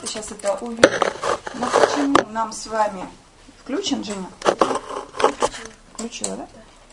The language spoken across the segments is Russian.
ты сейчас это увидишь. Но почему нам с вами... Включен, Женя? Включила, да?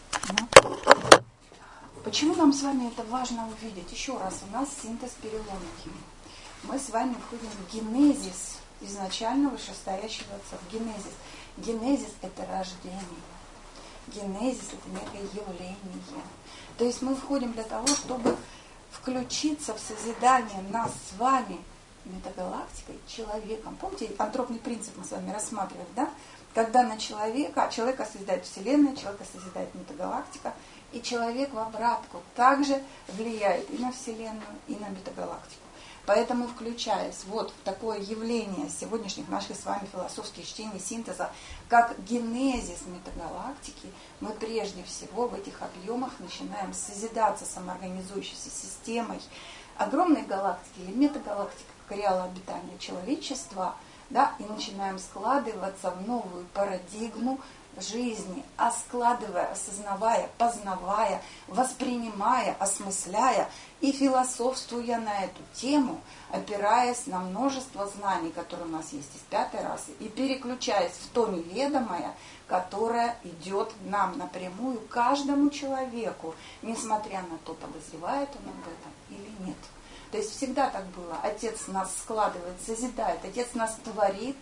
Да. Почему нам с вами это важно увидеть? Еще раз, у нас синтез переломки. Мы с вами входим в генезис изначально вышестоящего отца. В генезис. Генезис – это рождение. Генезис – это некое явление. То есть мы входим для того, чтобы включиться в созидание нас с вами, метагалактикой, человеком. Помните, антропный принцип мы с вами рассматривали, да? Когда на человека созидает Вселенная, человека созидает метагалактика, и человек в обратку также влияет и на Вселенную, и на метагалактику. Поэтому, включаясь вот в такое явление сегодняшних наших с вами философских чтений синтеза, как генезис метагалактики, мы прежде всего в этих объемах начинаем созидаться самоорганизующейся системой огромной галактики или метагалактики, как ареала обитания человечества, да, и начинаем складываться в новую парадигму жизни, а складывая, осознавая, познавая, воспринимая, осмысляя и философствуя на эту тему, опираясь на множество знаний, которые у нас есть из пятой расы, и переключаясь в то неведомое, которое идет нам напрямую, каждому человеку, несмотря на то, подозревает он об этом или нет. То есть всегда так было. Отец нас складывает, созидает, Отец нас творит.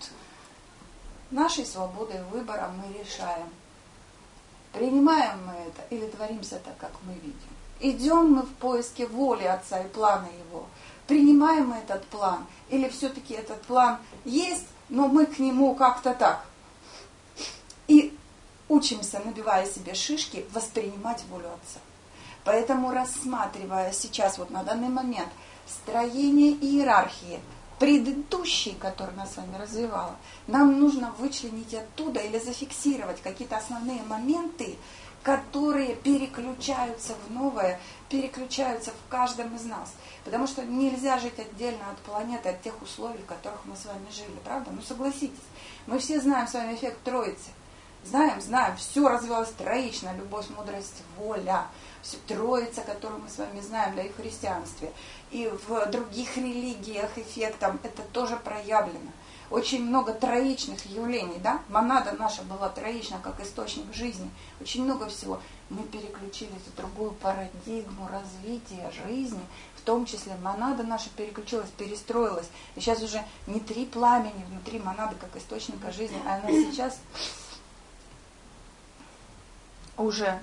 Нашей свободой выбора мы решаем, принимаем мы это или творимся так, как мы видим. Идем мы в поиске воли Отца и плана Его. Принимаем мы этот план или все-таки этот план есть, но мы к нему как-то так. И учимся, набивая себе шишки, воспринимать волю Отца. Поэтому, рассматривая сейчас, вот на данный момент, строение иерархии, предыдущей, которую она с вами развивала, нам нужно вычленить оттуда или зафиксировать какие-то основные моменты, которые переключаются в новое, переключаются в каждом из нас. Потому что нельзя жить отдельно от планеты, от тех условий, в которых мы с вами жили, правда? Ну согласитесь, мы все знаем с вами эффект Троицы. Знаем, все развивалось троично, любовь, мудрость, воля. Все Троица, которую мы с вами знаем, да, и в христианстве, и в других религиях эффектом это тоже проявлено. Очень много троичных явлений, да? Монада наша была троична, как источник жизни. Очень много всего. Мы переключились в другую парадигму развития жизни, в том числе монада наша переключилась, перестроилась. И сейчас уже не 3 пламени внутри монады, как источника жизни, а она сейчас уже...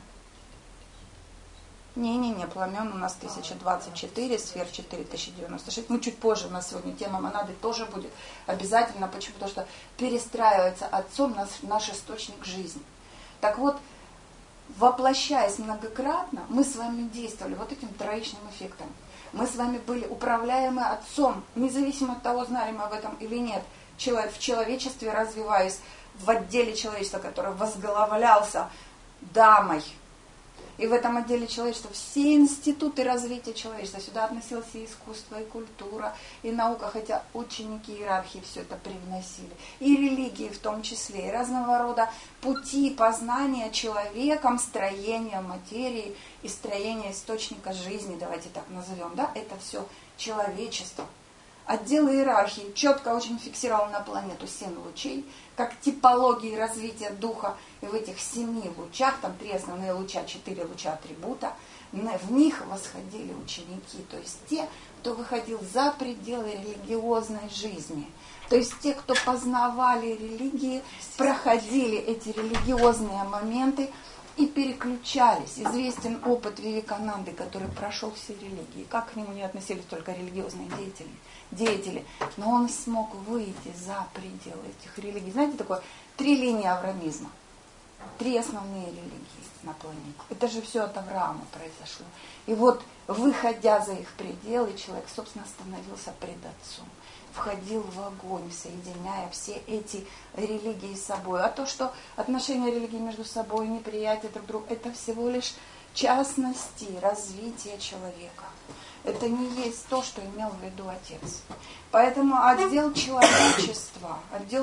Не, пламен у нас 1024, сфер 4096. Ну, чуть позже у нас сегодня тема монады тоже будет обязательно. Почему? Потому что перестраивается Отцом наш источник жизни. Так вот, воплощаясь многократно, мы с вами действовали вот этим троичным эффектом. Мы с вами были управляемы Отцом, независимо от того, знали мы об этом или нет. В человечестве развиваясь, в отделе человечества, который возглавлялся дамой. И в этом отделе человечества все институты развития человечества, сюда относилось и искусство, и культура, и наука, хотя ученики иерархии все это привносили, и религии в том числе, и разного рода пути познания человеком, строения материи и строения источника жизни, давайте так назовем, да, это все человечество. Отдел иерархии четко очень фиксировал на планету 7 лучей, как типологии развития духа, и в этих 7 лучах, там 3 основные луча, 4 луча атрибута, в них восходили ученики, то есть те, кто выходил за пределы религиозной жизни. То есть те, кто познавали религии, проходили эти религиозные моменты и переключались. Известен опыт Вивекананды, который прошел все религии. Как к нему не относились только религиозные деятели. Но он смог выйти за пределы этих религий. Знаете, такое 3 линии авраамизма. 3 основные религии на планете. Это же все от Авраама произошло. И вот, выходя за их пределы, человек, собственно, становился пред Отцом. Входил в огонь, соединяя все эти религии с собой. А то, что отношения религий между собой, неприятие друг друга, это всего лишь частности развития человека. Это не есть то, что имел в виду Отец. Поэтому отдел человечества,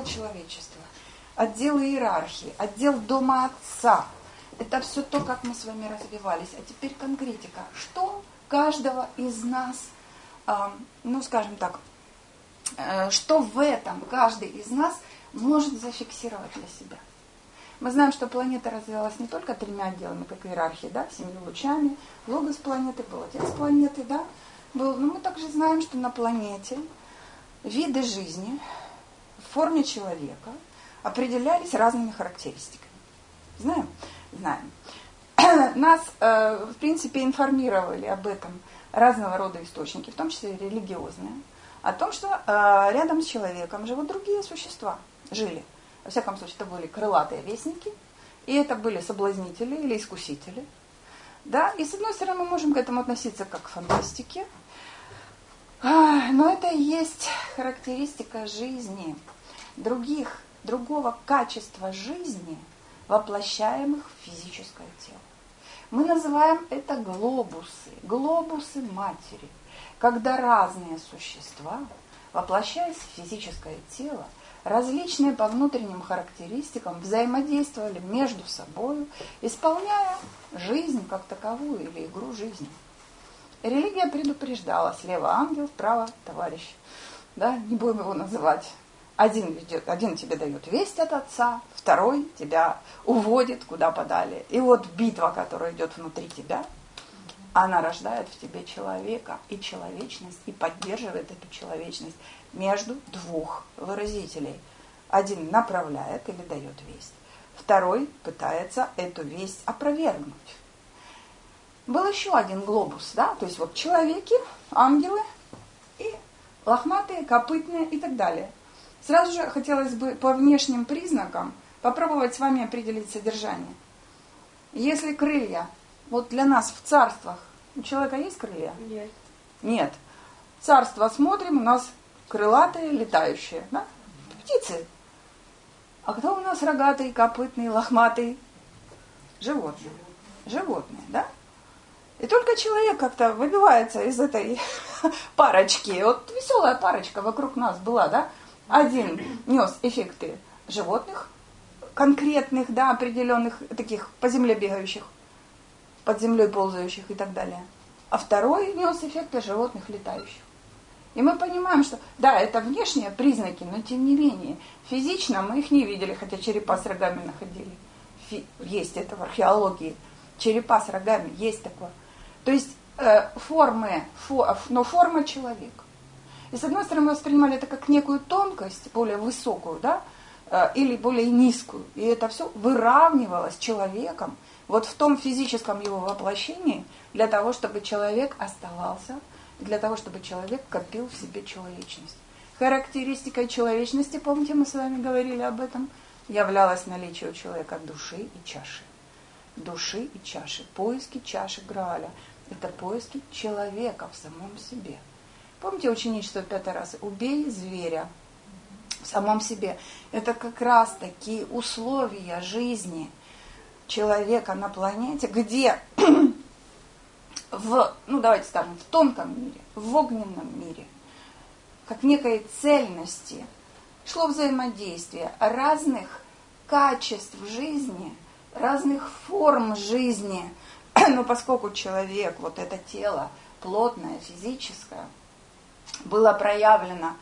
отдел иерархии, отдел Дома Отца, это все то, как мы с вами развивались. А теперь конкретика. Что каждого из нас, ну скажем так, что в этом каждый из нас может зафиксировать для себя. Мы знаем, что планета развивалась не только 3 отделами, как иерархия, да, 7 лучами, логос планеты, был отец планеты, да, был. Но мы также знаем, что на планете виды жизни в форме человека определялись разными характеристиками. Знаем? Знаем. Нас, в принципе, информировали об этом разного рода источники, в том числе религиозные, о том, что рядом с человеком живут другие существа, жили. Во всяком случае, это были крылатые вестники, и это были соблазнители или искусители. Да? И с одной стороны, мы можем к этому относиться как к фантастике, но это и есть характеристика жизни, другого качества жизни, воплощаемых в физическое тело. Мы называем это глобусы матери, когда разные существа, воплощаясь в физическое тело, различные по внутренним характеристикам, взаимодействовали между собой, исполняя жизнь как таковую или игру жизни. Религия предупреждала: слева ангел, справа товарищ. Да, не будем его называть. Один тебе дает весть от отца, второй тебя уводит куда подали. И вот битва, которая идет внутри тебя, она рождает в тебе человека и человечность, и поддерживает эту человечность между двух выразителей. Один направляет или дает весть, второй пытается эту весть опровергнуть. Был еще один глобус, да, то есть вот человеки, ангелы и лохматые, копытные и так далее. Сразу же хотелось бы по внешним признакам попробовать с вами определить содержание. Если крылья, вот для нас в царствах, у человека есть крылья? Нет. Нет. Царство смотрим, у нас крылатые, летающие, да? Птицы. А кто у нас рогатый, копытный, лохматый? Животные. Животные, да? И только человек как-то выбивается из этой парочки. Вот веселая парочка вокруг нас была, да? Один нес эффекты животных, конкретных, да, определенных, таких по земле бегающих, под землей ползающих и так далее. А второй нес эффекты животных летающих. И мы понимаем, что, да, это внешние признаки, но тем не менее, физично мы их не видели, хотя черепа с рогами находили. Есть это в археологии. Черепа с рогами, есть такое. То есть но форма человека. И с одной стороны мы воспринимали это как некую тонкость, более высокую, да, или более низкую. И это все выравнивалось человеком вот в том физическом его воплощении, для того, чтобы человек оставался, для того, чтобы человек копил в себе человечность. Характеристикой человечности, помните, мы с вами говорили об этом, являлось наличие у человека души и чаши. Души и чаши. Поиски чаши Грааля. Это поиски человека в самом себе. Помните ученичество 5 раз? Убей зверя в самом себе. Это как раз такие условия жизни человека на планете, где давайте скажем, в тонком мире, в огненном мире, как некой цельности, шло взаимодействие разных качеств жизни, разных форм жизни. Но поскольку человек, вот это тело, плотное, физическое, было проявлено,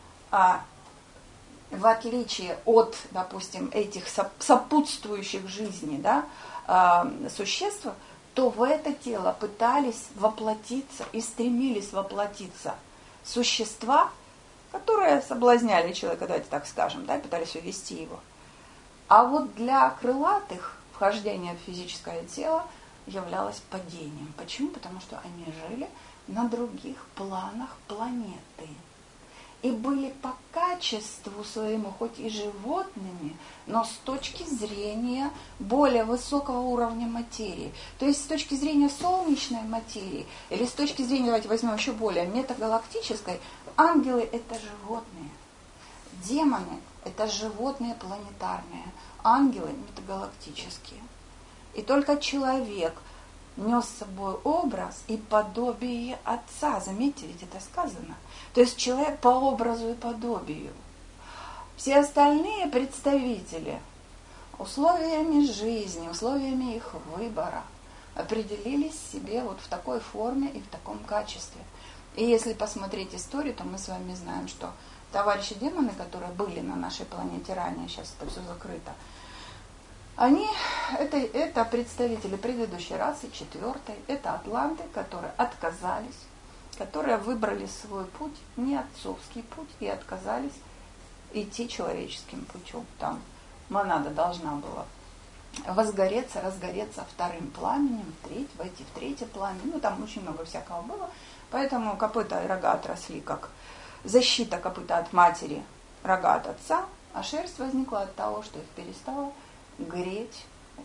в отличие от, допустим, этих сопутствующих жизни, да, существ, то в это тело пытались воплотиться и стремились воплотиться существа, которые соблазняли человека, давайте так скажем, да, пытались увести его. А вот для крылатых вхождение в физическое тело являлось падением. Почему? Потому что они жили на других планах планеты. И были по качеству своему хоть и животными, но с точки зрения более высокого уровня материи. То есть с точки зрения солнечной материи, или с точки зрения, давайте возьмем еще более метагалактической, ангелы – это животные. Демоны – это животные планетарные. Ангелы – метагалактические. И только человек нес с собой образ и подобие Отца. Заметьте, ведь это сказано. То есть человек по образу и подобию. Все остальные представители условиями жизни, условиями их выбора определились себе вот в такой форме и в таком качестве. И если посмотреть историю, то мы с вами знаем, что товарищи демоны, которые были на нашей планете ранее, сейчас это все закрыто, они, это представители предыдущей расы, четвертой, это атланты, которые отказались, которые выбрали свой путь, не отцовский путь, и отказались идти человеческим путем. Там монада должна была разгореться вторым пламенем, войти в третье пламя. Ну, там очень много всякого было. Поэтому копыта и рога отросли как защита копыта от матери, рога от отца, а шерсть возникла от того, что их перестало греть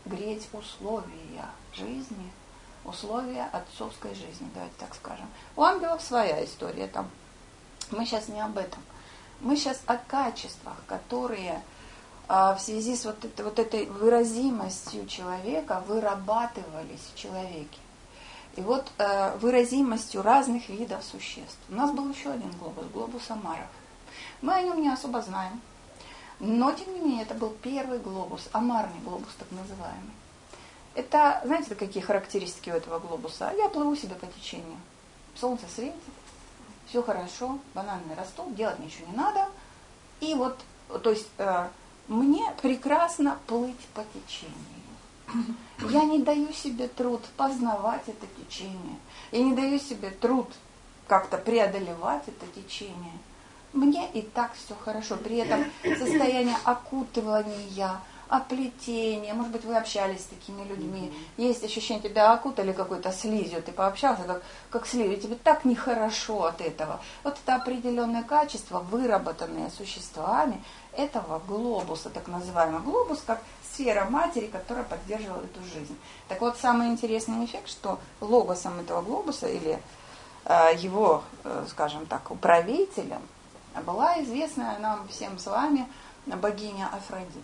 условия жизни, условия отцовской жизни, давайте так скажем. У ангелов своя история там. Мы сейчас не об этом. Мы сейчас о качествах, которые в связи с вот этой выразимостью человека вырабатывались в человеке. И вот выразимостью разных видов существ. У нас был еще один глобус Амаров. Мы о нем не особо знаем. Но, тем не менее, это был первый глобус, амарный глобус так называемый. Это, знаете, какие характеристики у этого глобуса? Я плыву себе по течению. Солнце светит, все хорошо, бананы растут, делать ничего не надо. И вот, то есть, мне прекрасно плыть по течению. Я не даю себе труд познавать это течение. Я не даю себе труд как-то преодолевать это течение. Мне и так все хорошо. При этом состояние окутывания, оплетения, может быть, вы общались с такими людьми, есть ощущение, тебя окутали какой-то слизью, ты пообщался как слизью, тебе так нехорошо от этого. Вот это определенное качество, выработанное существами этого глобуса, так называемый глобус, как сфера матери, которая поддерживала эту жизнь. Так вот, самый интересный эффект, что логосом этого глобуса или его, скажем так, управителем была известная нам всем с вами богиня Афродита.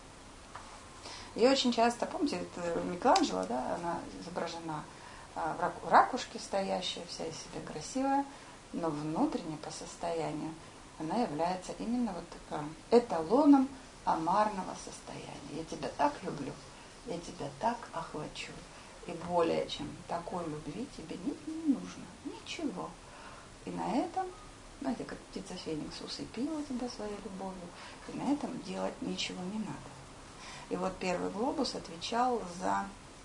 И очень часто, помните, это Микеланджело, да, она изображена в ракушке стоящая, вся из себя красивая, но внутренне по состоянию она является именно вот эталоном амарного состояния. Я тебя так люблю, я тебя так охвачу. И более чем такой любви тебе не нужно, ничего. И на этом, знаете, как птица Феникс усыпила тебя своей любовью, и на этом делать ничего не надо. И вот первый глобус отвечал за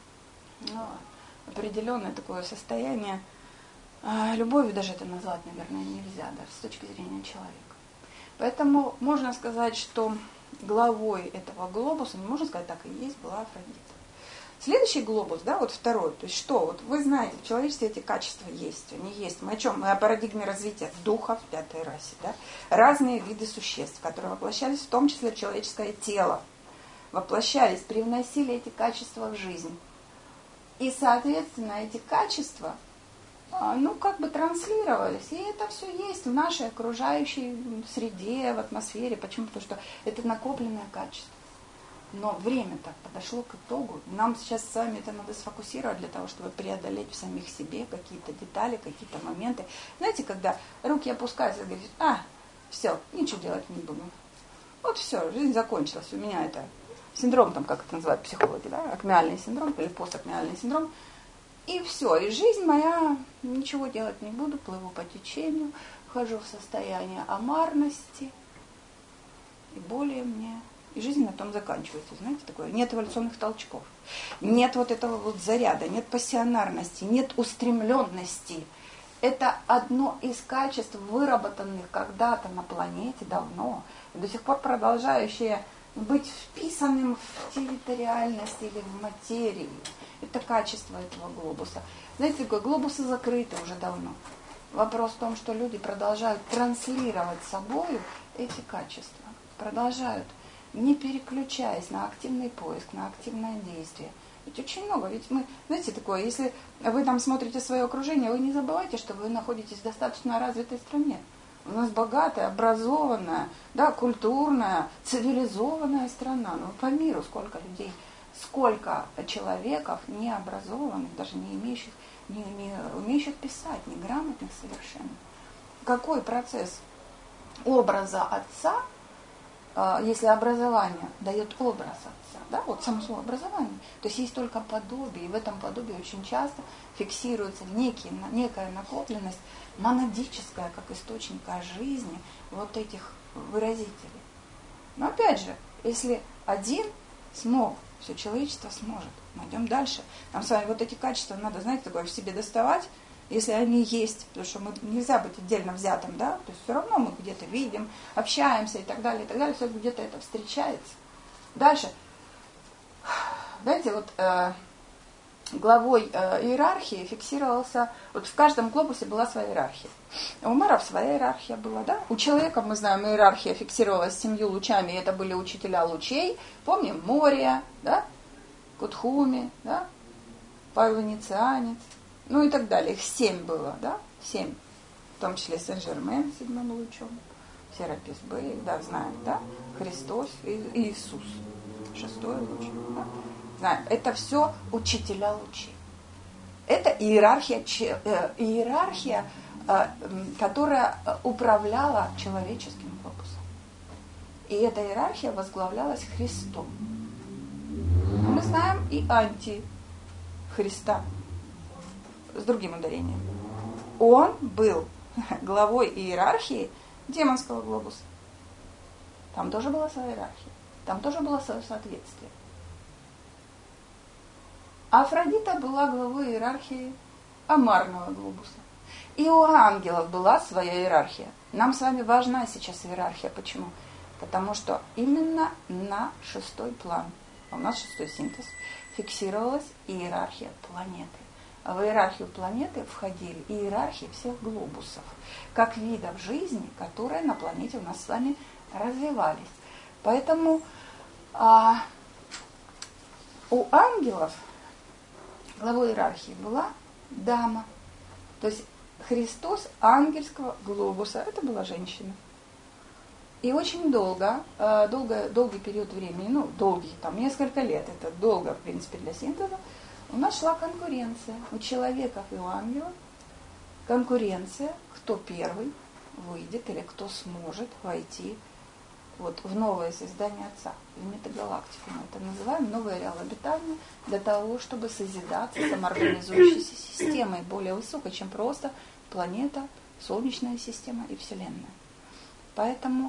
определенное такое состояние. Любовью даже это назвать, наверное, нельзя, даже с точки зрения человека. Поэтому можно сказать, что главой этого глобуса, не можно сказать, так и есть, была Афродита. Следующий глобус, да, вот второй, то есть что? Вот вы знаете, в человечестве эти качества есть, они есть. Мы о чем? Мы о парадигме развития духа в пятой расе, да? Разные виды существ, которые воплощались в том числе в человеческое тело, воплощались, привносили эти качества в жизнь. И, соответственно, эти качества, как бы транслировались. И это все есть в нашей окружающей среде, в атмосфере. Почему? Потому что это накопленное качество. Но время так подошло к итогу. Нам сейчас с вами это надо сфокусировать для того, чтобы преодолеть в самих себе какие-то детали, какие-то моменты. Знаете, когда руки опускаются и говорят, все, ничего делать не буду. Вот все, жизнь закончилась. У меня это синдром, там, как это называют психологи, да, акмеальный синдром или постакмеальный синдром. И все, и жизнь моя, ничего делать не буду, плыву по течению, хожу в состояние амарности, и более мне... И жизнь на том заканчивается, знаете, такое. Нет эволюционных толчков, нет вот этого вот заряда, нет пассионарности, нет устремленности. Это одно из качеств, выработанных когда-то на планете давно, и до сих пор продолжающее быть вписанным в территориальность или в материю. Это качество этого глобуса. Знаете, глобусы закрыты уже давно. Вопрос в том, что люди продолжают транслировать собою эти качества. Продолжают, не переключаясь на активный поиск, на активное действие. Ведь очень много, ведь мы, знаете, такое, если вы там смотрите свое окружение, вы не забывайте, что вы находитесь в достаточно развитой стране. У нас богатая, образованная, да, культурная, цивилизованная страна. Но по миру сколько людей, сколько человеков необразованных, даже не умеющих писать, неграмотных совершенно. Какой процесс образа отца если образование дает образ Отца, да, вот само слово образование, то есть только подобие, и в этом подобии очень часто фиксируется некая накопленность монадическая, как источника жизни вот этих выразителей. Но опять же, если один смог, все человечество сможет. Мы идем дальше. Нам с вами вот эти качества надо, знаете, такое в себе доставать, если они есть, потому что мы нельзя быть отдельно взятым, да, то есть все равно мы где-то видим, общаемся и так далее, все где-то это встречается. Дальше. Знаете, вот главой иерархии фиксировался, вот в каждом глобусе была своя иерархия. У маров своя иерархия была, да? У человека, мы знаем, иерархия фиксировалась 7 лучами, и это были учителя лучей. Помним, Мория, да? Кутхуми, да? Павел Венецианец, ну и так далее. Их 7 было, да? 7. В том числе Сен-Жермен 7 лучом, Серапис Бey, да, знаем, да? Христос и Иисус 6 луч, да? Знаем, это все учителя лучей. Это иерархия, которая управляла человеческим глобусом. И эта иерархия возглавлялась Христом. Мы знаем и антихриста с другим ударением. Он был главой иерархии демонского глобуса. Там тоже была своя иерархия. Там тоже было свое соответствие. Афродита была главой иерархии амарного глобуса. И у ангелов была своя иерархия. Нам с вами важна сейчас иерархия. Почему? Потому что именно на 6-й план, а у нас 6-й синтез, фиксировалась иерархия планеты. А в иерархию планеты входили иерархии всех глобусов, как видов жизни, которые на планете у нас с вами развивались. Поэтому у ангелов главой иерархии была дама. То есть Христос ангельского глобуса. Это была женщина. И очень долгий период времени, долгий, там несколько лет, это долго, в принципе, для синтеза, у нас шла конкуренция у человека и у ангела. Конкуренция, кто первый выйдет или кто сможет войти вот в новое создание Отца, в метагалактику. Мы это называем новый ареал обитания для того, чтобы созидаться самоорганизующейся системой, более высокой, чем просто планета, Солнечная система и Вселенная. Поэтому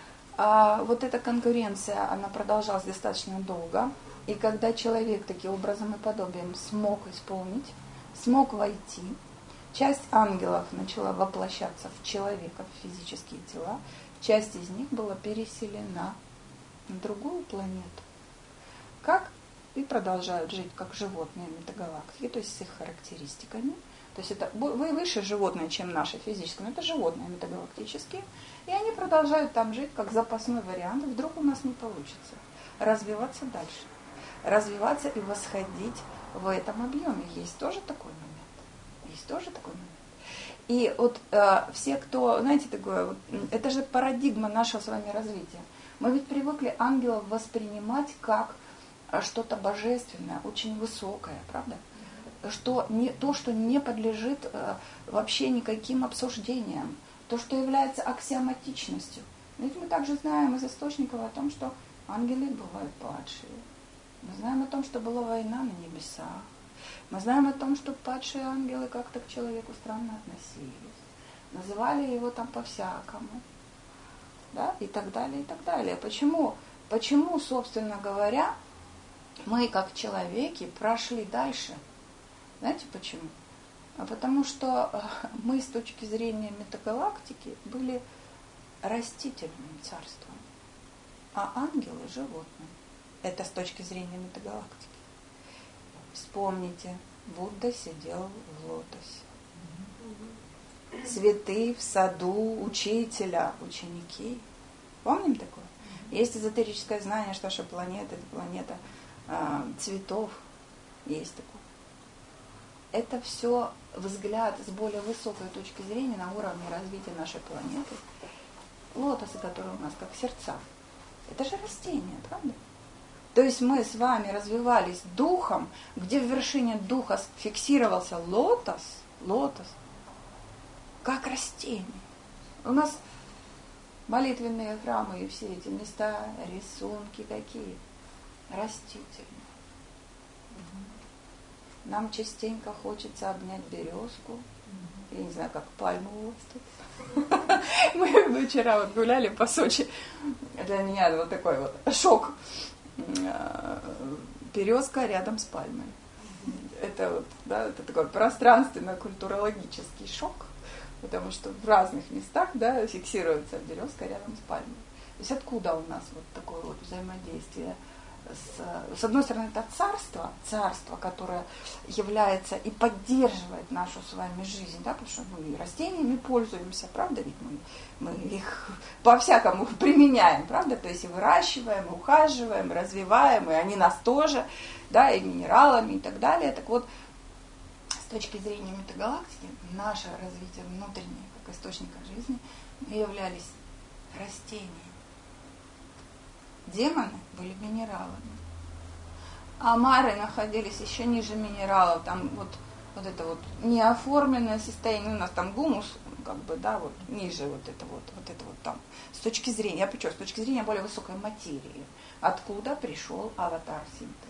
вот эта конкуренция, она продолжалась достаточно долго. И когда человек таким образом и подобием смог исполнить, смог войти, часть ангелов начала воплощаться в человека, в физические тела, часть из них была переселена на другую планету. Как и продолжают жить как животные метагалактики, то есть с их характеристиками. То есть это выше животные, чем наши физические, но это животные метагалактические. И они продолжают там жить как запасной вариант. Вдруг у нас не получится развиваться дальше. Развиваться и восходить в этом объеме. Есть тоже такой момент. И вот все, кто, знаете, такое, это же парадигма нашего с вами развития. Мы ведь привыкли ангелов воспринимать как что-то божественное, очень высокое, правда? Что не подлежит вообще никаким обсуждениям, то, что является аксиоматичностью. Ведь мы также знаем из источников о том, что ангелы бывают падшие. Мы знаем о том, что была война на небесах. Мы знаем о том, что падшие ангелы как-то к человеку странно относились. Называли его там по-всякому. Да? И так далее, и так далее. Почему, собственно говоря, мы, как человеки, прошли дальше? Знаете почему? Потому что мы с точки зрения метагалактики были растительным царством, а ангелы – животным. Это с точки зрения метагалактики. Вспомните, Будда сидел в лотосе. Цветы в саду учителя, ученики. Помним такое? Есть эзотерическое знание, что наша планета – это планета цветов. Есть такое. Это все взгляд с более высокой точки зрения на уровне развития нашей планеты. Лотосы, которые у нас как сердца. Это же растения, правда? То есть мы с вами развивались духом, где в вершине духа фиксировался лотос, как растение. У нас молитвенные храмы и все эти места, рисунки какие, растительные. Нам частенько хочется обнять березку. Я не знаю, как пальму у вас тут. Мы вчера вот гуляли по Сочи. Для меня вот такой вот шок. Березка рядом с пальмой. Это вот, да, это такой пространственно-культурологический шок, потому что в разных местах, да, фиксируется березка рядом с пальмой. То есть откуда у нас вот такое вот взаимодействие? С одной стороны, это царство, которое является и поддерживает нашу с вами жизнь, да, потому что мы растениями пользуемся, правда, ведь мы их по-всякому применяем, правда, то есть и выращиваем, и ухаживаем, и развиваем, и они нас тоже, да, и минералами и так далее. Так вот, с точки зрения метагалактики, наше развитие внутреннее, как источника жизни, мы являлись растениями. Демоны были минералами. А мары находились еще ниже минералов. Там вот это вот неоформленное состояние. У нас там гумус, как бы, да, вот ниже вот это вот там. С точки зрения более высокой материи. Откуда пришел аватар синтез?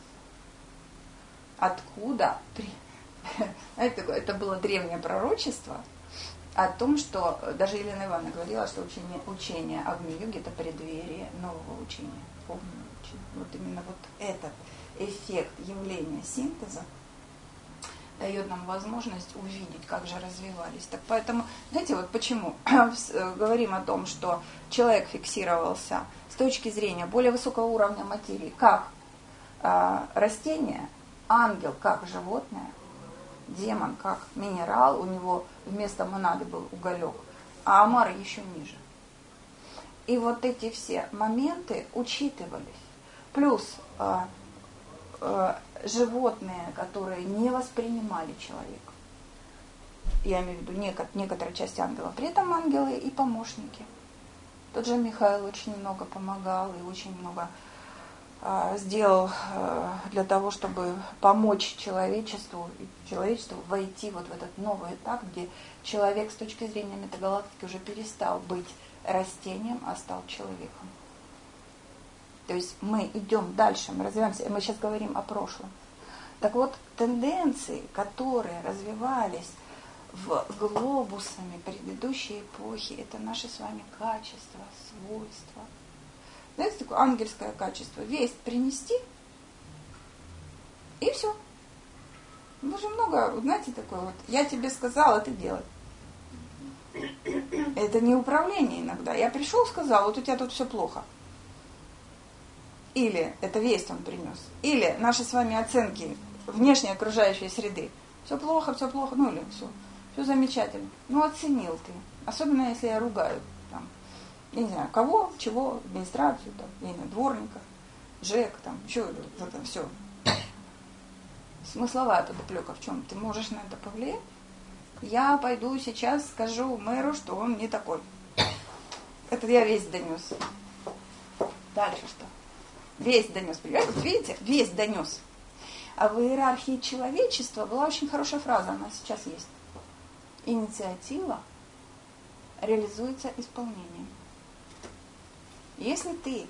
Знаете, это было древнее пророчество о том, что даже Елена Ивановна говорила, что учение Агни-йоги – это преддверие нового учения, огненного учения. Вот именно вот этот эффект явления синтеза дает нам возможность увидеть, как же развивались. Так поэтому, знаете, вот почему говорим о том, что человек фиксировался с точки зрения более высокого уровня материи, как растение, ангел как животное, демон как минерал, у него вместо монады был уголек, а омар еще ниже. И вот эти все моменты учитывались. Плюс животные, которые не воспринимали человека. Я имею в виду некоторая часть ангелов. При этом ангелы и помощники. Тот же Михаил очень много помогал и очень много сделал для того, чтобы помочь человечеству войти вот в этот новый этап, где человек с точки зрения метагалактики уже перестал быть растением, а стал человеком. То есть мы идем дальше, мы развиваемся, мы сейчас говорим о прошлом. Так вот, тенденции, которые развивались в глобусами предыдущей эпохи, это наши с вами качества, свойства. Знаете, такое ангельское качество. Весть принести, и все. Ну же много, знаете, такое вот, я тебе сказала, ты делай. Это не управление иногда. Я пришел, сказал, вот у тебя тут все плохо. Или это весть он принес. Или наши с вами оценки внешней окружающей среды. Все плохо, ну или все замечательно. Ну оценил ты. Особенно если я ругаю. Я не знаю, кого, чего, администрацию, там, я не знаю, дворника, ЖЭК, там, еще там, все. Смысловая подоплека в чем? Ты можешь на это повлиять? Я пойду сейчас скажу мэру, что он не такой. Это я весть донес. Дальше что? Весть донес, понимаете? Видите? Весть донес. А в иерархии человечества была очень хорошая фраза, она сейчас есть. Инициатива реализуется исполнением. Если ты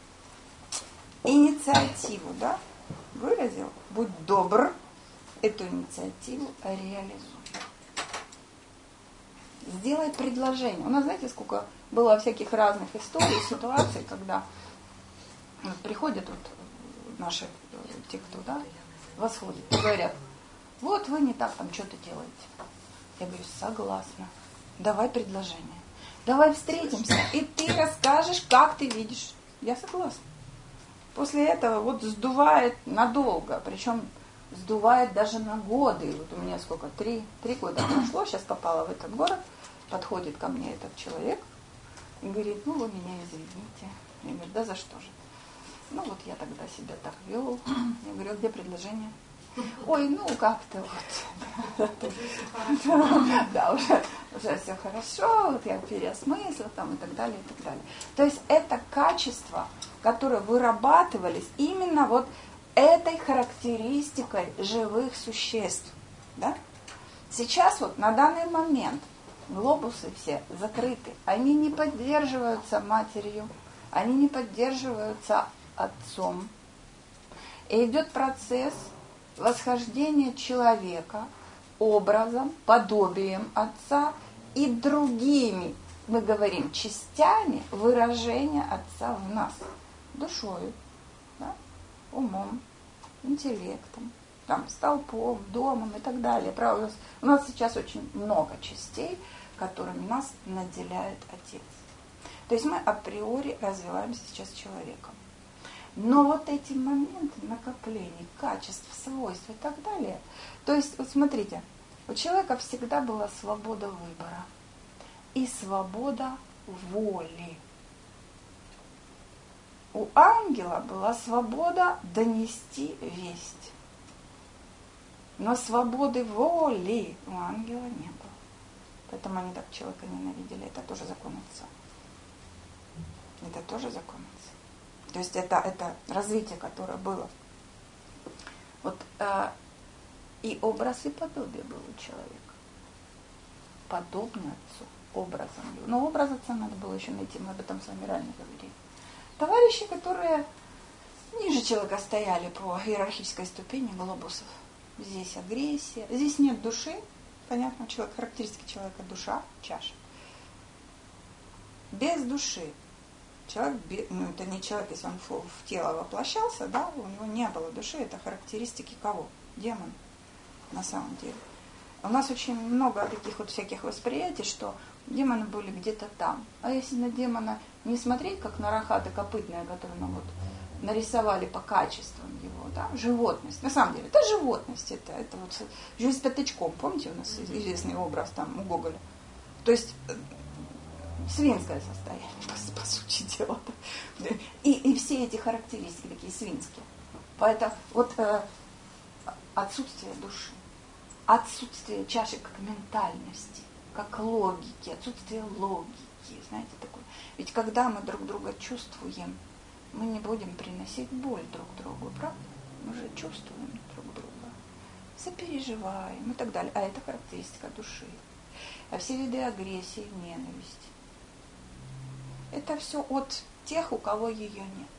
инициативу, да, выразил, будь добр, эту инициативу реализуй. Сделай предложение. У нас, знаете, сколько было всяких разных историй, ситуаций, когда приходят вот наши, те, кто, да, восходит, говорят, вот вы не так там что-то делаете. Я говорю, согласна. Давай предложение. Давай встретимся, и ты расскажешь, как ты видишь. Я согласна. После этого вот сдувает надолго, причем сдувает даже на годы. Вот у меня сколько, 3 года прошло, сейчас попала в этот город, подходит ко мне этот человек и говорит, ну вы меня извините. Я говорю, да за что же? Ну вот я тогда себя так вел. Я говорю, а где предложение? Ой, ну как-то вот. Да, уже все хорошо, вот я переосмыслил там и так далее, и так далее. То есть это качества, которые вырабатывались именно вот этой характеристикой живых существ. Да? Сейчас вот на данный момент глобусы все закрыты. Они не поддерживаются матерью, они не поддерживаются отцом. И идет процесс восхождения человека образом, подобием отца и другими, мы говорим, частями выражения отца в нас. Душою, да? Умом, интеллектом, там, столпом, домом и так далее. Правда, у нас сейчас очень много частей, которыми нас наделяет Отец. То есть мы априори развиваемся сейчас человеком. Но вот эти моменты накоплений, качеств, свойств и так далее, то есть, вот смотрите, у человека всегда была свобода выбора и свобода воли. У ангела была свобода донести весть. Но свободы воли у ангела не было. Поэтому они так человека ненавидели. Это тоже закон Отца. Это тоже закон Отца. То есть это развитие, которое было. Вот и образ, и подобие было у человека. Подобный Отцу, образом. Но образ Отца надо было еще найти. Мы об этом с вами ранее говорили. Товарищи, которые ниже человека стояли по иерархической ступени глобусов. Здесь агрессия, здесь нет души. Понятно, человек, характеристики человека душа, чаша. Без души. Человек, это не человек, если он в тело воплощался, да, у него не было души, это характеристики кого? Демон, на самом деле. У нас очень много таких вот всяких восприятий, что демоны были где-то там. А если на демона не смотреть, как на рахата копытная, которую нам вот нарисовали по качествам его, да, животность. На самом деле, это животность, это вот жизнь с пятачком. Помните, у нас известный образ там у Гоголя? То есть свинское состояние, по сути дела. И все эти характеристики такие свинские. Поэтому вот отсутствие души, отсутствие чаши как ментальности, как логики, отсутствие логики, знаете, такое. Ведь когда мы друг друга чувствуем, мы не будем приносить боль друг другу, правда? Мы же чувствуем друг друга, сопереживаем и так далее. А это характеристика души. А все виды агрессии, ненависти, это все от тех, у кого ее нет.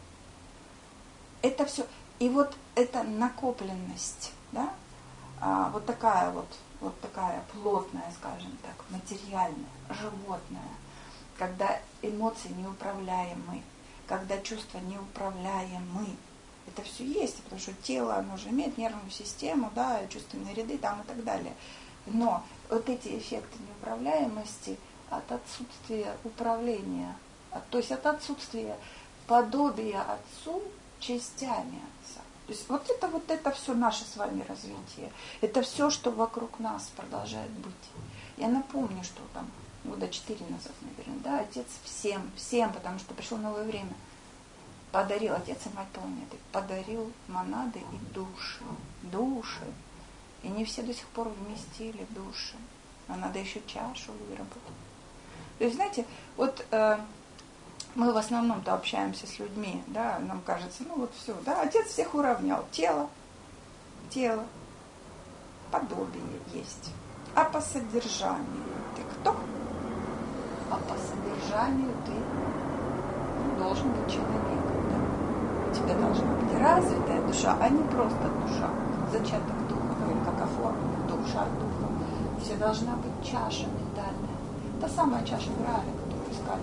Это все. И вот эта накопленность, да, вот такая плотная, скажем так, материальная, животная, когда эмоции неуправляемы, когда чувства неуправляемы. Это все есть, потому что тело, оно же имеет нервную систему, да, чувственные ряды там и так далее. Но вот эти эффекты неуправляемости от отсутствия управления, то есть от отсутствия подобия Отцу частями Отца. То есть вот это все наше с вами развитие. Это все, что вокруг нас продолжает быть. Я напомню, что там года 4 назад, наверное, да, Отец всем, потому что пришло новое время, подарил, Отец и Мать планеты, подарил монады и души. И не все до сих пор вместили души. А надо еще чашу выработать. То есть, знаете, вот мы в основном-то общаемся с людьми, да, нам кажется, ну вот все, да, Отец всех уравнял. Тело, подобие есть. А по содержанию ты кто? А по содержанию ты должен быть человеком. Да? У тебя должна быть развитая душа, а не просто душа. Зачаток духа, ну или как оформлена душа духа. Все должна быть чаша ментальная. Та самая чаша Грааля, которую искали.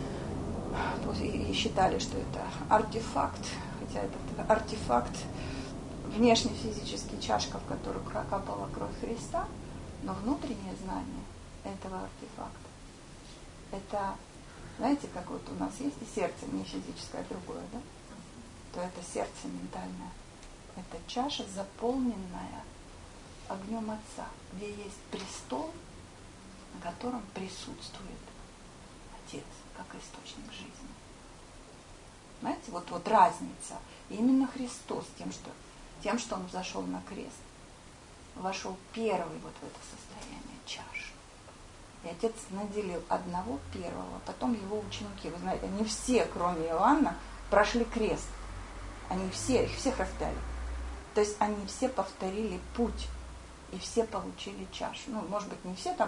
И считали, что это артефакт. Хотя это артефакт внешне физический, чашка, в которую капала кровь Христа, но внутреннее знание этого артефакта. Это, знаете, как вот у нас есть и сердце не физическое, а другое, да? То это сердце ментальное. Это чаша, заполненная огнем Отца, где есть престол, на котором присутствует Отец, как источник жизни. Знаете, вот разница. И именно Христос тем, что Он взошел на крест, вошел первый вот в это состояние чаши. И Отец наделил одного первого, потом его ученики. Вы знаете, они все, кроме Иоанна, прошли крест. Их всех распяли. То есть они все повторили путь. И все получили чашу. Ну, может быть, не все там, но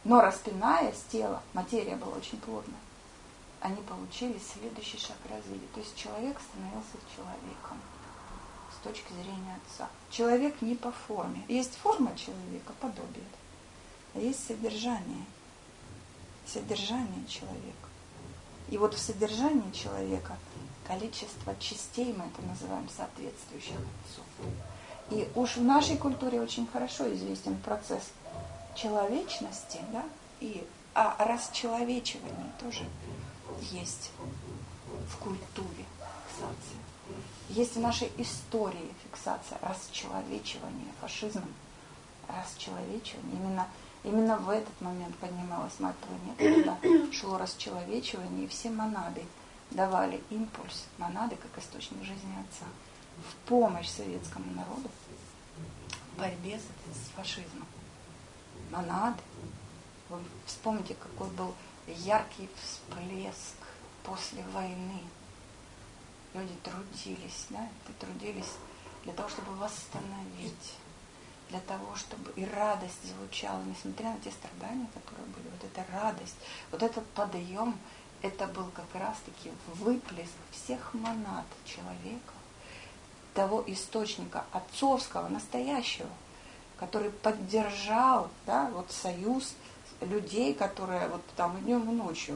Но распиная с тела, материя была очень плотная, они получили следующий шаг развития. То есть человек становился человеком с точки зрения Отца. Человек не по форме. Есть форма человека, подобие. А есть содержание. Содержание человека. И вот в содержании человека количество частей, мы это называем, соответствующих Отцу. И уж в нашей культуре очень хорошо известен процесс человечности, да, и расчеловечивания тоже есть в культуре фиксация. Есть в нашей истории фиксация расчеловечивания, фашизм, расчеловечивание. Именно в этот момент поднималась Мать Планеты, когда шло расчеловечивание, и все монады давали импульс, монады как источник жизни Отца, в помощь советскому народу в борьбе с фашизмом. Монады. Вы вспомните, какой был яркий всплеск после войны. Люди трудились, да, трудились для того, чтобы восстановить, для того, чтобы и радость звучала, несмотря на те страдания, которые были. Вот эта радость, вот этот подъем, это был как раз-таки выплеск всех монад человека, того источника отцовского, настоящего, который поддержал, да, вот союз людей, которые вот там и днем, и ночью,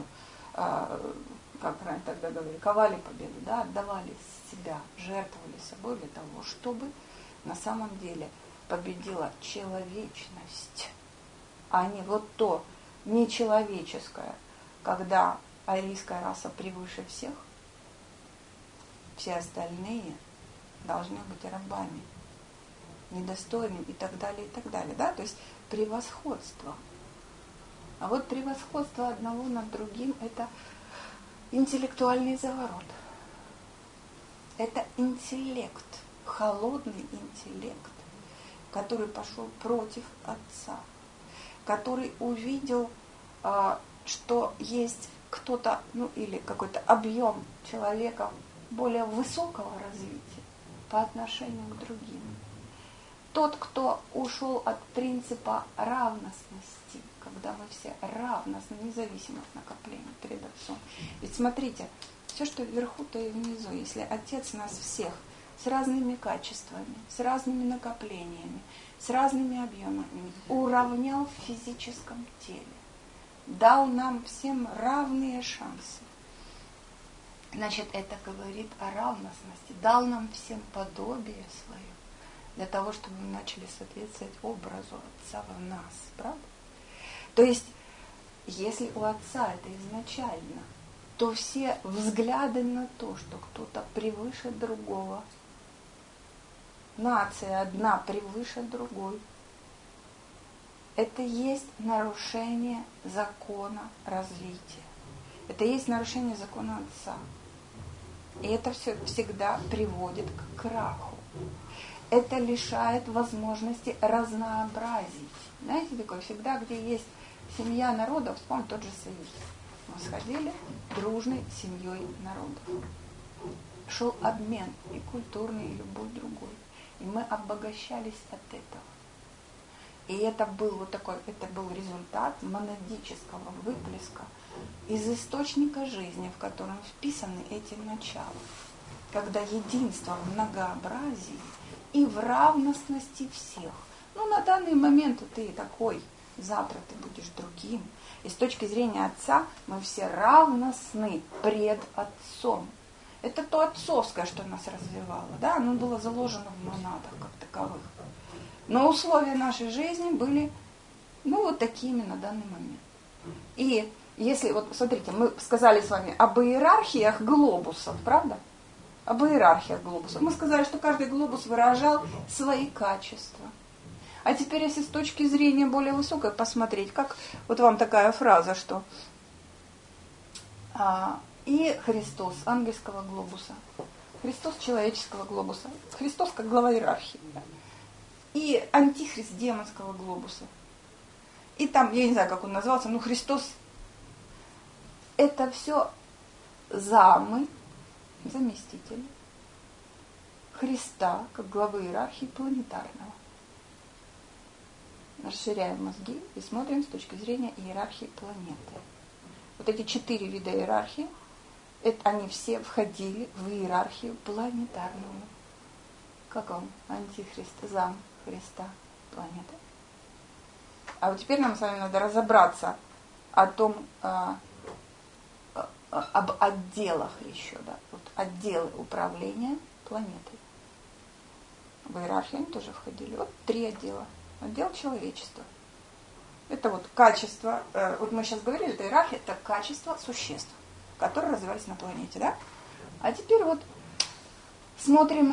как раньше тогда говорили, ковали победу, да, отдавали себя, жертвовали собой для того, чтобы на самом деле победила человечность, а не вот то нечеловеческое, когда арийская раса превыше всех, все остальные должны быть рабами, недостойными и так далее, и так далее. Да? То есть превосходство. А вот превосходство одного над другим – это интеллектуальный заворот. Это интеллект, холодный интеллект, который пошел против Отца, который увидел, что есть кто-то, ну или какой-то объем человека более высокого развития по отношению к другим. Тот, кто ушел от принципа равностности, когда мы все равностны, независимо от накопления перед Отцом. Ведь смотрите, все, что вверху, то и внизу. Если Отец нас всех с разными качествами, с разными накоплениями, с разными объемами уравнял в физическом теле, дал нам всем равные шансы, значит, это говорит о равностности, дал нам всем подобие свое, для того, чтобы мы начали соответствовать образу Отца в нас, правда? То есть, если у Отца это изначально, то все взгляды на то, что кто-то превыше другого, нация одна превыше другой, это есть нарушение закона развития. Это есть нарушение закона Отца. И это все всегда приводит к краху. Это лишает возможности разнообразить. Знаете, такое всегда, где есть семья народов, вспомните тот же Союз. Мы сходили дружной семьей народов. Шел обмен и культурный, и любой другой. И мы обогащались от этого. И это был вот такой, это был результат монадического выплеска из источника жизни, в котором вписаны эти начала. Когда единство в многообразии и в равностности всех. Ну, на данный момент ты такой, завтра ты будешь другим. И с точки зрения Отца мы все равностны пред Отцом. Это то отцовское, что нас развивало, да, оно было заложено в монадах как таковых. Но условия нашей жизни были, ну, вот такими на данный момент. И если, вот смотрите, мы сказали с вами об иерархиях глобусов, правда? Об иерархиях глобусов. Мы сказали, что каждый глобус выражал свои качества. А теперь, если с точки зрения более высокой посмотреть, как вот вам такая фраза, что и Христос ангельского глобуса, Христос человеческого глобуса, Христос как глава иерархии, и антихрист демонского глобуса. И там, я не знаю, как он назывался, но Христос, это все замы, заместители Христа как главы иерархии планетарного. расширяем мозги и смотрим с точки зрения иерархии планеты. Вот эти 4 вида иерархии, они все входили в иерархию планетарную. Как вам антихрист, зам Христа, планеты? А вот теперь нам с вами надо разобраться о том, об отделах еще, да, вот отделы управления планетой. В иерархию они тоже входили. Вот 3 отдела. Отдел человечества. Это вот качество, вот мы сейчас говорили, это иерархия, это качество существ, которые развивались на планете, да? А теперь вот смотрим,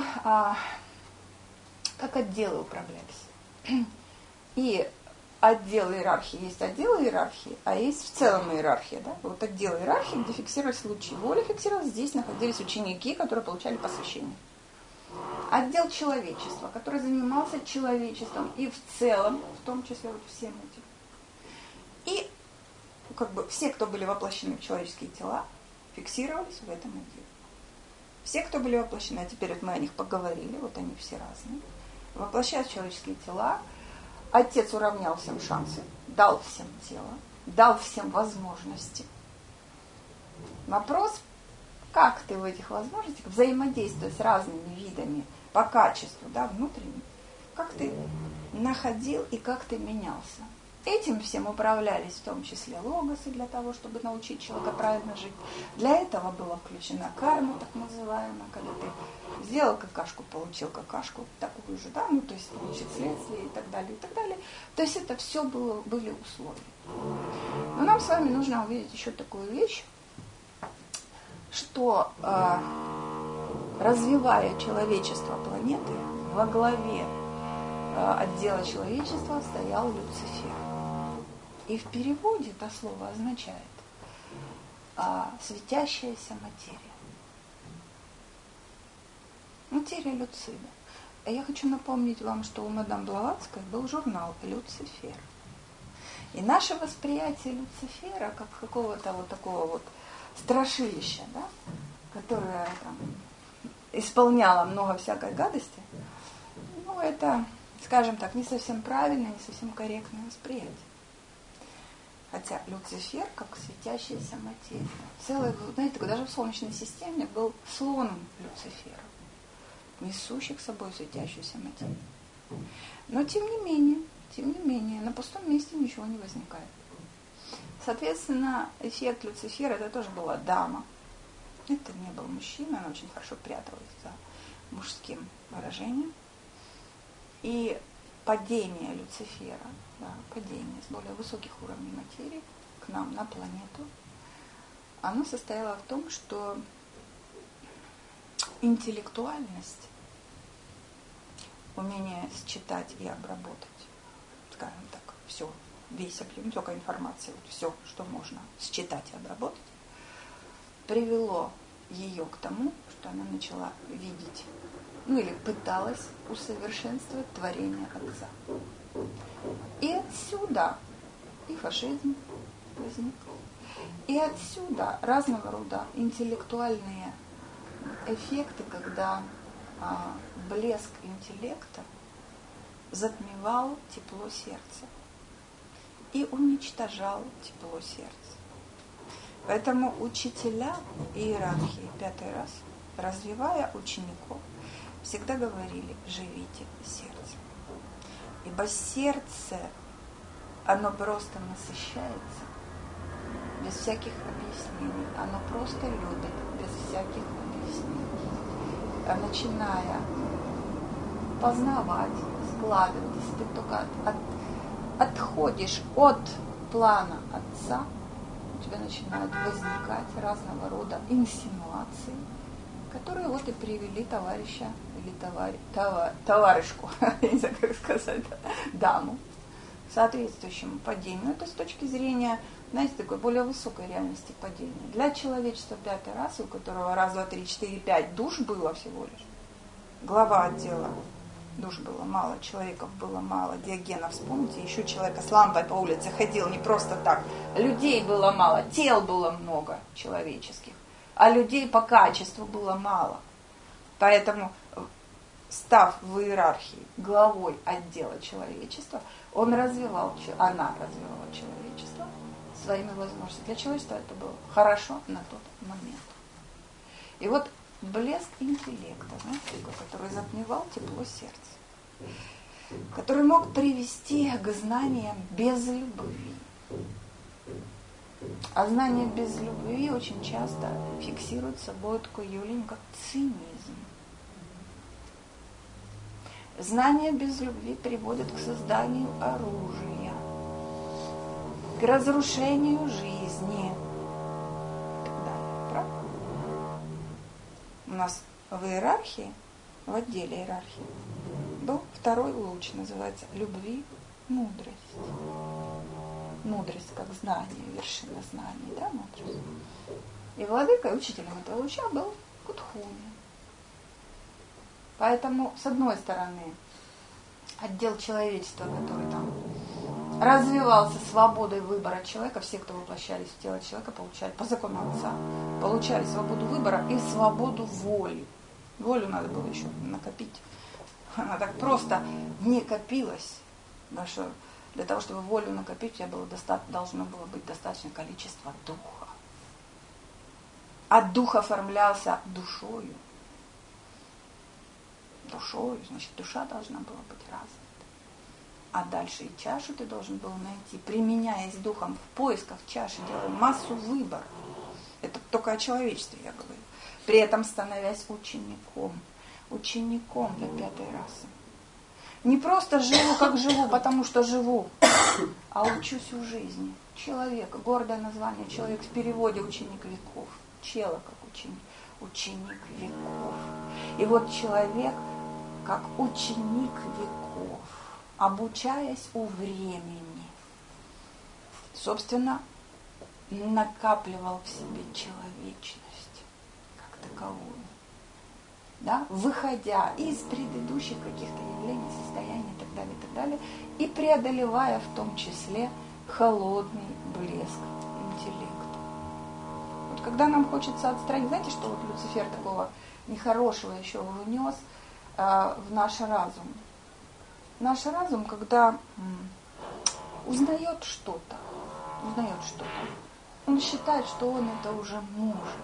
как отделы управлялись. И отдел иерархии есть отдел иерархии, а есть в целом иерархия, да? Вот отдел иерархии, где фиксировались лучи воли, фиксировались, здесь находились ученики, которые получали посвящение. Отдел человечества, который занимался человечеством и в целом, в том числе вот всем этим. И как бы все, кто были воплощены в человеческие тела, фиксировались в этом отделе. Все, кто были воплощены, а теперь вот мы о них поговорили, вот они все разные, воплощаясь в человеческие тела, Отец уравнял всем шансы, дал всем тело, дал всем возможности. Вопрос, как ты в этих возможностях, взаимодействуя с разными видами по качеству, да, внутренним, как ты находил и как ты менялся. Этим всем управлялись в том числе логосы для того, чтобы научить человека правильно жить. Для этого была включена карма, так называемая, когда ты сделал какашку, получил какашку, такую же, да, ну то есть получить следствие и так далее, и так далее. То есть это все были условия. Но нам с вами нужно увидеть еще такую вещь, что развивая человечество планеты, во главе отдела человечества стоял Люцифер. И в переводе это слово означает светящаяся материя. Материя Люцида. А я хочу напомнить вам, что у мадам Блаватской был журнал «Люцифер». И наше восприятие Люцифера как какого-то вот такого вот страшилища, да, которое там исполняло много всякой гадости, ну это, скажем так, не совсем правильное, не совсем корректное восприятие. Хотя Люцифер как светящаяся материя. Целый, знаете, даже в Солнечной системе был слоном Люцифера, несущих с собой светящуюся материю. Но тем не менее, на пустом месте ничего не возникает. Соответственно, эффект Люцифера, это тоже была дама. Это не был мужчина, она очень хорошо пряталась за мужским выражением. И падение Люцифера, да, падение с более высоких уровней материи к нам на планету, оно состояло в том, что интеллектуальность, умение считать и обработать, скажем так, все, весь объем, только информации, вот все, что можно считать и обработать, привело ее к тому, что она начала видеть, ну или пыталась усовершенствовать творение Отца. И отсюда и фашизм возник, и отсюда разного рода интеллектуальные эффекты, когда блеск интеллекта затмевал тепло сердца и уничтожал тепло сердца. Поэтому учителя иерархии, 5-й раз, развивая учеников, всегда говорили: живите сердцем. Ибо сердце, оно просто насыщается без всяких объяснений. Оно просто любит без всяких объяснений. Начиная познавать, складывать, если ты только отходишь от плана Отца, у тебя начинают возникать разного рода инсинуации, которые вот и привели товарища или товарищку, я не знаю, как сказать, даму, к соответствующему падению. Это с точки зрения, знаете, такой более высокой реальности падения. Для человечества 5-й расы, у которого 1, 2, 3, 4, 5 душ было всего лишь, глава отдела, душ было мало, человеков было мало, Диогена, вспомните, еще человека с лампой по улице ходил не просто так, людей было мало, тел было много человеческих, а людей по качеству было мало. Поэтому, став в иерархии главой отдела человечества, она развивала человечество своими возможностями. Для человечества это было хорошо на тот момент. И вот блеск интеллекта, знаете, который затмевал тепло сердца, который мог привести к знаниям без любви. А знание без любви очень часто фиксирует собой такое явление, как цинизм. Знание без любви приводит к созданию оружия, к разрушению жизни и так далее. Правда? У нас в иерархии, в отделе иерархии, был второй луч, называется «Любви, мудрость». Мудрость как знание, вершина знаний, да, мудрость. И владыкой, учителем этого луча был Кутхуми. Поэтому, с одной стороны, отдел человечества, который там развивался свободой выбора человека, все, кто воплощались в тело человека, получали, по закону Отца, получали свободу выбора и свободу воли. Волю надо было еще накопить. Она так просто не копилась, потому что для того, чтобы волю накопить, у тебя должно было быть достаточное количество духа. А дух оформлялся душою. Душою, значит, душа должна была быть развита. А дальше и чашу ты должен был найти, применяясь духом в поисках чаши, делая массу выборов. Это только о человечестве я говорю. При этом становясь учеником до 5-й расы. Не просто живу, как живу, потому что живу, а учусь у жизни. Человек, гордое название, человек в переводе ученик веков. Чела как ученик веков. И вот человек как ученик веков, обучаясь у времени, собственно, накапливал в себе человечность как таковую. Да, выходя из предыдущих каких-то явлений, состояний и так далее, и преодолевая в том числе холодный блеск интеллекта. Вот когда нам хочется отстранить, знаете, что вот Люцифер такого нехорошего еще внес в наш разум? Наш разум, когда узнает что-то, он считает, что он это уже может.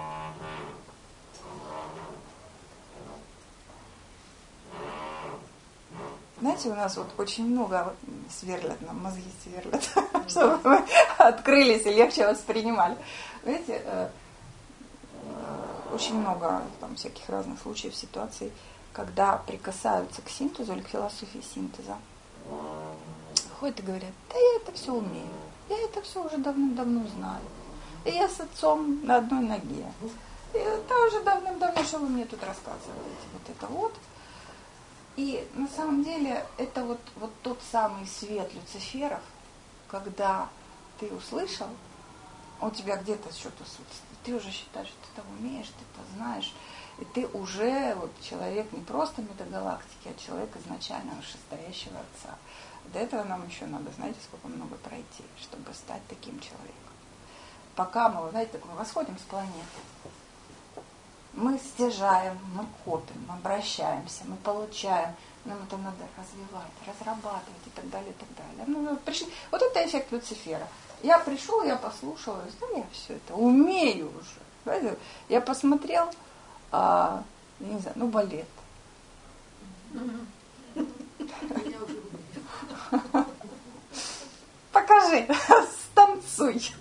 Знаете, у нас вот очень много сверлят, нам мозги сверлят, чтобы мы открылись и легче воспринимали. Знаете, очень много там всяких разных случаев, ситуаций, когда прикасаются к синтезу или к философии синтеза. Ходят и говорят, да я это все умею, я это все уже давным-давно знаю. И я с отцом на одной ноге. И это уже давным-давно, что вы мне тут рассказываете, вот это вот. И на самом деле это вот тот самый свет Люциферов, когда ты услышал, у тебя где-то что-то, ты уже считаешь, что ты это умеешь, ты это знаешь, и ты уже вот человек не просто метагалактики, а человек изначально вышестоящего Отца. До этого нам еще надо, знаете, сколько много пройти, чтобы стать таким человеком. Пока мы, знаете, мы восходим с планеты. Мы стяжаем, мы копим, мы обращаемся, мы получаем. Нам это надо развивать, разрабатывать и так далее, и так далее. Ну, вот это эффект Люцифера. Я пришел, я послушал, да я все это умею уже. Знаете, я посмотрел, я не знаю, балет. Покажи, станцуй.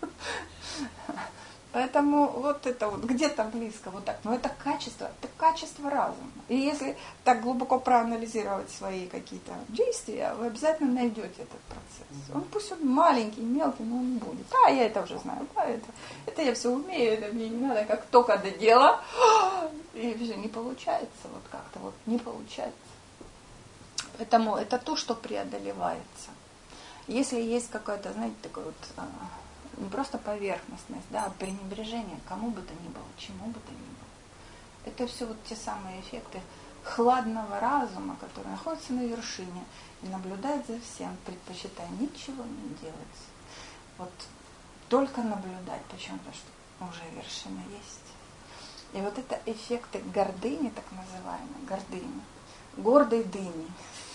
Поэтому вот это вот где-то близко, вот так. Но это качество разума. И если так глубоко проанализировать свои какие-то действия, вы обязательно найдете этот процесс. Он пусть он маленький, мелкий, но он будет. Я это уже знаю, это я все умею, это мне не надо, как только до дела. И все не получается, вот как-то вот не получается. Поэтому это то, что преодолевается. Если есть какое-то, знаете, такое вот не просто поверхностность, а пренебрежение кому бы то ни было, чему бы то ни было. Это все вот те самые эффекты хладного разума, который находится на вершине и наблюдает за всем, предпочитая ничего не делать. Вот только наблюдать, почему? Потому что уже вершина есть. И вот это эффекты гордыни, так называемой, гордыни, гордой дыни.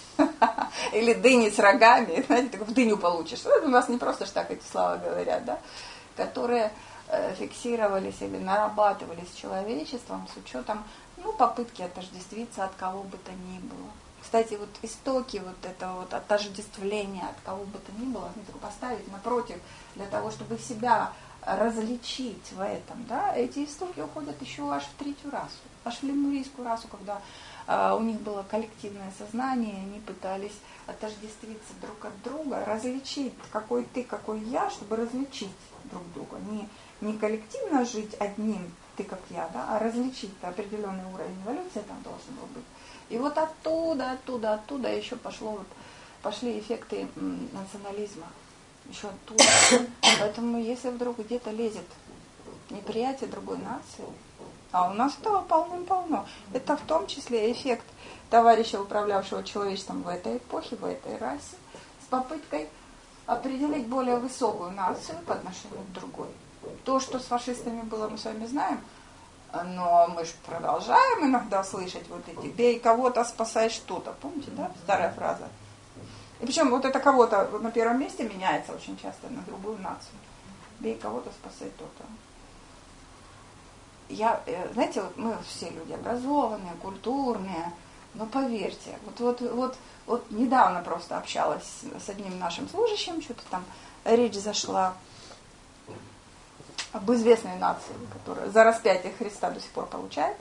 Или дыни с рогами, знаете, так в дыню получишь. Вот у нас не просто ж так эти слова говорят, да, которые фиксировались или нарабатывались человечеством с учетом, попытки отождествиться от кого бы то ни было. Кстати, вот истоки вот этого вот отождествления от кого бы то ни было, поставить напротив, для того, чтобы себя различить в этом, да, эти истоки уходят еще аж в третью расу, аж в лемурийскую расу, когда у них было коллективное сознание, они пытались отождествиться друг от друга, различить, какой ты, какой я, чтобы различить друг друга, не коллективно жить одним, ты как я, да, а различить определенный уровень эволюции там должен был быть. И вот оттуда еще пошли эффекты национализма. Еще оттуда. Поэтому если вдруг где-то лезет неприятие другой нации, а у нас этого полным-полно, это в том числе эффект товарища, управлявшего человечеством в этой эпохе, в этой расе, с попыткой определить более высокую нацию по отношению к другой. То, что с фашистами было, мы с вами знаем, но мы же продолжаем иногда слышать вот эти «бей кого-то, спасай что-то». Помните, да, старая фраза? И причем вот это кого-то на первом месте меняется очень часто на другую нацию. «Бей кого-то, спасай то-то». Знаете, вот мы все люди образованные, культурные, но поверьте, вот недавно просто общалась с одним нашим служащим, что-то там речь зашла об известной нации, которая за распятие Христа до сих пор получает.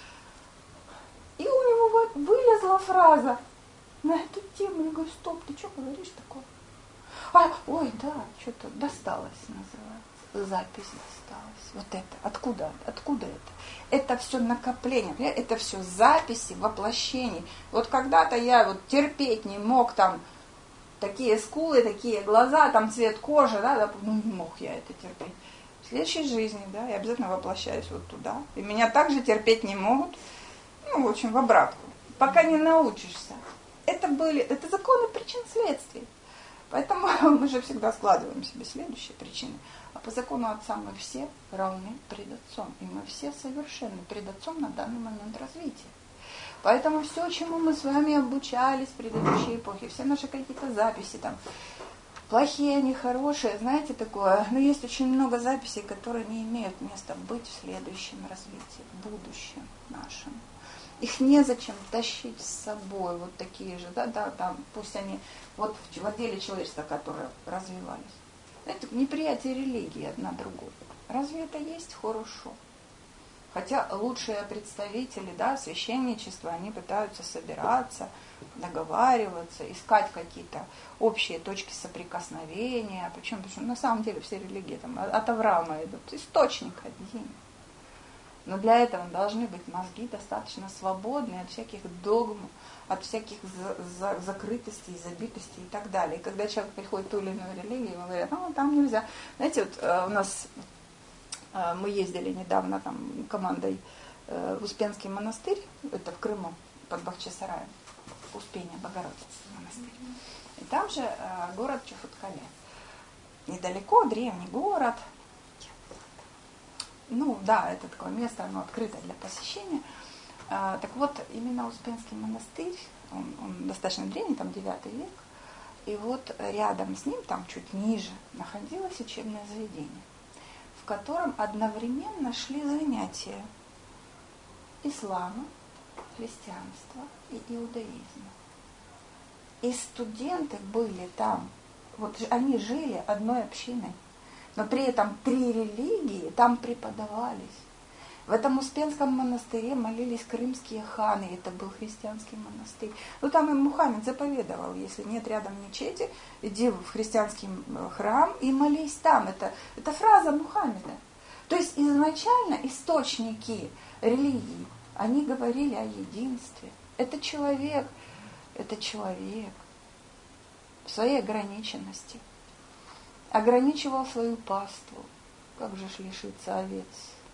И у него вылезла фраза на эту тему. Я говорю, стоп, ты что говоришь такое? Ой, да, что-то досталось, называется. Запись досталась. Вот это. Откуда это? Это все накопление, это все записи, воплощений. Вот когда-то я терпеть не мог там такие скулы, такие глаза, там цвет кожи, да, не мог я это терпеть. В следующей жизни, да, я обязательно воплощаюсь вот туда. И меня также терпеть не могут, в общем, в обратку. Пока не научишься. Это законы причин следствий. Поэтому мы же всегда складываем себе следующие причины. А по закону Отца мы все равны пред Отцом. И мы все совершенны пред Отцом на данный момент развития. Поэтому все, чему мы с вами обучались в предыдущей эпохе, все наши какие-то записи там, плохие они, хорошие, знаете такое, но есть очень много записей, которые не имеют места быть в следующем развитии, в будущем нашем. Их незачем тащить с собой, вот такие же, да, там, пусть они вот в отделе человечества, которые развивались. Это неприятие религии одна другой. Разве это есть хорошо? Хотя лучшие представители, да, священничества, они пытаются собираться, договариваться, искать какие-то общие точки соприкосновения. Почему? Потому что на самом деле все религии там от Авраама идут. Источник один. Но для этого должны быть мозги достаточно свободные от всяких догм, от всяких закрытостей, забитостей и так далее. И когда человек приходит в ту или иную религию, ему говорят, там нельзя. Знаете, вот у нас мы ездили недавно там командой в Успенский монастырь, это в Крыму, под Бахчисараем, Успение Богородицы монастырь. И там же город Чуфуткале. Недалеко, древний город. Это такое место, оно открыто для посещения. Так вот, именно Успенский монастырь, он достаточно древний, там 9 век, и вот рядом с ним, там чуть ниже, находилось учебное заведение, в котором одновременно шли занятия ислама, христианства и иудаизма. И студенты были там, они жили одной общиной, но при этом 3 религии там преподавались. В этом Успенском монастыре молились крымские ханы, это был христианский монастырь. Там им Мухаммед заповедовал, если нет рядом мечети, иди в христианский храм и молись там. Это фраза Мухаммеда. То есть изначально источники религии, они говорили о единстве. Это человек в своей ограниченности ограничивал свою паству. Как же ж лишиться овец?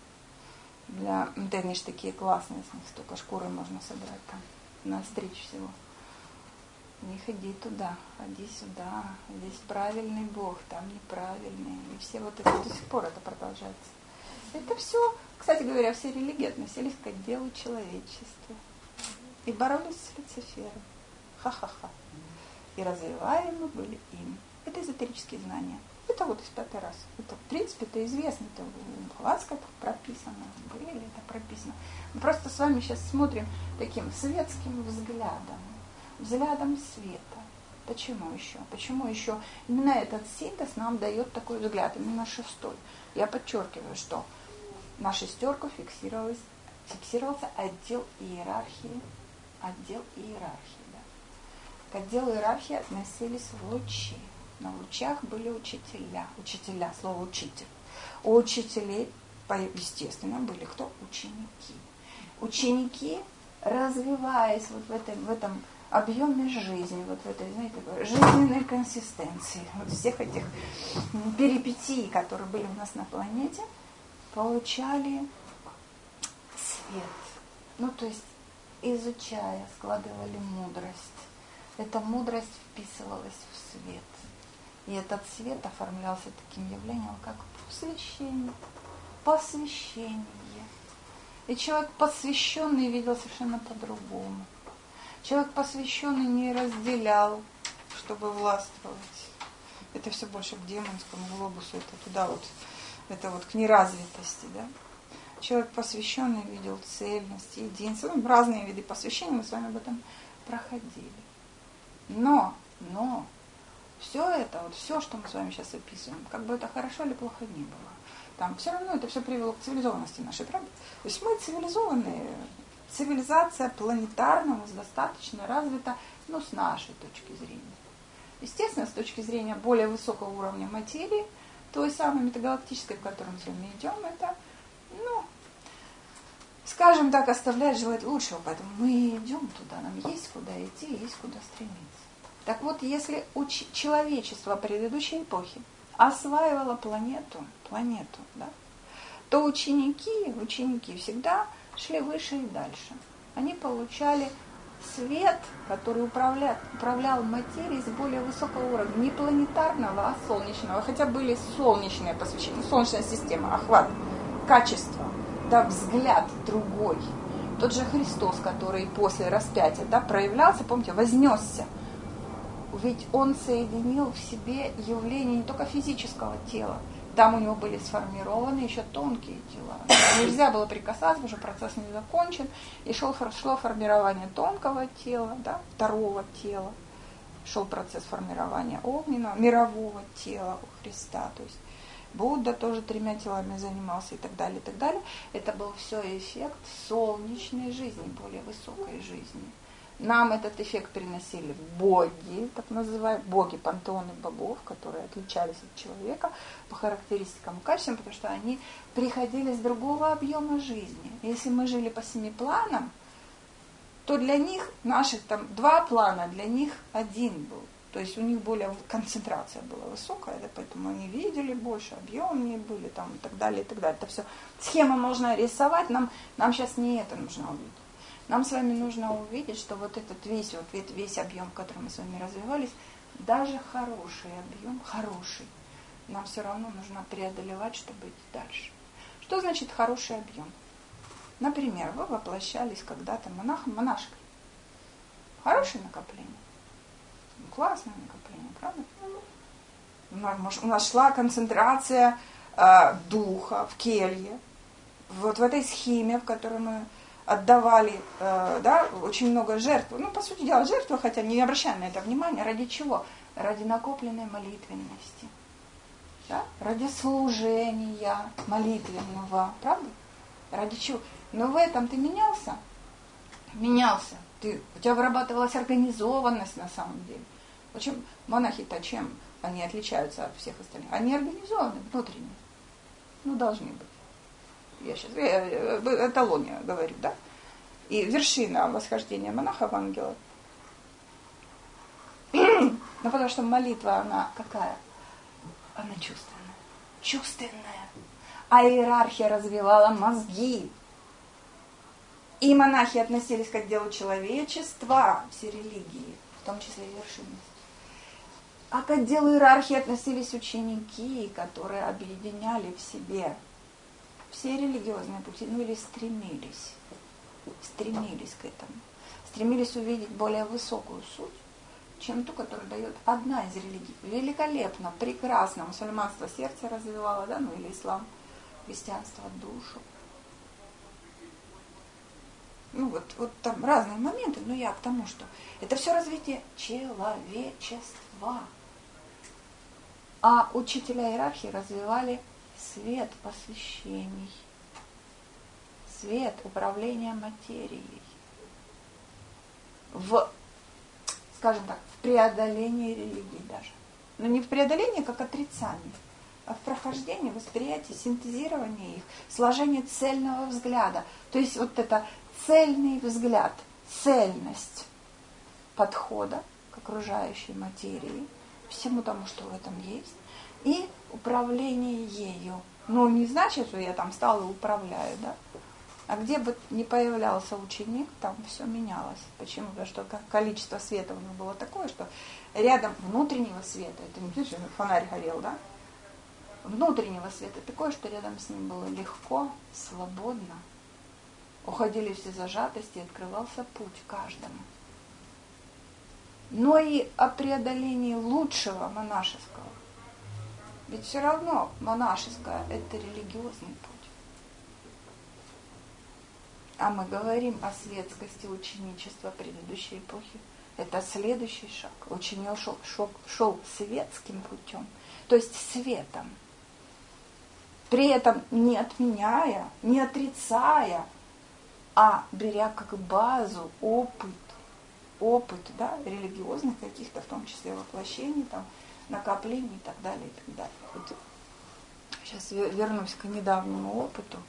Они же такие классные, с них столько шкуры можно собрать там, настричь всего. Не ходи туда, ходи сюда. Здесь правильный Бог, там неправильный. И все это до сих пор это продолжается. Это все, кстати говоря, все религии относились к отделу человечества. И боролись с Люцифером. Ха-ха-ха. И развиваемы были им. Это эзотерические знания. Это вот из 5 раз. Это, в принципе, это известно. Это в Блаватской прописано, в Бреле это прописано. Мы просто с вами сейчас смотрим таким светским взглядом. Взглядом света. Почему еще? Почему еще именно этот синтез нам дает такой взгляд, именно 6. Я подчеркиваю, что на 6 фиксировался отдел иерархии. Отдел иерархии. Да. К отделу иерархии относились лучи. На лучах были учителя. Учителя, слово учитель. У учителей, естественно, были кто? Ученики. Ученики, развиваясь вот в этом объеме жизни, вот в этой, знаете, жизненной консистенции, вот всех этих перипетий, которые были у нас на планете, получали свет. Ну, то есть, изучая, складывали мудрость. Эта мудрость вписывалась в свет. И этот свет оформлялся таким явлением, как посвящение. Посвящение. И человек посвященный видел совершенно по-другому. Человек посвященный не разделял, чтобы властвовать. Это все больше к демонскому глобусу, это туда вот, это вот к неразвитости, да. Человек посвященный видел цельность, единство. Ну, разные виды посвящения, мы с вами об этом проходили. Но все это, вот все, что мы с вами сейчас описываем, как бы это хорошо или плохо ни было, там все равно это все привело к цивилизованности нашей, правда? То есть мы цивилизованные, цивилизация планетарная у нас достаточно развита, ну, с нашей точки зрения. Естественно, с точки зрения более высокого уровня материи, той самой метагалактической, в которой мы с вами идем, это, ну, скажем так, оставляет желать лучшего, поэтому мы идем туда, нам есть куда идти, есть куда стремиться. Так вот, если человечество предыдущей эпохи осваивало планету, да, то ученики всегда шли выше и дальше. Они получали свет, который управлял материей с более высокого уровня, не планетарного, а солнечного, хотя были солнечные посвящения, солнечная система, охват, качество, да, взгляд другой. Тот же Христос, который после распятия, да, проявлялся, помните, вознесся. Ведь он соединил в себе явление не только физического тела. Там у него были сформированы еще тонкие тела. Нельзя было прикасаться, потому что процесс не закончен. И шло формирование тонкого тела, да, второго тела. Шел процесс формирования огненного, мирового тела у Христа. То есть Будда тоже 3 телами занимался и так далее, и так далее. Это был все эффект солнечной жизни, более высокой жизни. Нам этот эффект приносили боги, так называемые, боги, пантеоны богов, которые отличались от человека по характеристикам и качествам, потому что они приходили с другого объема жизни. Если мы жили по 7 планам, то для них, наших там 2 плана, для них 1 был. То есть у них более концентрация была высокая, да, поэтому они видели больше, объемнее были там, и так далее, и так далее. Это все схемы можно рисовать, нам сейчас не это нужно увидеть. Нам с вами нужно увидеть, что вот этот весь объем, в котором мы с вами развивались, даже хороший объем, хороший, нам все равно нужно преодолевать, чтобы идти дальше. Что значит хороший объем? Например, вы воплощались когда-то монахом, монашкой. Хорошее накопление. Классное накопление, правда? У нас шла концентрация духа в келье, вот в этой схеме, в которой мы отдавали, да, очень много жертв. Ну, по сути дела, жертвы, хотя не обращаем на это внимания. Ради чего? Ради накопленной молитвенности. Да? Ради служения молитвенного. Правда? Ради чего? Но в этом ты менялся? Менялся. У тебя вырабатывалась организованность на самом деле. Почему монахи-то чем они отличаются от всех остальных? Они организованы внутренне. Ну, должны быть. Я сейчас эталоне говорю, да? И вершина восхождения монаха в ангела. Ну, потому что молитва, она какая? Она чувственная. Чувственная. А иерархия развивала мозги. И монахи относились к отделу человечества, все религии, в том числе и вершинность. А к отделу иерархии относились ученики, которые объединяли в себе все религиозные пути, ну или стремились к этому. стремились увидеть более высокую суть, чем ту, которую дает одна из религий. Великолепно, прекрасно мусульманство сердце развивало, да, ну или ислам, христианство душу. Ну вот там разные моменты, но я к тому, что это все развитие человечества. А учителя иерархии развивали свет посвящений, свет управления материей, в, скажем так, в преодолении религии даже. Но не в преодолении как отрицание, а в прохождении, восприятии, синтезировании их, сложении цельного взгляда. То есть вот это цельный взгляд, цельность подхода к окружающей материи, всему тому, что в этом есть, и управление ею. Ну, не значит, что я там стала и управляю, да? А где бы ни появлялся ученик, там все менялось. Почему? Потому что количество света у него было такое, что рядом внутреннего света, это не значит, что фонарь горел, да? Внутреннего света такое, что рядом с ним было легко, свободно. Уходили все зажатости, и открывался путь каждому. Но и о преодолении лучшего монашеского. Ведь все равно монашеское – это религиозный путь. А мы говорим о светскости ученичества предыдущей эпохи. Это следующий шаг. Ученик шел светским путем, то есть светом. При этом не отменяя, не отрицая, а беря как базу опыт, да, религиозных каких-то, в том числе воплощений, там, накоплений и так далее, и так далее. Вот сейчас вернусь к недавнему опыту.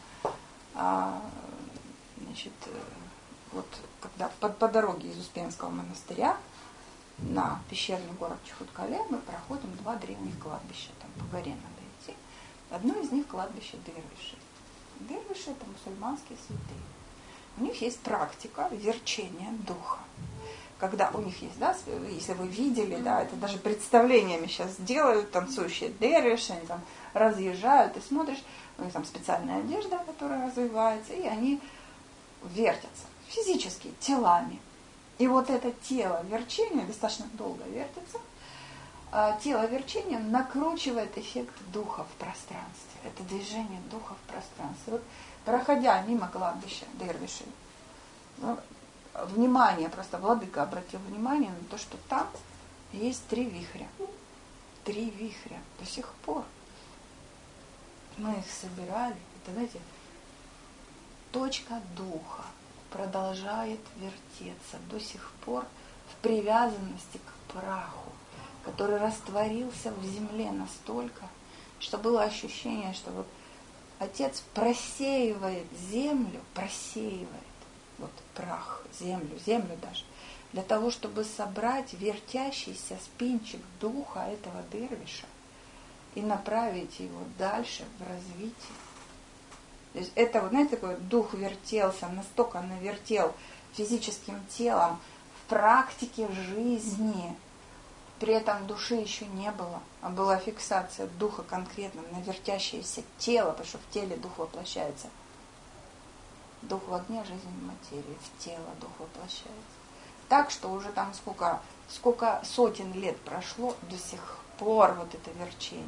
Значит, вот когда по дороге из Успенского монастыря на пещерный город Чхоткале мы проходим 2 древних кладбища, там по горе надо идти. Одно из них кладбище дервишей. Дервиши – это мусульманские святые. У них есть практика верчения духа. Когда у них есть, да, если вы видели, да, это даже представлениями сейчас делают, танцующие дервиши, они там разъезжают, и смотришь, у них там специальная одежда, которая развивается, и они вертятся физически, телами. И вот это тело верчения достаточно долго вертится, тело верчения накручивает эффект духа в пространстве. Это движение духа в пространстве. Вот, проходя мимо кладбища дервишей, внимание, просто владыка обратил внимание на то, что там есть 3 вихря. 3 вихря до сих пор. Мы их собирали. Это, знаете, точка духа продолжает вертеться до сих пор в привязанности к праху, который растворился в земле настолько, что было ощущение, что вот Отец просеивает землю, вот прах, землю даже, для того, чтобы собрать вертящийся спинчик духа этого дервиша и направить его дальше в развитие. То есть это, вот, знаете, такой дух вертелся, настолько навертел физическим телом в практике жизни. При этом души еще не было, а была фиксация духа конкретно на вертящееся тело, потому что в теле дух воплощается. Дух в огне, жизнь в материи, в тело дух воплощается. Так что уже там сколько сотен лет прошло, до сих пор вот это верчение.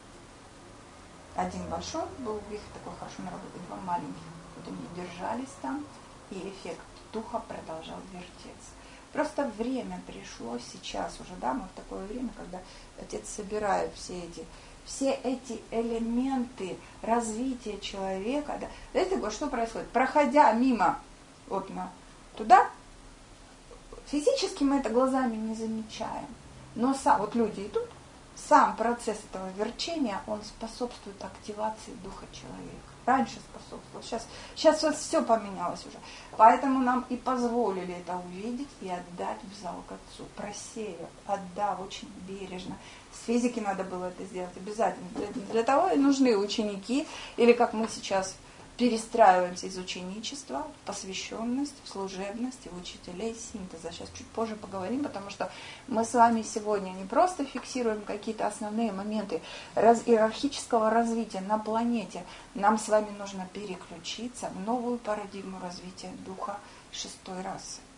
Один большой был вихрь, такой хорошо наработанный, 2 маленьких. Вот они держались там, и эффект духа продолжал вертеться. Просто время пришло сейчас уже, да, мы в такое время, когда Отец собирает все эти элементы развития человека. Да. Знаете, что происходит? Проходя мимо туда, физически мы это глазами не замечаем. Но вот люди идут, сам процесс этого верчения, он способствует активации духа человека. Раньше способствовал, сейчас вот все поменялось уже. Поэтому нам и позволили это увидеть и отдать в зал к Отцу. Просеяв, отдав очень бережно. С физики надо было это сделать обязательно. Для того и нужны ученики, или как мы сейчас перестраиваемся из ученичества в посвященность, в служебность, в учителей синтеза. Сейчас чуть позже поговорим, потому что мы с вами сегодня не просто фиксируем какие-то основные моменты иерархического развития на планете. Нам с вами нужно переключиться в новую парадигму развития духа 6-й расы.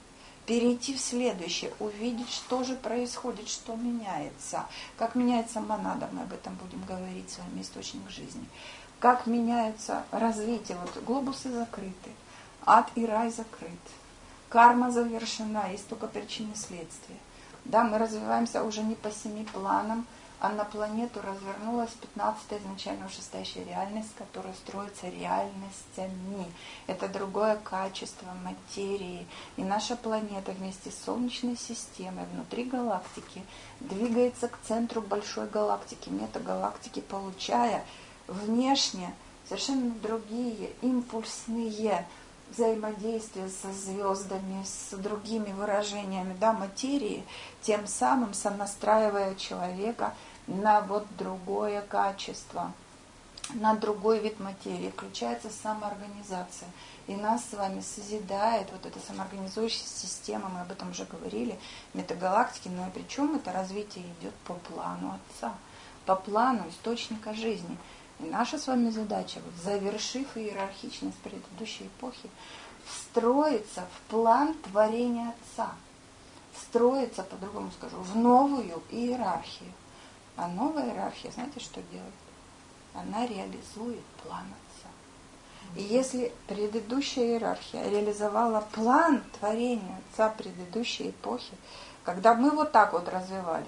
перейти в следующее, увидеть, что же происходит, что меняется, как меняется монада, мы об этом будем говорить с вами, источник жизни, как меняется развитие, вот глобусы закрыты, ад и рай закрыт, карма завершена, есть только причины и следствия. Да, мы развиваемся уже не по 7 планам, а на планету развернулась 15-я изначально вышестоящая реальность, которая строится реальностями. Это другое качество материи. И наша планета вместе с Солнечной системой внутри галактики двигается к центру большой галактики, метагалактики, получая внешне совершенно другие импульсные взаимодействие со звездами, с другими выражениями, да, материи, тем самым сонастраивая человека на вот другое качество, на другой вид материи. Включается самоорганизация. И нас с вами созидает вот эта самоорганизующаяся система, мы об этом уже говорили, метагалактики, но и причем это развитие идет по плану Отца, по плану источника жизни. И наша с вами задача, вот, завершив иерархичность предыдущей эпохи, встроиться в план творения Отца, встроиться, по-другому скажу, в новую иерархию. А новая иерархия, знаете, что делает? Она реализует план Отца. И если предыдущая иерархия реализовала план творения Отца предыдущей эпохи, когда мы вот так вот развивались,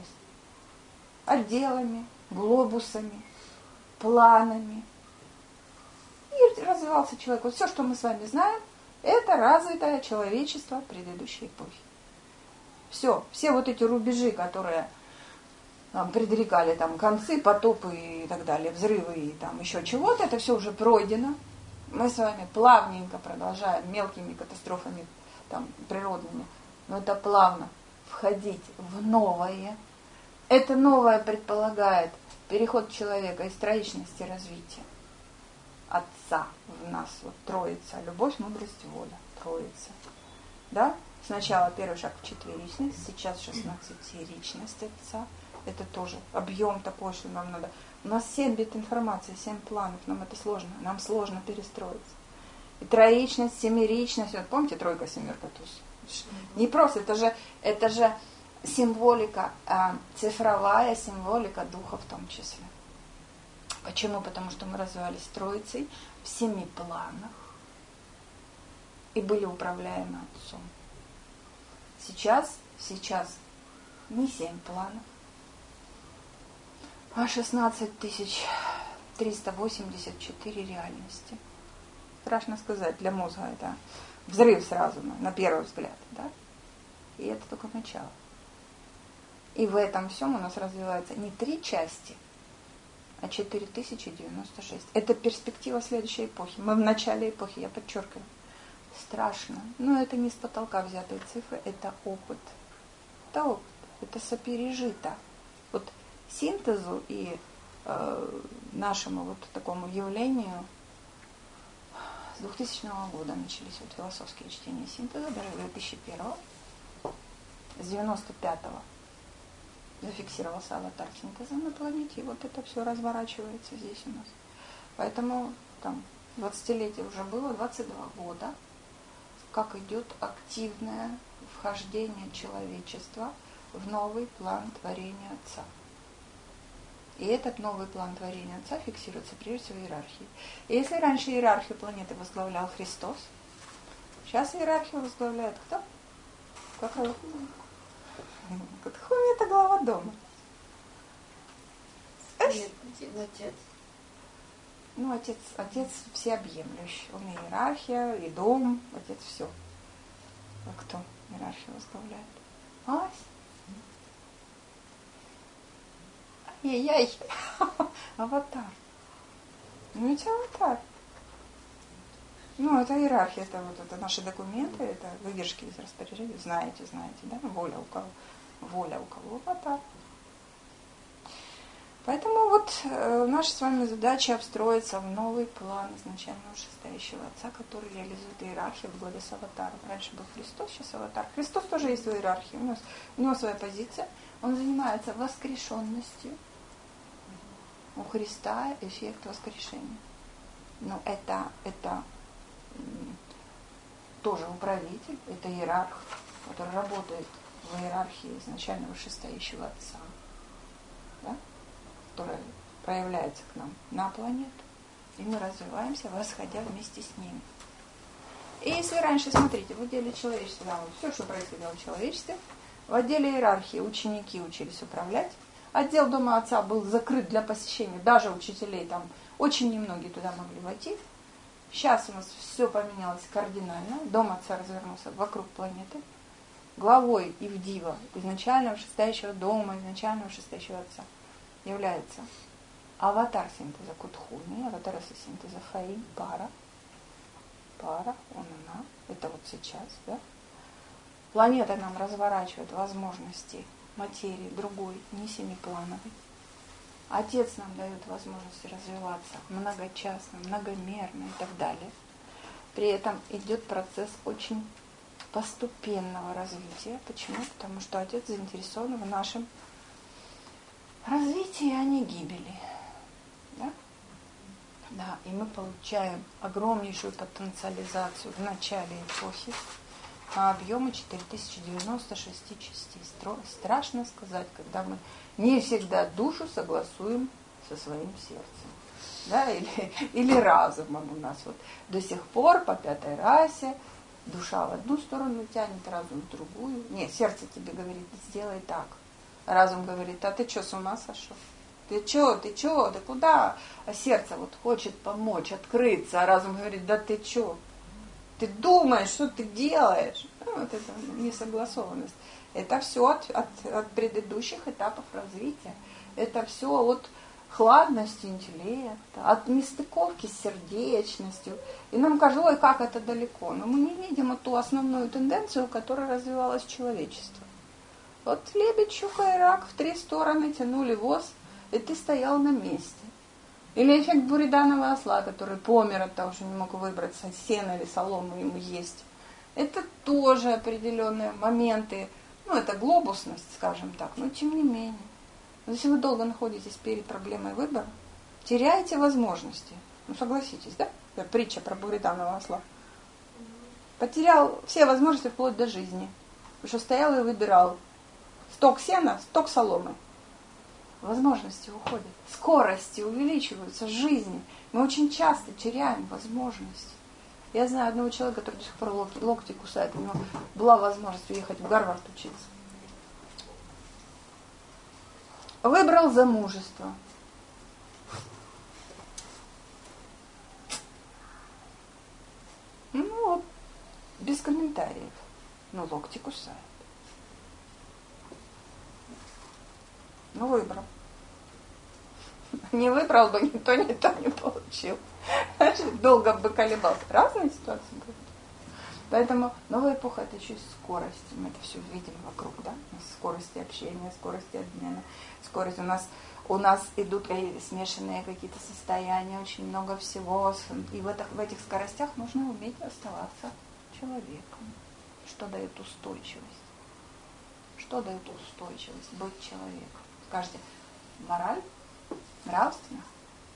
отделами, глобусами, планами, и развивался человек. Вот все, что мы с вами знаем, это развитое человечество предыдущей эпохи. Все вот эти рубежи, которые нам предрекали там концы, потопы и так далее, взрывы и там еще чего-то, это все уже пройдено. Мы с вами плавненько продолжаем мелкими катастрофами там, природными, но это плавно входить в новое. Это новое предполагает переход человека из троичности развития Отца в нас, вот Троица, любовь, мудрость, воля, Троица. Да? Сначала первый шаг в четверичность, сейчас 16-ричность Отца. Это тоже объем такой, что нам надо. У нас 7 бит информации, 7 планов, нам это сложно, нам сложно перестроиться. И троичность, семеричность, вот помните, тройка, семерка, туз. Не просто, это же символика, цифровая символика духа в том числе. Почему? Потому что мы развивались Троицей в 7 планах и были управляемы Отцом. Сейчас не 7 планов, а 16 384 реальности. Страшно сказать, для мозга это взрыв сразу, на первый взгляд. Да? И это только начало. И в этом всем у нас развивается не 3 части, а 4096. Это перспектива следующей эпохи. Мы в начале эпохи, я подчеркиваю. Страшно. Но это не с потолка взятые цифры, это опыт. Это опыт, это сопережито. Вот синтезу и нашему вот такому явлению с 2000 года начались вот философские чтения синтеза, даже 2001. С 95-го зафиксировался аватар синтеза на планете, и вот это все разворачивается здесь у нас. Поэтому там 20-летие уже было, 22 года, как идет активное вхождение человечества в новый план творения Отца. И этот новый план творения Отца фиксируется прежде всего иерархией. И если раньше иерархию планеты возглавлял Христос, сейчас иерархию возглавляет кто? Какой? Катхуми — это глава дома. Нет, отец. Ну, отец всеобъемлющий. Он и иерархия, и дом, отец все. А кто иерархию возглавляет? Ась? Ай-яй-яй. Аватар. Ну, ведь аватар. Ну, это иерархия, это вот это наши документы, это выдержки из распоряжения. Знаете, да? Воля у кого? Воля у кого? Аватар. Поэтому вот наша с вами задача обстроиться в новый план изначально вышестоящего Отца, который реализует иерархию в главе с аватаром. Раньше был Христос, сейчас аватар. Христос тоже есть в иерархии, у него своя позиция. Он занимается воскрешенностью. У Христа эффект воскрешения. Но это тоже управитель, это иерарх. который работает в иерархии изначально вышестоящего Отца, да? Который проявляется к нам на планету, и мы развиваемся, восходя вместе с ними. И если раньше, смотрите, в отделе человечества, да, вот все, что происходило в человечестве, в отделе иерархии ученики учились управлять, отдел Дома Отца был закрыт для посещения, даже учителей, там очень немногие туда могли войти. Сейчас у нас все поменялось кардинально, Дом Отца развернулся вокруг планеты. Главой Ивдива, изначально вышестоящего дома, изначально вышестоящего Отца, является аватар синтеза Кутхуни, аватар синтеза Фаи, пара, он, она, это вот сейчас, да. Планета нам разворачивает возможности материи другой, не семиплановой. Отец нам дает возможности развиваться многочасно, многомерно и так далее. При этом идет процесс очень постепенного развития. Почему? Потому что Отец заинтересован в нашем развитии, а не гибели. Да? Да, и мы получаем огромнейшую потенциализацию в начале эпохи на объеме 4096 частей. Страшно сказать, когда мы не всегда душу согласуем со своим сердцем. Да, или разумом у нас вот до сих пор по пятой расе душа в одну сторону тянет, разум в другую. Нет, сердце тебе говорит, сделай так. Разум говорит, а ты что, с ума сошел? Ты что, ты куда? А сердце вот хочет помочь, открыться, а разум говорит, да ты что? Ты думаешь, что ты делаешь? Ну, вот это несогласованность. Это все от предыдущих этапов развития. Это все от хладности интеллекта, от нестыковки с сердечностью. И нам кажется, ой, как это далеко. Но мы не видим ту основную тенденцию, которая развивалась человечество. Вот лебедь, щука и рак в 3 стороны тянули воз, и ты стоял на месте. Или эффект буриданова осла, который помер от того, что не мог выбраться, сено или солому ему есть. Это тоже определенные моменты, ну, это глобусность, скажем так, но тем не менее. Но если вы долго находитесь перед проблемой выбора, теряете возможности. Ну, согласитесь, да? Это притча про буриданова осла. Потерял все возможности вплоть до жизни. Потому что стоял и выбирал сток сена, сток соломы. Возможности уходят, скорости увеличиваются в жизни. Мы очень часто теряем возможности. Я знаю одного человека, который до сих пор локти кусает. У него была возможность уехать в Гарвард учиться. Выбрал замужество. Ну вот, без комментариев. Но локти кусает. Ну, выбрал. Не выбрал бы, ни то не получил. Значит, долго бы колебался. Разные ситуации бывают. Поэтому новая эпоха — это еще и скорость. Мы это все видим вокруг, да? Скорости общения, скорости обмена, скорость. У нас идут смешанные какие-то состояния, очень много всего. И в этих скоростях нужно уметь оставаться человеком. Что дает устойчивость? Что дает устойчивость? Быть человеком. Скажите, мораль, нравственность.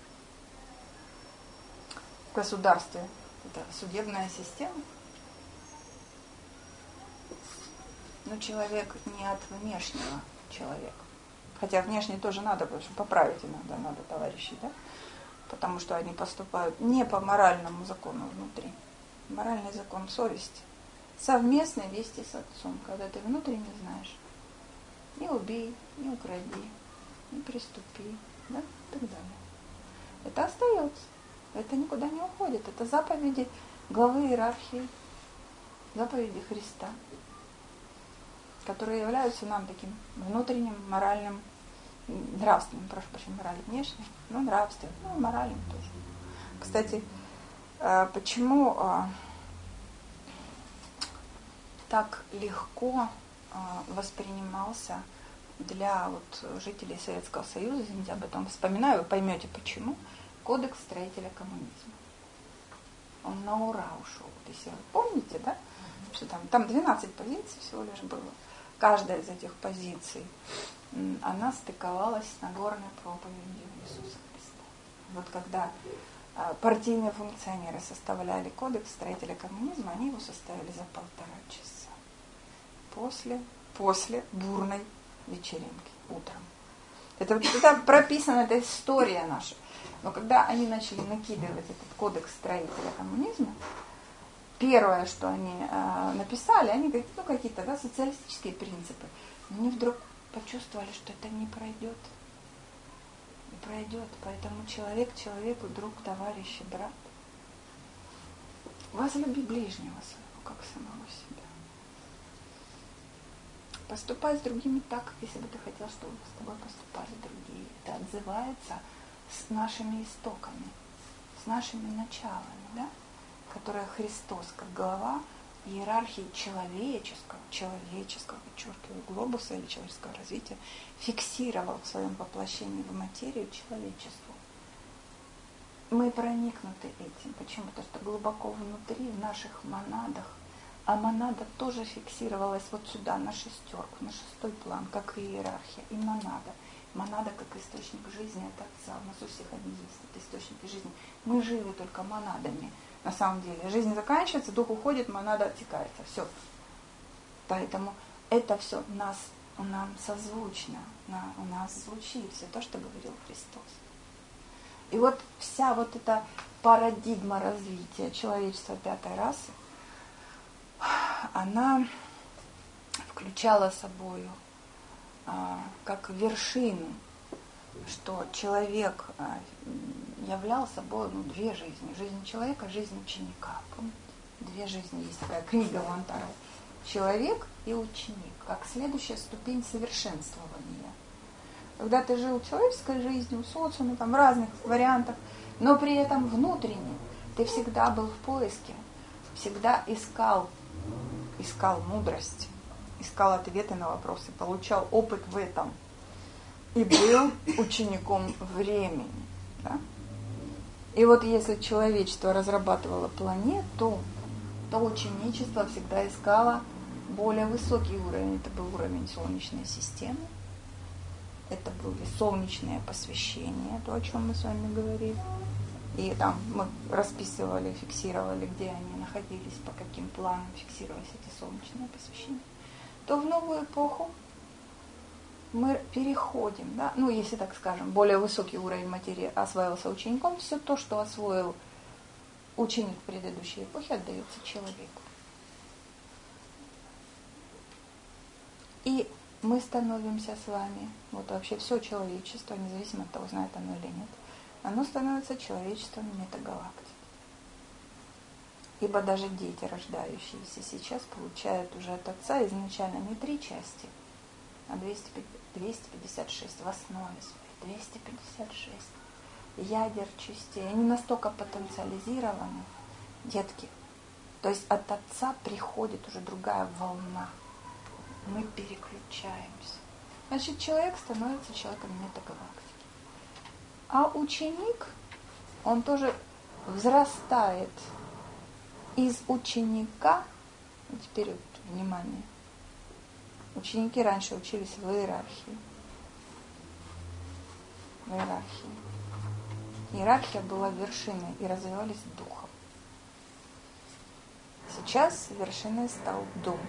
В государстве это судебная система. Но человек не от внешнего человека. Хотя внешне тоже надо, потому что поправить иногда надо товарищей, да? Потому что они поступают не по моральному закону внутри. Моральный закон совести. Совместно вести с отцом, когда ты внутренне знаешь. Не убей, не укради, не приступи, да, и так далее. Это остается, это никуда не уходит. Это заповеди главы иерархии, заповеди Христа, которые являются нам таким внутренним, моральным, нравственным, прошу прощения, моральным внешним, но нравственным, ну, моральным тоже. Кстати, почему так легко воспринимался для жителей Советского Союза, я об этом вспоминаю, вы поймете почему, кодекс строителя коммунизма. Он на ура ушел. Если вы помните, да, что там 12 позиций всего лишь было. Каждая из этих позиций, она стыковалась с Нагорной проповедью Иисуса Христа. Вот когда партийные функционеры составляли кодекс строителя коммунизма, они его составили за 1,5 часа. после бурной вечеринки утром. Это прописана, это история наша. Но когда они начали накидывать этот кодекс строителя коммунизма, первое, что они написали, они говорят, какие-то социалистические принципы. Но они вдруг почувствовали, что это не пройдет. Не пройдет. Поэтому человек человеку, друг, товарищ и брат. Возлюби ближнего своего, как самого себя. Поступай с другими так, как если бы ты хотел, чтобы с тобой поступали другие. Это отзывается с нашими истоками, с нашими началами, да? Которые Христос, как глава иерархии человеческого, подчеркиваю, глобуса или человеческого развития, фиксировал в своем воплощении в материю человечеству. Мы проникнуты этим. Почему? Потому что глубоко внутри, в наших монадах, а монада тоже фиксировалась вот сюда, на шестерку, на шестой план, как и иерархия, и монада. Монада как источник жизни от Отца. У нас у всех они есть, это источники жизни. Мы живы только монадами. На самом деле, жизнь заканчивается, дух уходит, монада оттекается. Все. Поэтому это все нам созвучно, у нас звучит все то, что говорил Христос. И вот вся вот эта парадигма развития человечества пятой расы, она включала собою как вершину, что человек являл собой две жизни. Жизнь человека, жизнь ученика. Помните? Две жизни есть такая книга Вантара. Человек и ученик, как следующая ступень совершенствования. Когда ты жил человеческой жизнью, в социуме, в разных вариантах, но при этом внутренне ты всегда был в поиске, всегда искал мудрость, искал ответы на вопросы, получал опыт в этом и был учеником времени. Да? И вот если человечество разрабатывало планету, то ученичество всегда искало более высокий уровень. Это был уровень Солнечной системы, это были солнечные посвящения, то, о чем мы с вами говорили. И там мы расписывали, фиксировали, где они находились, по каким планам фиксировались эти солнечные посвящения. То в новую эпоху мы переходим, да, если так скажем, более высокий уровень материи освоился учеником, все то, что освоил ученик в предыдущей эпохе, отдается человеку. И мы становимся с вами, вот вообще все человечество, независимо от того, знает оно или нет, оно становится человечеством метагалактики. Ибо даже дети, рождающиеся сейчас, получают уже от Отца изначально не 3 части, а 256 в основе своей, 256 ядер частей. Они настолько потенциализированы, детки. То есть от Отца приходит уже другая волна. Мы переключаемся. Значит, человек становится человеком метагалактики. А ученик, он тоже взрастает из ученика. Теперь вот, внимание. Ученики раньше учились в иерархии. Иерархия была вершиной и развивались духом. Сейчас вершиной стал дом.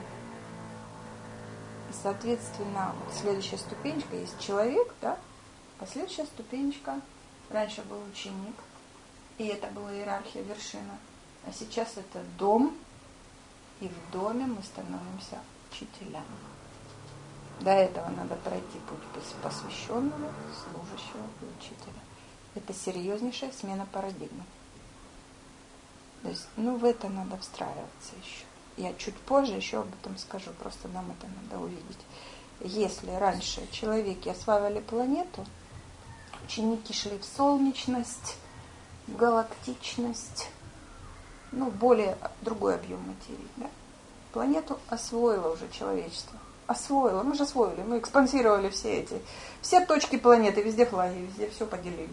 И, соответственно, вот следующая ступенечка есть человек, да? А следующая ступенечка, раньше был ученик, и это была иерархия, вершина. А сейчас это дом, и в доме мы становимся учителями. До этого надо пройти путь посвященного, служащего и учителя. Это серьезнейшая смена парадигмы. То есть, в это надо встраиваться еще. Я чуть позже еще об этом скажу, просто нам это надо увидеть. Если раньше человеки осваивали планету, ученики шли в солнечность, в галактичность, более другой объем материи. Да? Планету освоило уже человечество. Мы же освоили, мы экспансировали все точки планеты, везде флаги, везде все поделили.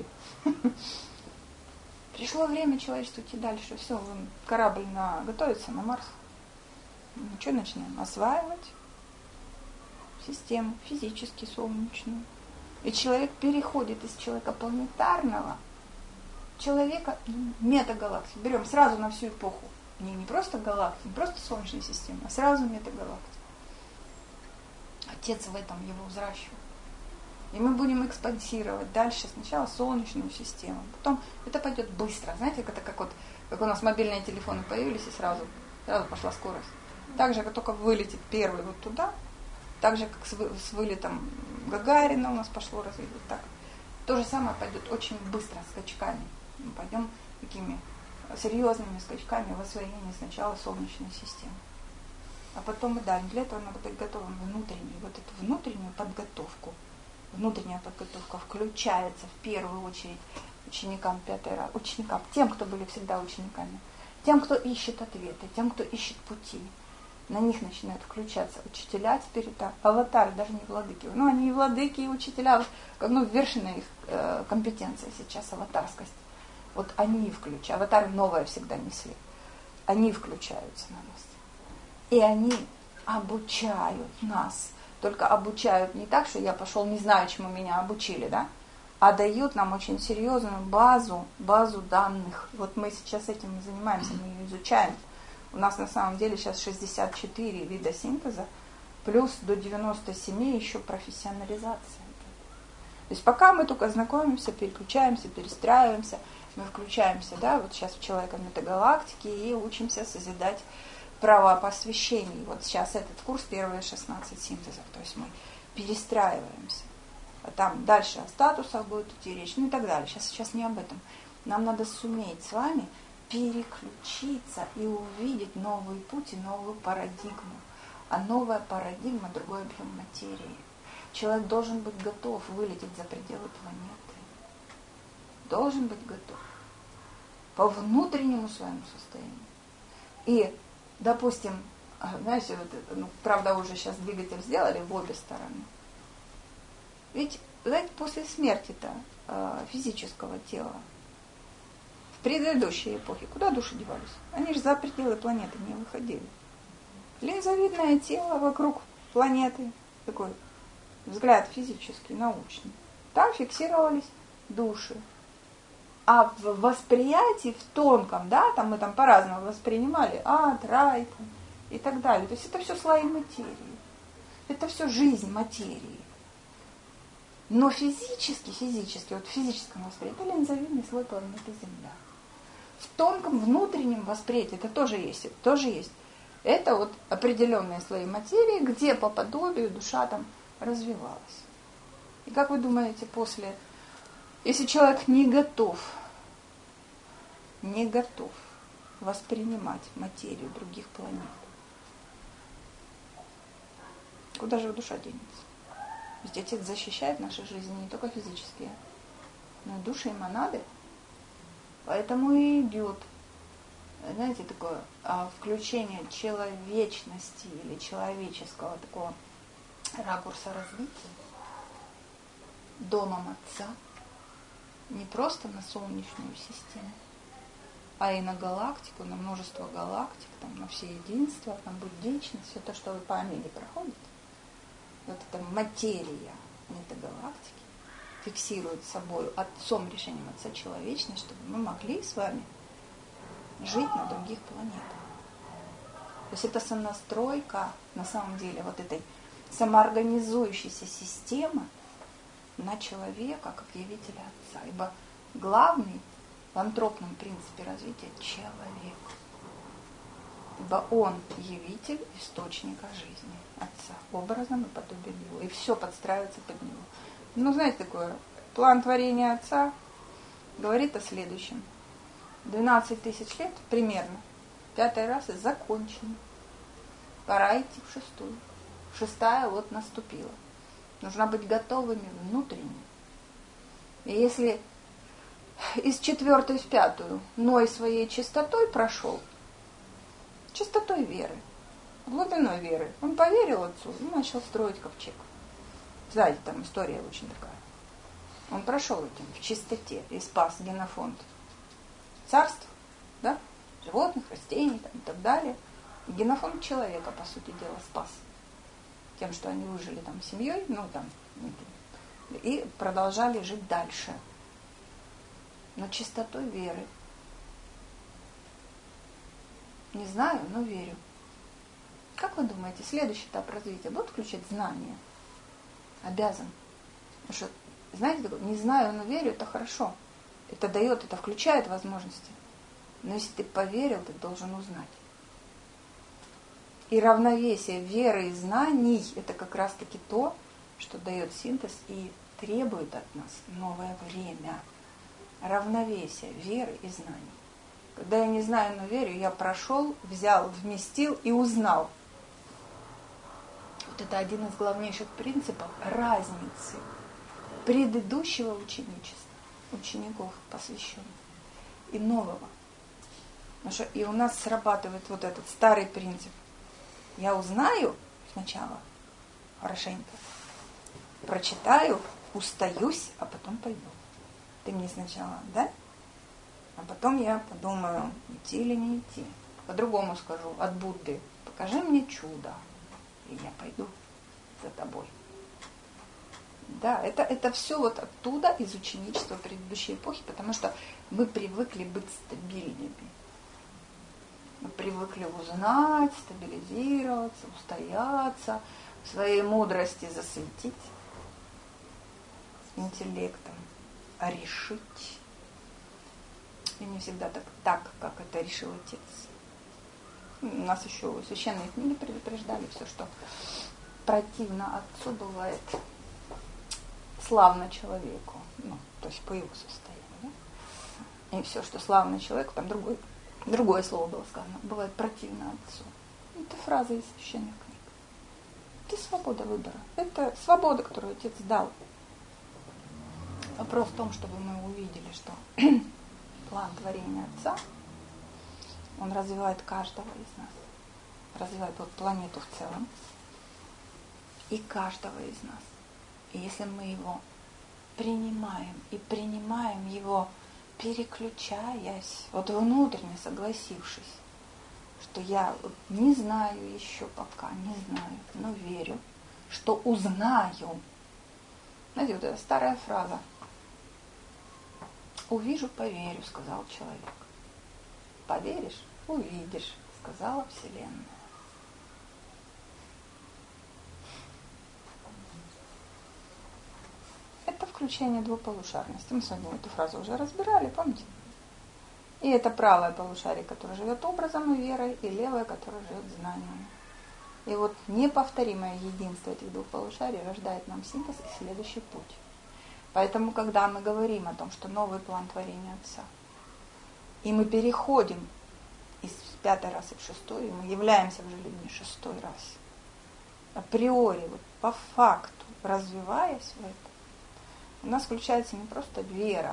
Пришло время человечеству идти дальше. Все, корабль готовится на Марс. Что начинаем? Осваивать систему физически солнечную. И человек переходит из человека планетарного, человека метагалактики. Берем сразу на всю эпоху. Не просто галактики, не просто Солнечной системы, а сразу метагалактики. Отец в этом его взращивал. И мы будем экспансировать дальше сначала Солнечную систему, потом это пойдет быстро. Знаете, это как у нас мобильные телефоны появились, и сразу пошла скорость. Так же, как только вылетит первый вот туда, так же, как с вылетом Гагарина у нас пошло развитие, так. То же самое пойдет очень быстро, скачками. Мы пойдем такими серьезными скачками в освоении сначала Солнечной системы. А потом и дальше. Для этого надо быть готовым внутренней. Вот эту внутреннюю подготовку. Внутренняя подготовка включается в первую очередь ученикам ученикам, тем, кто были всегда учениками, тем, кто ищет ответы, тем, кто ищет пути. На них начинают включаться учителя теперь, это аватары, даже не владыки. Ну, они и владыки, и учителя, вершина их компетенция сейчас, аватарскость. Вот они включаются, аватары новое всегда несли, они включаются на нас. И они обучают нас. Только обучают не так, что я пошел, не знаю, чему меня обучили, да? А дают нам очень серьезную базу данных. Вот мы сейчас этим и занимаемся, мы ее изучаем. У нас на самом деле сейчас 64 вида синтеза, плюс до 97 еще профессионализация. То есть пока мы только знакомимся, переключаемся, перестраиваемся, мы включаемся, да, вот сейчас в человека метагалактики и учимся созидать права посвящений. Вот сейчас этот курс, первые 16 синтезов, то есть мы перестраиваемся. А там дальше о статусах будет идти речь, ну и так далее. Сейчас не об этом. Нам надо суметь с вами переключиться и увидеть новый путь и новую парадигму. А новая парадигма – другой объем материи. Человек должен быть готов вылететь за пределы планеты. Должен быть готов. По внутреннему своему состоянию. И, допустим, знаете, правда, уже сейчас двигатель сделали в обе стороны. Ведь, знаете, после смерти-то физического тела, в предыдущей эпохе, куда души девались? Они же за пределы планеты не выходили. Линзовидное тело вокруг планеты, такой взгляд физический, научный. Там фиксировались души. А в восприятии, в тонком, да, там мы там по-разному воспринимали, ад, рай там, и так далее. То есть это все слои материи. Это все жизнь материи. Но физически, вот в физическом восприятии, это линзовидный слой планеты Земля. В тонком внутреннем восприятии это тоже есть. Это вот определенные слои материи, где по подобию душа там развивалась. И как вы думаете, если человек не готов воспринимать материю других планет, куда же его душа денется? Ведь Отец защищает наши жизни не только физические, но и души и монады. Поэтому и идет, знаете, такое включение человечности или человеческого такого ракурса развития домом Отца не просто на Солнечную систему, а и на галактику, на множество галактик, там, на все единства, на буддичность, все то, что вы по Омеге проходите. Вот эта материя метагалактики фиксирует собой Отцом, решением Отца человечность, чтобы мы могли с вами жить на других планетах. То есть это сонастройка, на самом деле, вот этой самоорганизующейся системы на человека, как явителя Отца. Ибо главный в антропном принципе развития – человек. Ибо он явитель источника жизни Отца, образом и подобием его. И все подстраивается под него. Ну, знаете, такое, план творения Отца говорит о следующем. 12 тысяч лет примерно, 5-й раз и закончено. Пора идти в 6-ю. 6-я вот наступила. Нужно быть готовыми внутренне. И если из 4-й в 5-ю Ной своей чистотой прошел, чистотой веры, глубиной веры, он поверил Отцу и начал строить ковчег. Знаете, там история очень такая. Он прошел этим в чистоте и спас генофонд царств, да, животных, растений там, и так далее. И генофонд человека, по сути дела, спас тем, что они выжили там семьей, и продолжали жить дальше. Но чистотой веры. Не знаю, но верю. Как вы думаете, следующий этап развития будет включать знания? Обязан. Потому что, знаете, такое, не знаю, но верю, это хорошо. Это дает, это включает возможности. Но если ты поверил, ты должен узнать. И равновесие веры и знаний – это как раз-таки то, что дает синтез и требует от нас новое время. Равновесие веры и знаний. Когда я не знаю, но верю, я прошел, взял, вместил и узнал. Вот это один из главнейших принципов разницы предыдущего ученичества, учеников посвященных, и нового. Потому что и у нас срабатывает вот этот старый принцип. Я узнаю сначала хорошенько, прочитаю, устаюсь, а потом пойду. Ты мне сначала, да? А потом я подумаю, идти или не идти. По-другому скажу, от Будды, покажи мне чудо, и я пойду за тобой. Да, это все вот оттуда, из ученичества предыдущей эпохи, потому что мы привыкли быть стабильными. Мы привыкли узнать, стабилизироваться, устояться, в своей мудрости засветить, с интеллектом, решить. И не всегда так, как это решил отец. У нас еще священные книги предупреждали все, что противно отцу бывает славно человеку, то есть по его состоянию. Да? И все, что славно человеку, там другое слово было сказано, бывает противно отцу. Это фраза из священных книг. Это свобода выбора. Это свобода, которую отец дал. Вопрос в том, чтобы мы увидели, что план творения отца, он развивает каждого из нас. Развивает вот планету в целом. И каждого из нас. И если мы его принимаем, и принимаем его, переключаясь, вот внутренне согласившись, что я не знаю еще пока, не знаю, но верю, что узнаю. Знаете, вот эта старая фраза. «Увижу, поверю», сказал человек. «Поверишь, увидишь», сказала Вселенная. Это включение двуполушарности. Мы с вами эту фразу уже разбирали, помните? И это правое полушарие, которое живет образом и верой, и левое, которое живет знаниями. И вот неповторимое единство этих двух полушарий рождает нам синтез и следующий путь. Поэтому, когда мы говорим о том, что новый план творения Отца, и мы переходим из 5-й раз в 6-й, и мы являемся уже людьми 6-й раз, априори, вот по факту, развиваясь в этом, у нас включается не просто вера,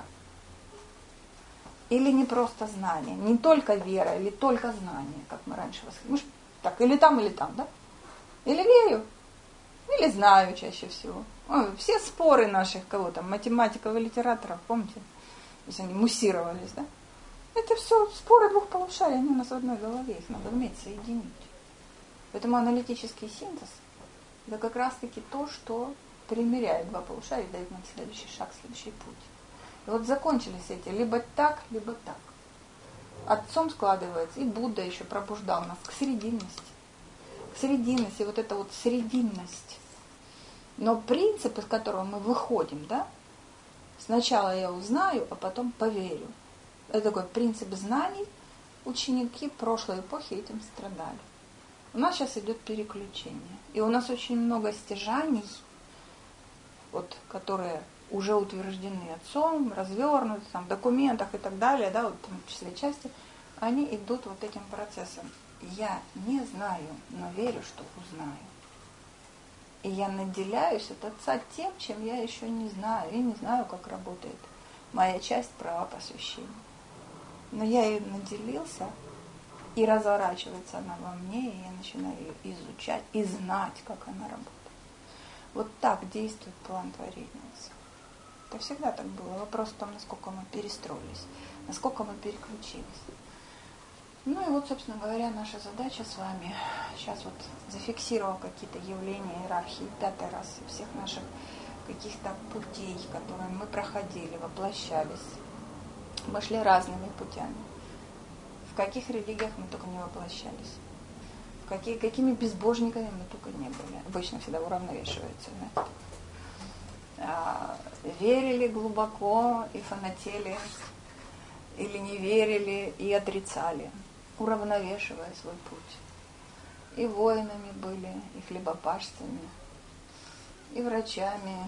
или не просто знание, не только вера, или только знание, как мы раньше воспринимали. Так, или там, да? Или верю, или знаю чаще всего. Все споры наших кого там, математиков и литераторов, помните? То есть они муссировались, да? Это все споры двух полушарий, они у нас в одной голове, их надо уметь соединить. Поэтому аналитический синтез – это как раз-таки то, что примеряет два полушария и дает нам следующий шаг, следующий путь. И вот закончились эти либо так, либо так. Отцом складывается, и Будда еще пробуждал нас к срединности. К срединности, вот эта вот срединность. Но принцип, из которого мы выходим, да, сначала я узнаю, а потом поверю. Это такой принцип знаний. Ученики прошлой эпохи этим страдали. У нас сейчас идет переключение. И у нас очень много стяжаний, вот, которые уже утверждены отцом, развернуты там, в документах и так далее, да, вот, в числе части, они идут вот этим процессом. Я не знаю, но верю, что узнаю. И я наделяюсь от Отца тем, чем я еще не знаю, и не знаю, как работает моя часть права посвящения. Но я ее наделился, и разворачивается она во мне, и я начинаю ее изучать и знать, как она работает. Вот так действует план творения Отца. Это всегда так было. Вопрос в том, насколько мы перестроились, насколько мы переключились. Ну и вот, собственно говоря, наша задача с вами, сейчас вот зафиксировав какие-то явления иерархии, 5-й раз всех наших каких-то путей, которые мы проходили, воплощались. Мы шли разными путями. В каких религиях мы только не воплощались. какими безбожниками мы только не были. Обычно всегда уравновешивается. Верили глубоко и фанатели, или не верили и отрицали, уравновешивая свой путь. И воинами были, и хлебопашцами, и врачами,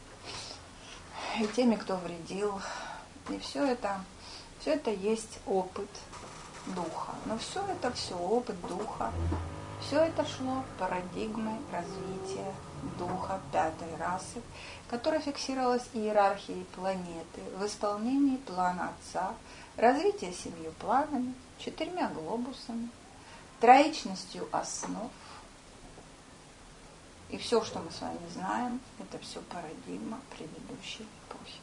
и теми, кто вредил. И все это есть опыт духа. Но все опыт духа. Все это шло парадигмой развития духа пятой расы, которая фиксировалась иерархией планеты в исполнении плана Отца, развития 7 планами, 4 глобусами, троичностью основ. И все, что мы с вами знаем, это все парадигма предыдущей эпохи.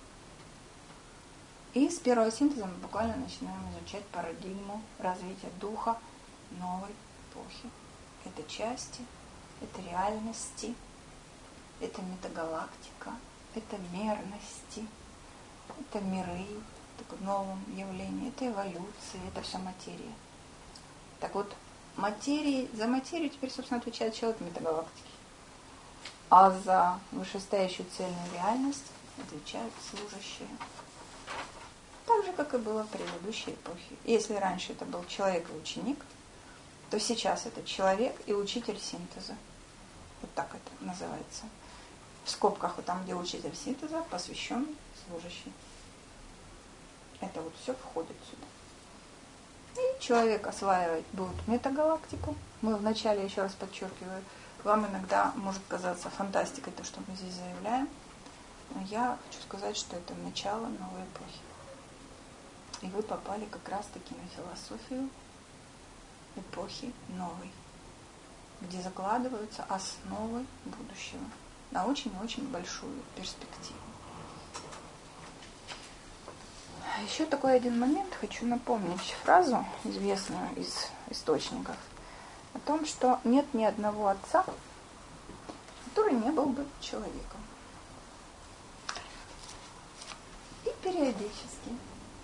И с первого синтеза мы буквально начинаем изучать парадигму развития духа новой эпохи. Это части, это реальности, это метагалактика, это мерности, это миры, так новым явлением, это эволюция, это вся материя. Так вот, за материю теперь, собственно, отвечает человек метагалактики. А за вышестоящую цельную реальность отвечают служащие. Так же, как и было в предыдущей эпохе. Если раньше это был человек и ученик, то сейчас это человек и учитель синтеза. Вот так это называется. В скобках, вот там, где учитель синтеза, посвященный служащий. Это вот все входит сюда. И человек осваивать будет метагалактику. Мы вначале, еще раз подчеркиваю, вам иногда может казаться фантастикой то, что мы здесь заявляем. Но я хочу сказать, что это начало новой эпохи. И вы попали как раз-таки на философию эпохи новой, где закладываются основы будущего на очень-очень большую перспективу. Еще такой один момент, хочу напомнить фразу, известную из источников, о том, что нет ни одного отца, который не был бы человеком. И периодически,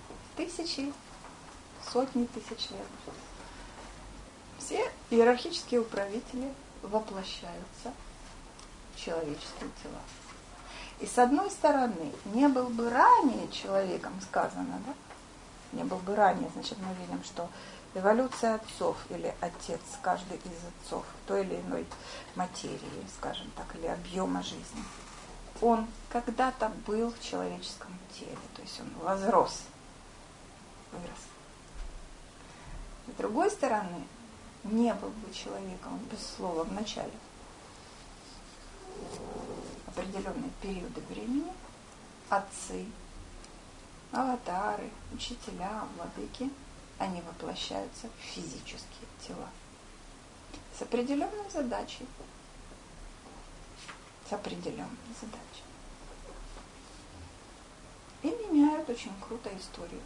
сотни тысяч лет, все иерархические управители воплощаются в человеческие тела. И с одной стороны, не был бы ранее человеком, сказано, да? Не был бы ранее, значит, мы видим, что эволюция отцов или отец, каждый из отцов той или иной материи, скажем так, или объема жизни, он когда-то был в человеческом теле, то есть он возрос, вырос. С другой стороны, не был бы человеком, без слова, в начале. Определенные периоды времени отцы, аватары, учителя, владыки, они воплощаются в физические тела с определенной задачей. И меняют очень круто историю.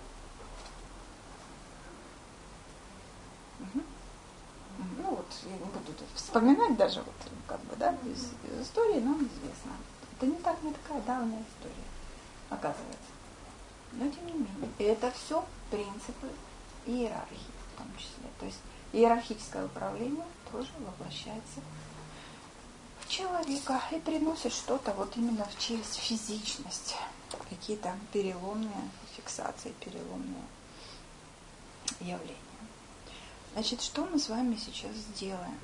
Ну вот, я не буду тут вспоминать даже вот, как бы, да, из истории нам известно. Это не такая давняя история, оказывается. Но тем не менее. И это все принципы иерархии в том числе. То есть иерархическое управление тоже воплощается в человека и приносит что-то вот именно через физичность. Какие-то переломные фиксации, переломные явления. Значит, что мы с вами сейчас сделаем?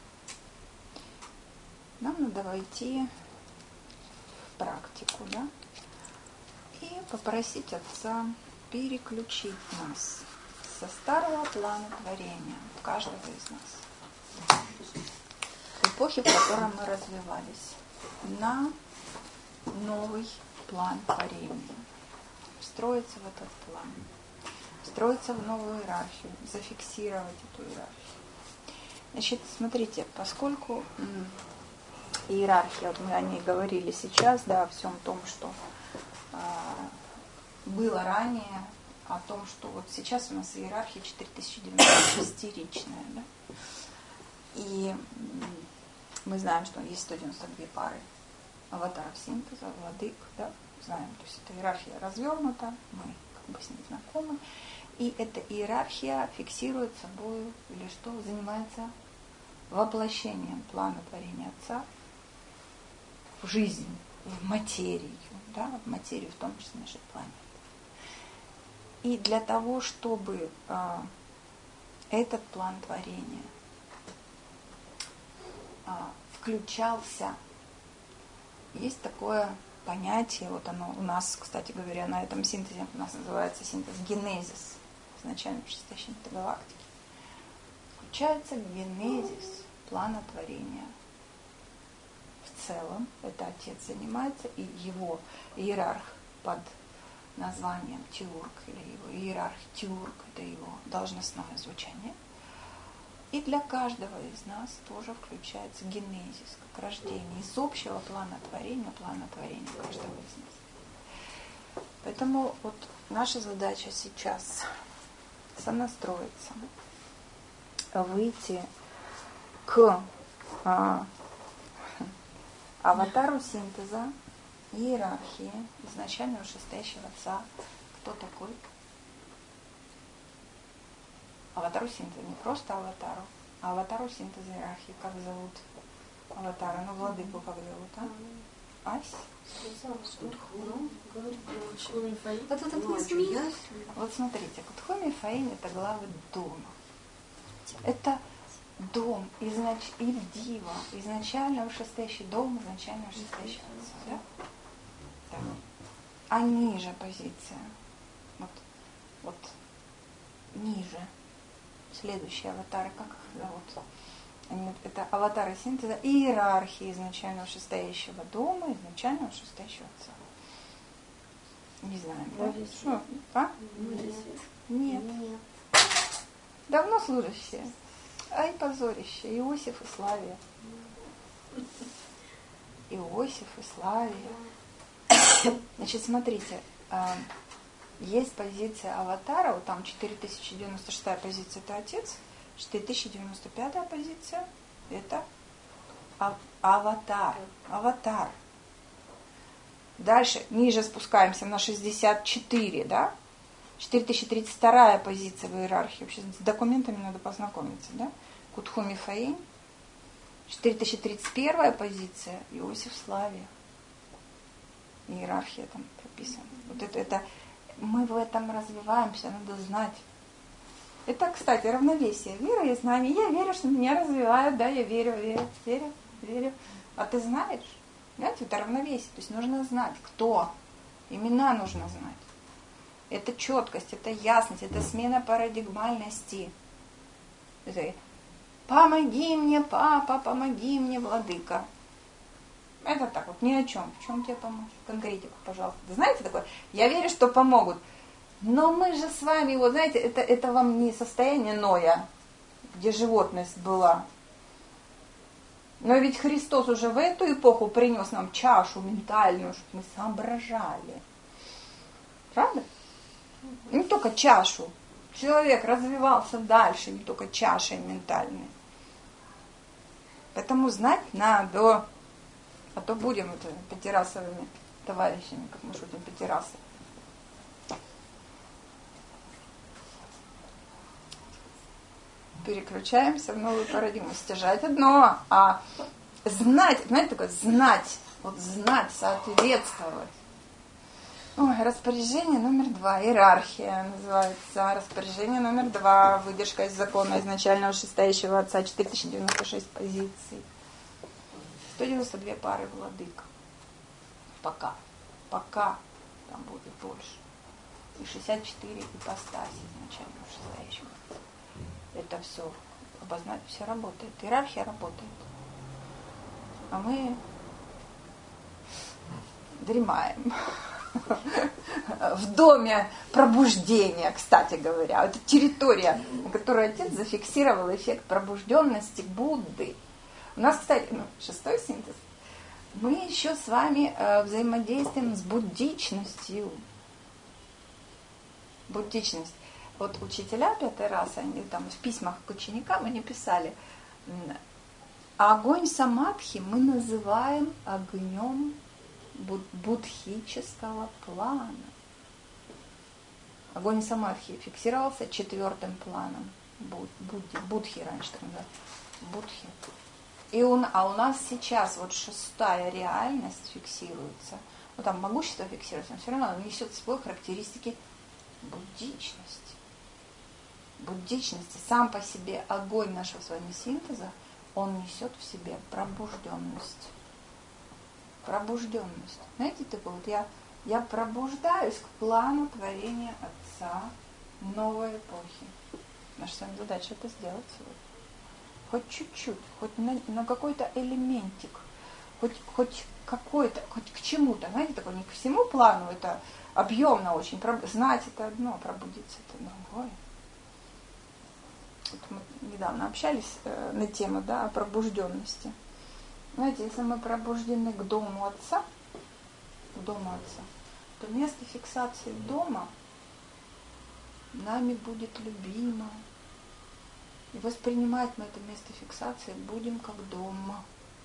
Нам надо войти в практику, да, и попросить Отца переключить нас со старого плана творения, каждого из нас, эпохи, в которой мы развивались, на новый план творения, встроиться в этот план, встроиться в новую иерархию, зафиксировать эту иерархию. Значит, смотрите, поскольку иерархия, вот мы о ней говорили сейчас, да, о всем том, что было ранее, о том, что вот сейчас у нас иерархия 4096-ричная, да? И мы знаем, что есть 192 пары аватаров синтеза, владык, да, знаем, то есть эта иерархия развернута, мы как бы с ней знакомы. И эта иерархия фиксирует собой, или что, занимается воплощением плана творения Отца в жизнь, в материю, да, в материю, в том числе нашей планеты. И для того, чтобы этот план творения включался, есть такое понятие, вот оно у нас, кстати говоря, на этом синтезе у нас называется синтез генезис, изначально шестящей галактики. Включается генезис плана творения в целом. Это Отец занимается, и его иерарх под названием Теург, или его иерарх Теург, это его должностное звучание. И для каждого из нас тоже включается генезис, как рождение из общего плана творения каждого из нас. Поэтому вот наша задача сейчас сонастроиться, выйти к аватару синтеза, иерархии, изначально вышестоящего Отца. Кто такой? Аватару синтеза, не просто аватару, а аватару синтеза иерархии. Как зовут аватара? Ну, владыку как зовут, а? Ась? Вот смотрите, Кутху Мифаим это главы дома. Это дом, Ивдива, изначально вышестоящий дом, изначально вышестоящий Отца, да? Да. А ниже позиция, вот ниже, следующие аватары, как их зовут? Это аватары синтеза иерархии изначально вышестоящего дома, изначально вышестоящего Отца. Не знаем, да? Что? А? Нет. Давно служащие. Ай, позорище. Иосиф и Славия. Иосиф и Славия. Значит, смотрите, есть позиция аватара, вот там 4096 позиция это Отец, 4095 позиция это аватар. Аватар. Дальше, ниже спускаемся на 64, да? 4032 позиция в иерархии. Вообще с документами надо познакомиться, да? Кутху Мифаим. 4031 позиция Иосиф Славия. Иерархия там прописана. Вот это мы в этом развиваемся, надо знать. Это, кстати, равновесие. Вера и знание. Я верю, что меня развивают, да, я верю. А ты знаешь? Знаете, это равновесие. То есть нужно знать, кто. Имена нужно знать. Это четкость, это ясность, это смена парадигмальности. Это помоги мне, папа, помоги мне, владыка. Это так вот, ни о чем. В чем тебе помочь? Конкретику, пожалуйста. Вы знаете такое? Я верю, что помогут. Но мы же с вами, вот знаете, это вам не состояние Ноя, где животность была. Но ведь Христос уже в эту эпоху принес нам чашу ментальную, чтобы мы соображали. Правда? Не только чашу. Человек развивался дальше, не только чашей ментальной. Поэтому знать надо. А то будем пятирасовыми товарищами, как мы шутим, пятирасы. Переключаемся в новую парадигму. Стяжать одно, а знать, знаете, такое знать, вот знать, соответствовать. Ой, распоряжение номер 2, иерархия называется. Распоряжение номер 2, выдержка из закона изначального вышестоящего Отца, 4096 позиций. 192 пары владык. Пока там будет больше. И 64 ипостаси изначально вышестоящего. Это все обозначить, все работает. Иерархия работает. А мы дремаем. В доме пробуждения, кстати говоря. Это территория, на которой Отец зафиксировал эффект пробужденности Будды. У нас, кстати, 6-й синтез. Мы еще с вами взаимодействуем с буддичностью. Буддичность. Вот учителя 5-й расы, они там в письмах к ученикам, они писали, огонь самадхи мы называем огнем будхического плана. Огонь самадхи фиксировался 4-м планом. Будхи раньше так называли. Будхи. А у нас сейчас вот 6-я реальность фиксируется. Ну там могущество фиксируется, но все равно оно несет в собой характеристики буддичности. Буддичности. Сам по себе огонь нашего с вами синтеза, он несет в себе пробужденность. Пробужденность. Знаете, такое вот я пробуждаюсь к плану творения Отца новой эпохи. Наша с вами задача это сделать сегодня. Хоть чуть-чуть, хоть на какой-то элементик, хоть какой-то, хоть к чему-то, знаете, такое не к всему плану, это объемно очень. Знать это одно, пробудиться это другое. Вот мы недавно общались на тему, да, о пробужденности. Знаете, если мы пробуждены к дому Отца, то место фиксации дома нами будет любимо. И воспринимать мы это место фиксации будем как дома.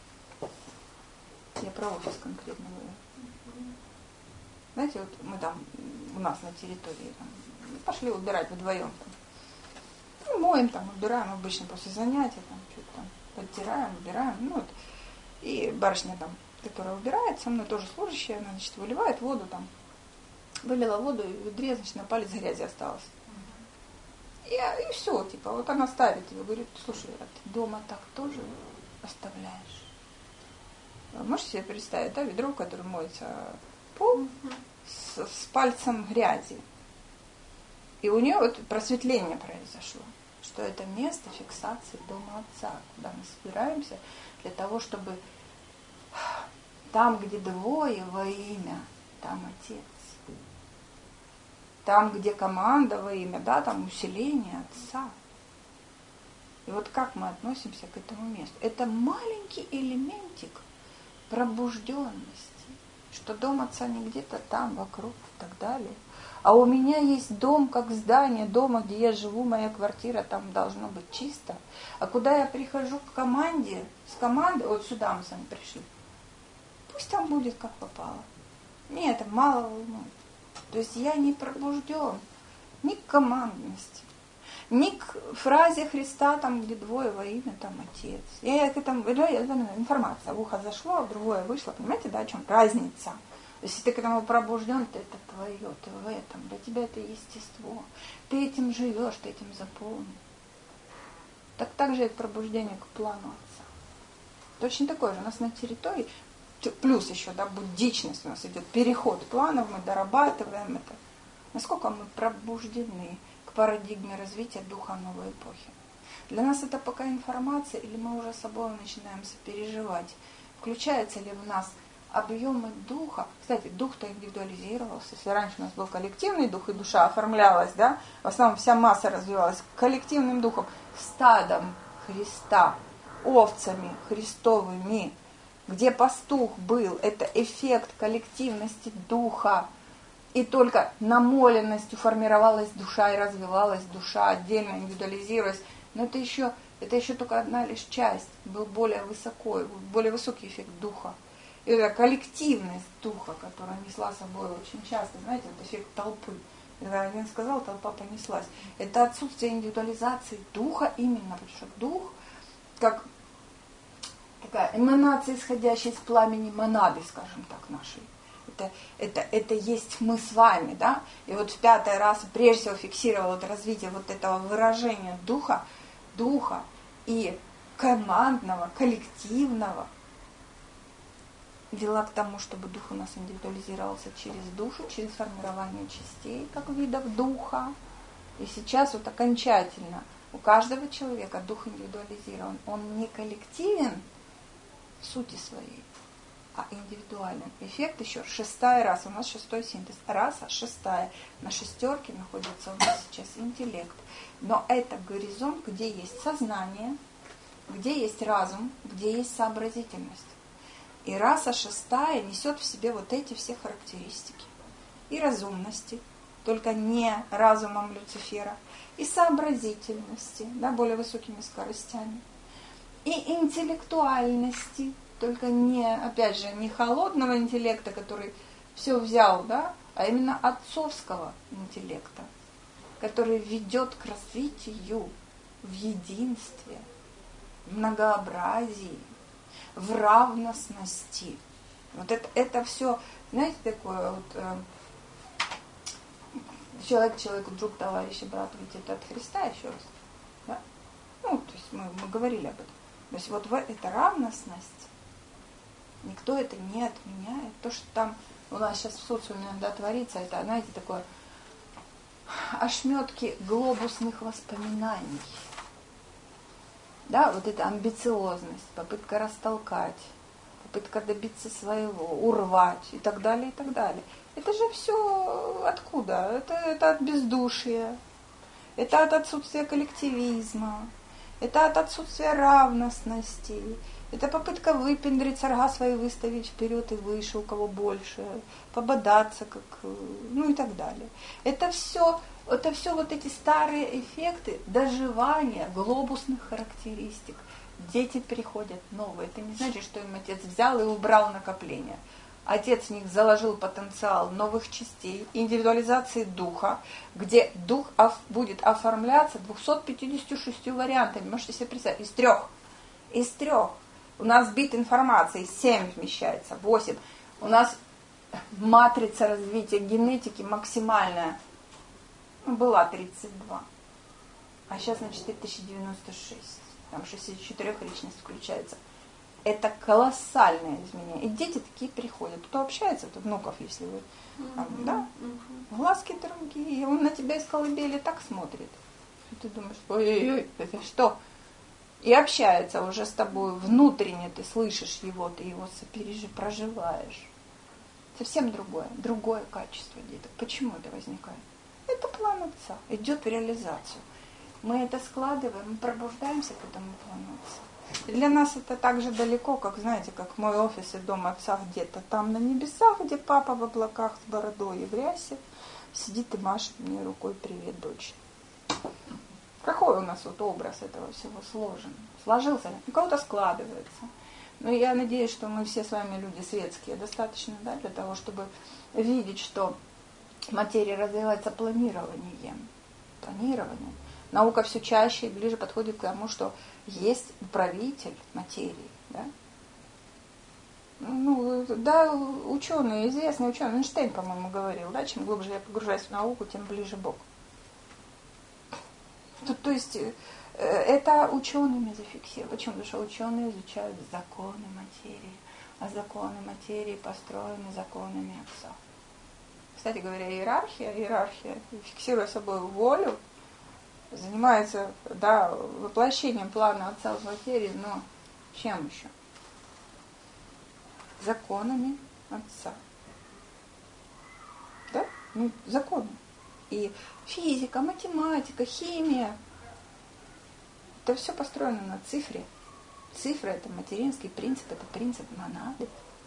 Я про офис конкретно говорю. Знаете, вот мы там у нас на территории там, пошли убирать вдвоем. Там, моем, там, убираем обычно после занятия, там, что-то там подтираем, убираем. Ну, вот. И барышня там, которая убирает, со мной тоже служащая, она, значит, выливает воду там. Вылила воду, и в ведре, значит, на палец грязи осталось. И все, типа, вот она ставит его, говорит, слушай, а ты дома так тоже оставляешь? Можете себе представить, да, ведро, в котором моется пол с пальцем грязи. И у нее вот просветление произошло, что это место фиксации дома Отца, куда мы собираемся для того, чтобы там, где двое во имя, там Отец. Там, где команда во имя, да, там усиление Отца. И вот как мы относимся к этому месту? Это маленький элементик пробужденности, что дом Отца не где-то там, вокруг и так далее. А у меня есть дом, как здание дома, где я живу, моя квартира, там должно быть чисто. А куда я прихожу к команде, с командой, вот сюда мы с вами пришли, пусть там будет как попало. Мне это мало волнует. То есть я не пробужден ни к командности, ни к фразе Христа, там, где двое во имя, там Отец. Информация в ухо зашла, в другое вышло. Понимаете, да, о чем разница? То есть, если ты к этому пробужден, то это твое, ты в этом, для тебя это естество. Ты этим живешь, ты этим заполнен. Так же и пробуждение к плану Отца. Точно такое же у нас на территории. Плюс еще, да, буддичность у нас идет, переход планов, мы дорабатываем это. Насколько мы пробуждены к парадигме развития духа новой эпохи. Для нас это пока информация, или мы уже собой начинаем сопереживать. Включается ли в нас объемы духа. Кстати, дух-то индивидуализировался. Если раньше у нас был коллективный дух, и душа оформлялась, да, в основном вся масса развивалась коллективным духом, стадом Христа, овцами христовыми, где пастух был, это эффект коллективности духа. И только намоленностью формировалась душа и развивалась душа, отдельно индивидуализировалась. Но это еще только одна лишь часть. Был более высокий эффект духа. И это коллективность духа, которая несла собой очень часто, знаете, это эффект толпы. Когда один сказал, толпа понеслась. Это отсутствие индивидуализации духа именно, потому что дух, как такая эманация, исходящая из пламени монады, скажем так, нашей. Это есть мы с вами, да? И вот в 5-й раз прежде всего фиксировал вот развитие вот этого выражения духа и командного, коллективного, вела к тому, чтобы дух у нас индивидуализировался через душу, через формирование частей, как видов духа. И сейчас вот окончательно у каждого человека дух индивидуализирован. Он не коллективен в сути своей, а индивидуален. Эффект еще 6-й раз, у нас 6-й синтез. Раса 6-я. На 6-ке находится у нас сейчас интеллект. Но это горизонт, где есть сознание, где есть разум, где есть сообразительность. И раса 6-я несет в себе вот эти все характеристики. И разумности, только не разумом Люцифера, и сообразительности, да, более высокими скоростями, и интеллектуальности, только не, опять же, не холодного интеллекта, который все взял, да, а именно отцовского интеллекта, который ведет к развитию в единстве, в многообразии, в равностности. Вот это все, знаете, такое вот человеку друг, товарищ и брат, ведь это от Христа еще раз. Да? Ну, то есть мы говорили об этом. То есть вот эта равностность, никто это не отменяет. То, что там у нас сейчас в социуме иногда творится, это, знаете, такое ошметки глобусных воспоминаний. Да, вот эта амбициозность, попытка растолкать, попытка добиться своего, урвать и так далее, и так далее. Это же все откуда? Это от бездушия, это от отсутствия коллективизма, это от отсутствия равностности, это попытка выпендрить, рога свои выставить вперед и выше, у кого больше, пободаться, ну и так далее. Это все вот эти старые эффекты доживания глобусных характеристик. Дети приходят новые. Это не значит, что им отец взял и убрал накопление. Отец в них заложил потенциал новых частей, индивидуализации духа, где дух будет оформляться 256 вариантами. Можете себе представить, из трех. У нас бит информации 7 вмещается, 8. У нас матрица развития генетики максимальная. Была 32. А сейчас на 4096. Там 64 личность включается. Это колоссальное изменение. И дети такие приходят. Кто общается, тут внуков, если вы там, да? Глазки другие. Он на тебя из колыбели так смотрит. И ты думаешь, ой-ой-ой, это что? И общается уже с тобой внутренне, ты слышишь его, ты его проживаешь. Совсем другое качество деток. Почему это возникает? Это план отца, идет в реализацию. Мы это складываем, мы пробуждаемся к этому плану отца. И для нас это так же далеко, как, знаете, как мой офис и дом отца где-то там на небесах, где папа в облаках с бородой и в рясе сидит и машет мне рукой: привет, дочь. Какой у нас вот образ этого всего сложен? Сложился ли? У кого-то складывается. Но я надеюсь, что мы все с вами люди светские достаточно, да, для того, чтобы видеть, что материя развивается планированием. Наука все чаще и ближе подходит к тому, что есть управитель материи. Да? Ну, да, ученые, известный ученый, Эйнштейн, по-моему, говорил, да, чем глубже я погружаюсь в науку, тем ближе Бог. То есть это учеными зафиксировано. Почему? Потому что ученые изучают законы материи, а законы материи построены законами отца. Кстати говоря, иерархия, фиксируя собой волю, занимается, да, воплощением плана отца в материи, но чем еще? Законами отца. Да? Ну, законы. И физика, математика, химия. Это все построено на цифре. Цифра – это материнский принцип, это принцип монады.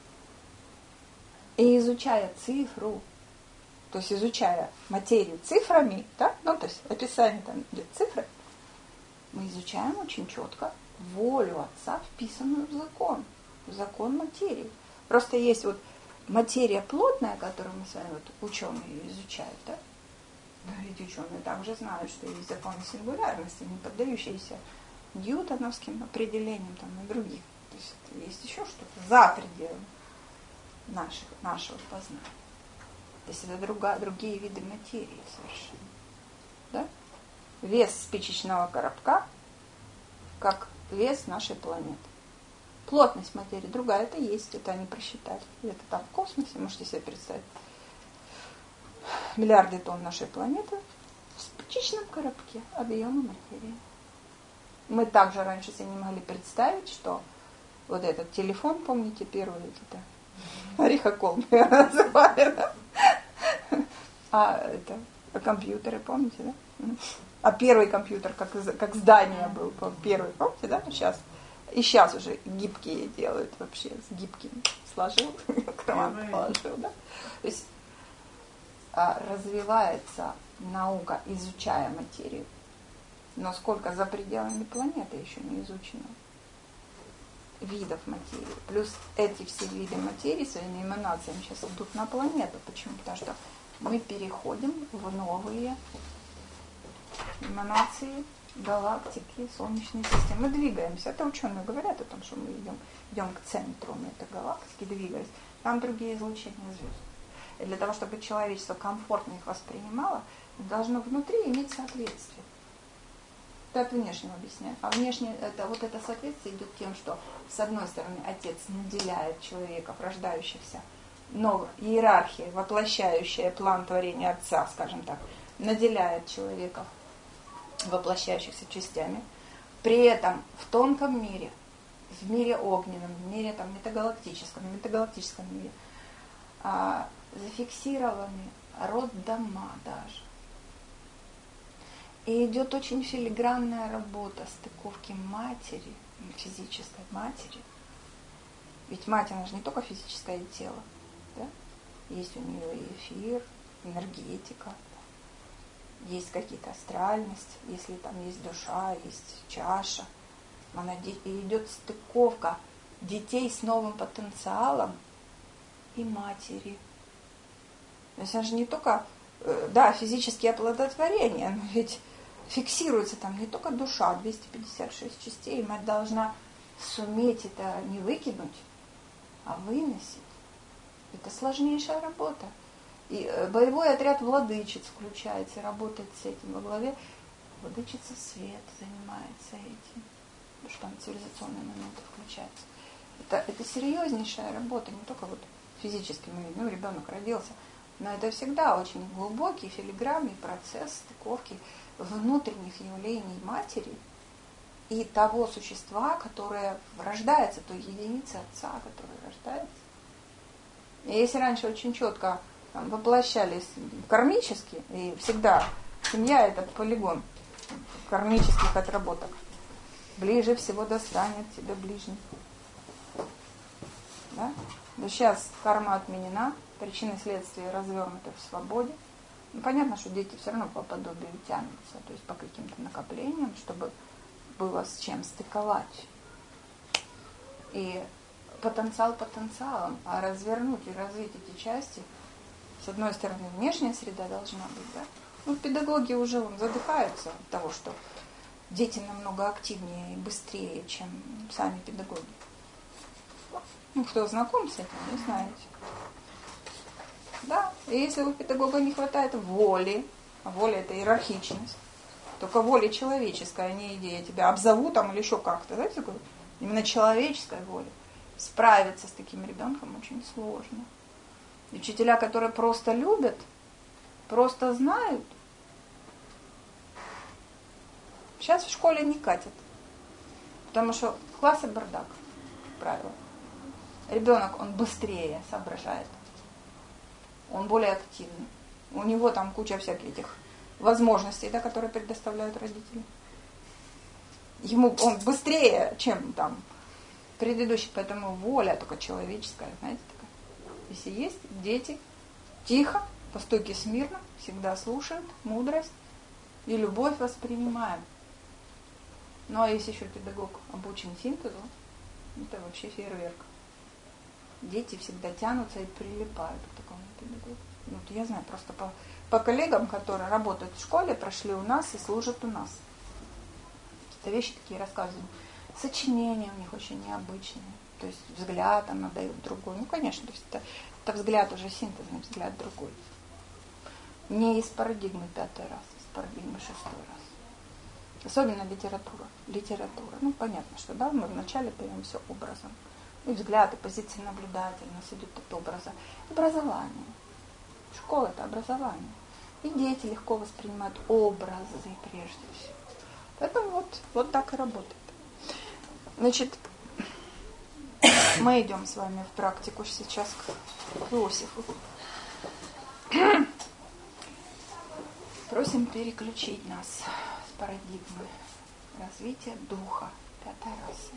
И изучая цифру, то есть изучая материю цифрами, да, ну то есть описание там идет цифры, мы изучаем очень четко волю отца, вписанную в закон материи. Просто есть вот материя плотная, которую мы с вами вот ученые изучают, да? Но ведь ученые также знают, что есть законы сингулярности, не поддающиеся ньютоновским определениям там, и других. То есть есть еще что-то за пределами нашего познания. То есть это другие виды материи совершенно. Да? Вес спичечного коробка, как вес нашей планеты. Плотность материи другая, это есть, это они просчитали. Это там в космосе, можете себе представить. Миллиарды тонн нашей планеты в спичечном коробке объема материи. Мы также раньше себе не могли представить, что вот этот телефон, помните, первый это орехокол мы называли, да? А компьютеры, помните, да? А первый компьютер, как здание был, первый, помните, да? Сейчас уже гибкие делают вообще, с гибким сложил, карман положил, да? То есть развивается наука, изучая материю. Но сколько за пределами планеты еще не изучено видов материи. Плюс эти все виды материи своими эманациями сейчас идут на планету. Почему? Потому что мы переходим в новые эманации галактики Солнечной системы. Мы двигаемся. Это ученые говорят о том, что мы идем к центру этой галактики, двигаясь. Там другие излучения звезд. И для того, чтобы человечество комфортно их воспринимало, должно внутри иметь соответствие. Это от внешнего объясняю. А внешне это соответствие идет тем, что с одной стороны Отец наделяет человеков, рождающихся, но иерархия, воплощающая план творения Отца, скажем так, наделяет человеков, воплощающихся частями. При этом в тонком мире, в мире огненном, в мире метагалактическом мире, зафиксированы роддома даже. И идет очень филигранная работа стыковки матери, физической матери. Ведь мать, она же не только физическое тело. Да? Есть у нее и эфир, энергетика, есть какие-то астральность, если там есть душа, есть чаша. И идет стыковка детей с новым потенциалом и матери. То есть она же не только, физические оплодотворения, но ведь фиксируется там не только душа, 256 частей, и мать должна суметь это не выкинуть, а выносить. Это сложнейшая работа. И боевой отряд владычиц включается и работает с этим. Во главе владычица свет занимается этим, потому что там цивилизационные моменты включаются. Это серьезнейшая работа, не только физически, ребенок родился, но это всегда очень глубокий, филигранный процесс стыковки внутренних явлений матери и того существа, которое рождается, той единицы Отца, которая рождается. И если раньше очень четко воплощались кармически, и всегда семья — этот полигон кармических отработок, ближе всего достанет тебе ближний. Да? Но сейчас карма отменена, причины и следствия развернуты в свободе. Понятно, что дети все равно по подобию тянутся, то есть по каким-то накоплениям, чтобы было с чем стыковать. И потенциал потенциалом, а развернуть и развить эти части, с одной стороны, внешняя среда должна быть, да? Педагоги уже задыхаются от того, что дети намного активнее и быстрее, чем сами педагоги. Кто знаком с этим, вы знаете. Да, и если у педагога не хватает воли, а воля — это иерархичность, только воля человеческая, а не идея тебя обзову там или еще как-то, знаете, такое? Именно человеческая воля. Справиться с таким ребенком очень сложно. И учителя, которые просто любят, просто знают, сейчас в школе не катят, потому что класс и бардак, правило. Ребенок, он быстрее соображает. Он более активный. У него там куча всяких этих возможностей, да, которые предоставляют родители. Он быстрее, чем там предыдущий, поэтому воля только человеческая, знаете, такая. Если есть дети, тихо, по стойке смирно, всегда слушают, мудрость и любовь воспринимаем. Ну а если еще педагог обучен синтезу, это вообще фейерверк. Дети всегда тянутся и прилипают к такому педагогу. Я знаю просто по коллегам, которые работают в школе, прошли у нас и служат у нас. Какие-то вещи такие рассказывают. Сочинения у них очень необычные. То есть взгляд она дает другой. Конечно, то есть это взгляд уже синтезный, взгляд другой. Не из парадигмы 5-й раз, из парадигмы 6-й раз. Особенно литература. Понятно, что да, мы вначале берем все образом. И взгляд, и позиция наблюдательность идут от образа. Образование. Школа — это образование. И дети легко воспринимают образы прежде всего. Поэтому вот так и работает. Значит, мы идем с вами в практику сейчас к Иосифу. Просим переключить нас с парадигмы развития духа 5-й расы.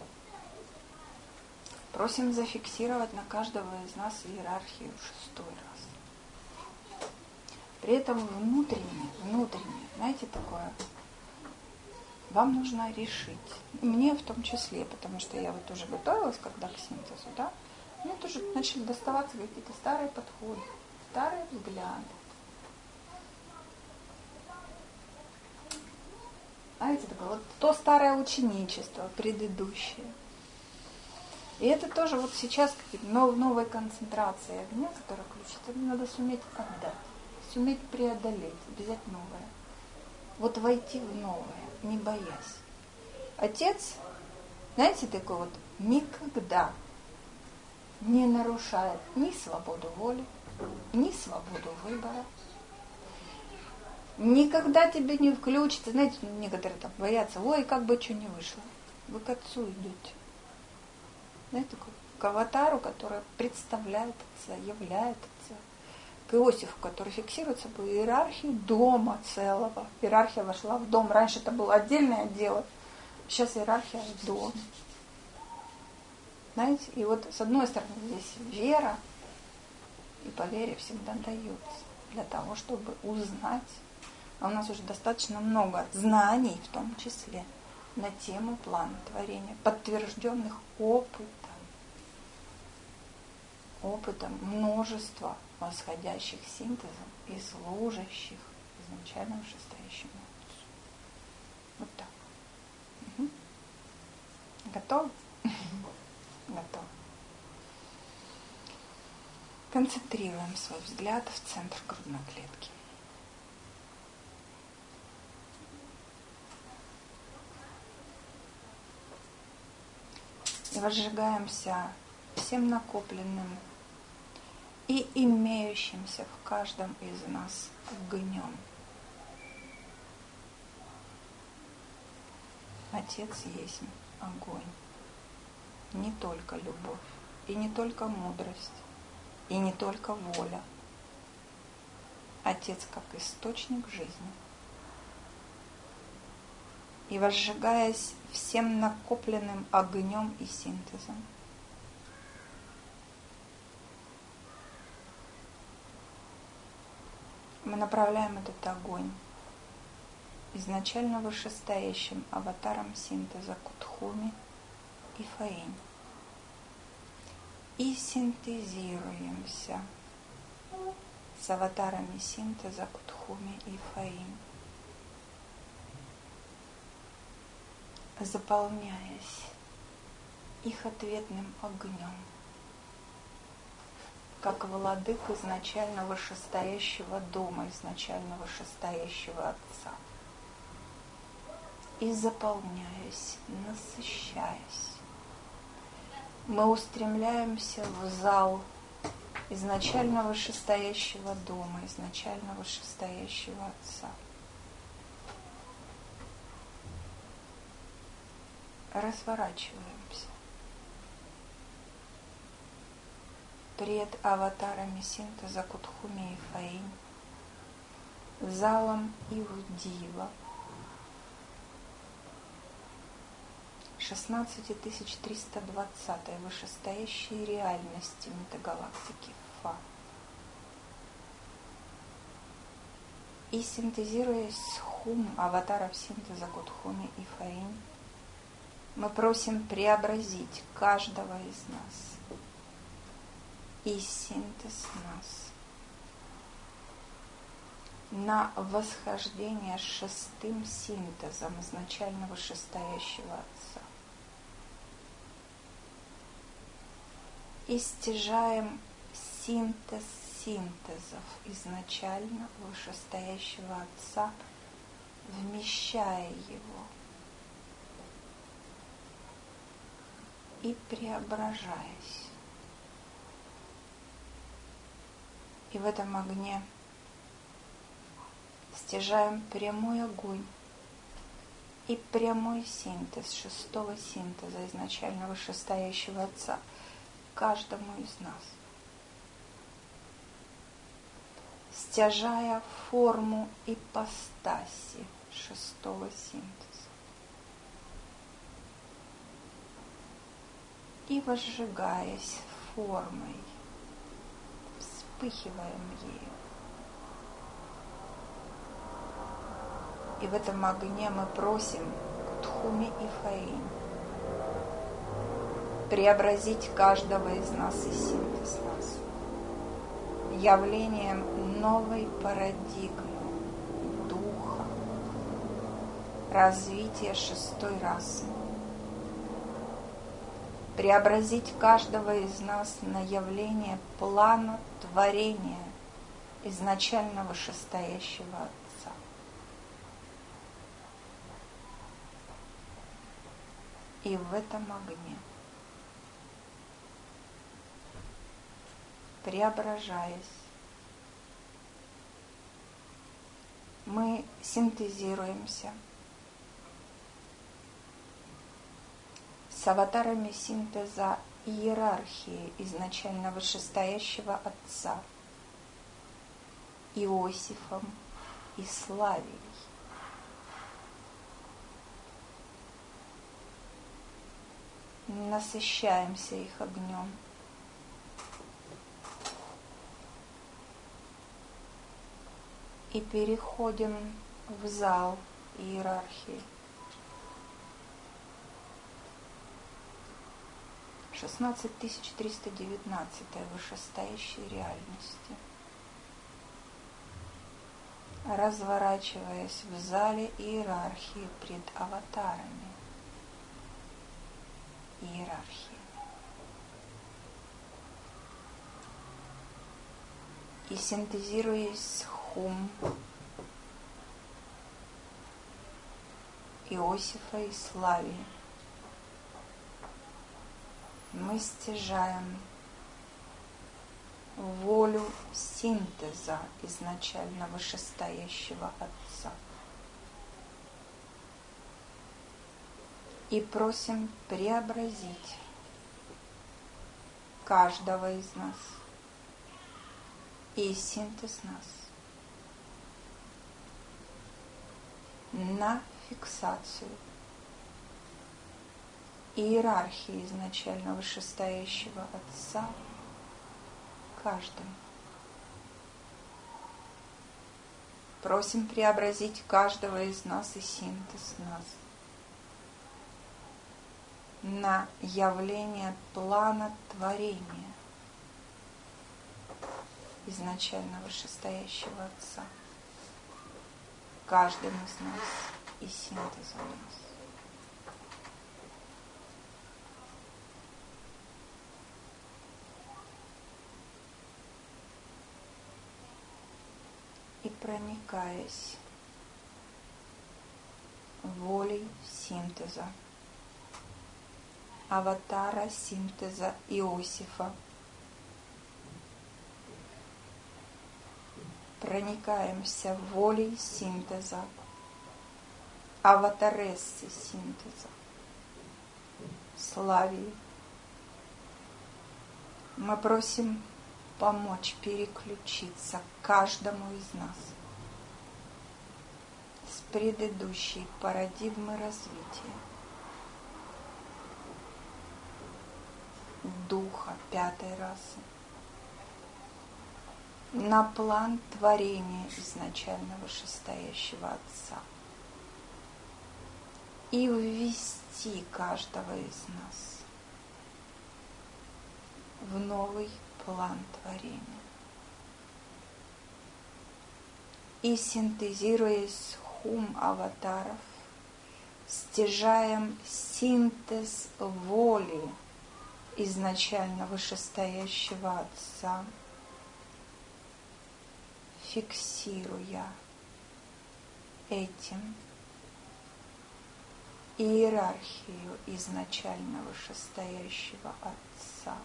Просим зафиксировать на каждого из нас иерархию 6-й расы. При этом внутренне, знаете, такое, вам нужно решить. Мне в том числе, потому что я уже готовилась когда к синтезу, да, мне тоже начали доставаться какие-то старые подходы, старые взгляды. Знаете, такое вот то старое ученичество, предыдущее. И это тоже вот сейчас новая концентрация огня, которая включится. Надо суметь отдать, суметь преодолеть, взять новое. Вот войти в новое, не боясь. Отец, знаете, такой вот никогда не нарушает ни свободу воли, ни свободу выбора. Никогда тебе не включится. Знаете, некоторые там боятся, ой, как бы что не вышло. Вы к отцу идете. Знаете, к аватару, который представляет отца, являет отца. К Иосифу, который фиксирует собой иерархию дома целого. Иерархия вошла в дом. Раньше это было отдельное дело. Сейчас иерархия в доме. Знаете, и вот с одной стороны здесь вера, и по вере всегда дается для того, чтобы узнать. А у нас уже достаточно много знаний, в том числе, на тему плана творения, подтвержденных опытом множества восходящих синтезом и служащих изначально вышестоящему Отцу. Вот так. Угу. Готовы? Готовы. Концентрируем свой взгляд в центр грудной клетки. И возжигаемся всем накопленным и имеющимся в каждом из нас огнем. Отец есть огонь. Не только любовь, и не только мудрость, и не только воля. Отец как источник жизни. И возжигаясь всем накопленным огнем и синтезом, мы направляем этот огонь изначально вышестоящим аватаром синтеза Кутхуми и Фаинь. И синтезируемся с аватарами синтеза Кутхуми и Фаинь, заполняясь их ответным огнем, как владык изначально вышестоящего дома, изначально вышестоящего Отца. И заполняясь, насыщаясь, мы устремляемся в зал изначально вышестоящего дома, изначально вышестоящего Отца. Разворачиваемся пред аватарами синтеза Кутхуми и Фаинь, залом Ивдива, 16320 вышестоящей реальности метагалактики Фа. И синтезируясь с Хум, аватаров синтеза Кутхуми и Фаинь, мы просим преобразить каждого из нас и синтез нас на восхождение с шестым синтезом изначально вышестоящего Отца. И стяжаем синтез синтезов изначально вышестоящего Отца, вмещая его и преображаясь. И в этом огне стяжаем прямой огонь и прямой синтез шестого синтеза изначально вышестоящего Отца каждому из нас, стяжая форму ипостаси шестого синтеза и возжигаясь формой, вспыхиваем ею. И в этом огне мы просим Кутхуми и Фаинь преобразить каждого из нас и синтез нас явлением новой парадигмы духа, развития шестой расы. Преобразить каждого из нас на явление плана творения изначально вышестоящего Отца. И в этом огне, преображаясь, мы синтезируемся с аватарами синтеза иерархии изначально вышестоящего Отца, Иосифом и Славией. Насыщаемся их огнем. И переходим в зал иерархии. 16319 вышестоящей реальности. Разворачиваясь в зале иерархии пред аватарами иерархии. И синтезируясь с Хум, Иосифа и Славии, мы стяжаем волю синтеза изначально вышестоящего Отца и просим преобразить каждого из нас и синтез нас на фиксацию иерархии изначально вышестоящего Отца каждым. Просим преобразить каждого из нас и синтез нас на явление плана творения изначально вышестоящего Отца каждым из нас и синтезом нас. И проникаясь волей синтеза, аватара синтеза Иосифа, проникаемся волей синтеза, аватарессы синтеза, Славии. Мы просим помочь переключиться каждому из нас с предыдущей парадигмы развития духа пятой расы на план творения изначально вышестоящего Отца и ввести каждого из нас в новый план творения. И синтезируясь с Хум аватаров, стяжаем синтез воли изначально вышестоящего Отца, фиксируя этим иерархию изначально вышестоящего Отца.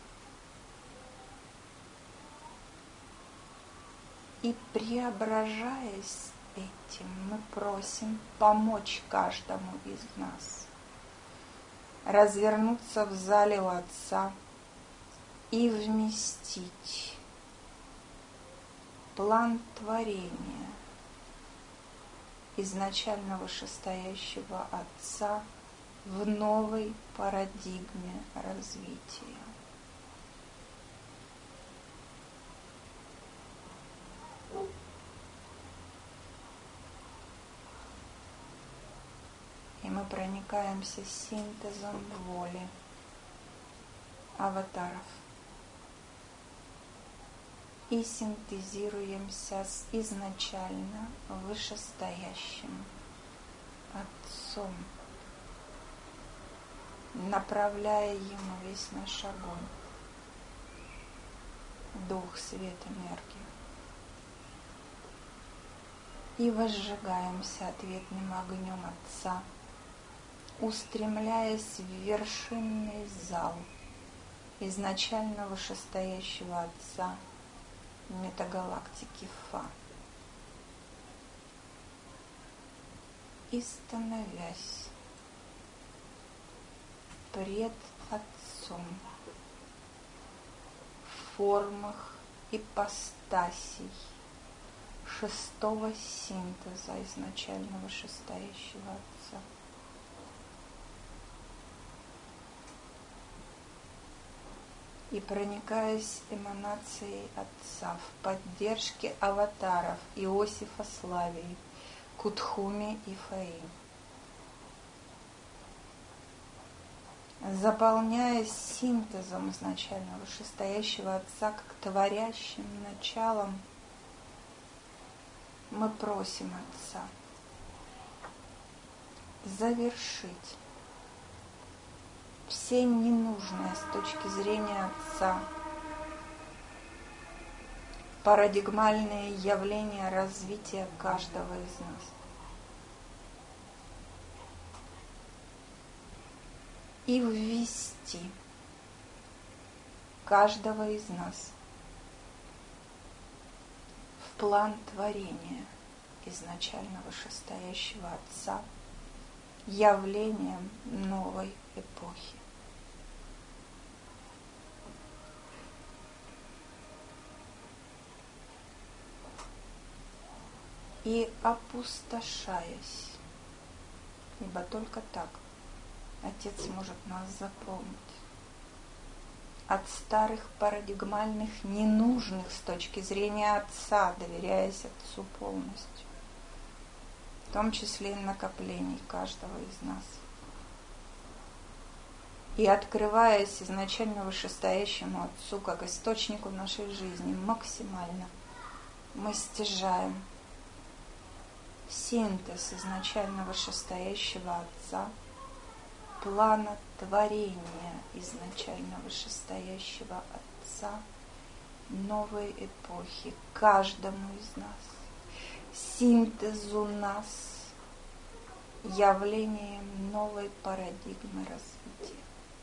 И преображаясь этим, мы просим помочь каждому из нас развернуться в зале у Отца и вместить план творения изначально вышестоящего Отца в новой парадигме развития. И мы проникаемся синтезом воли аватаров и синтезируемся с изначально вышестоящим Отцом, направляя Ему весь наш огонь, Дух, свет, энергию. И возжигаемся ответным огнем Отца, устремляясь в вершинный зал изначально вышестоящего Отца метагалактики Фа. И становясь пред Отцом в формах ипостасей шестого синтеза изначально вышестоящего Отца. И проникаясь эманацией Отца в поддержке аватаров Иосифа Славии, Кутхуми и Фаи, заполняясь синтезом изначально вышестоящего Отца как творящим началом, мы просим Отца завершить все ненужные с точки зрения Отца парадигмальные явления развития каждого из нас. И ввести каждого из нас в план творения изначально вышестоящего Отца явлением новой эпохи. И опустошаясь, ибо только так Отец может нас заполнить от старых парадигмальных, ненужных с точки зрения Отца, доверяясь Отцу полностью, в том числе и накоплений каждого из нас. И открываясь изначально вышестоящему Отцу как источнику нашей жизни максимально, мы стяжаем синтез изначально вышестоящего Отца, плана творения изначально вышестоящего Отца новой эпохи каждому из нас, синтезу нас, явлением новой парадигмы развития.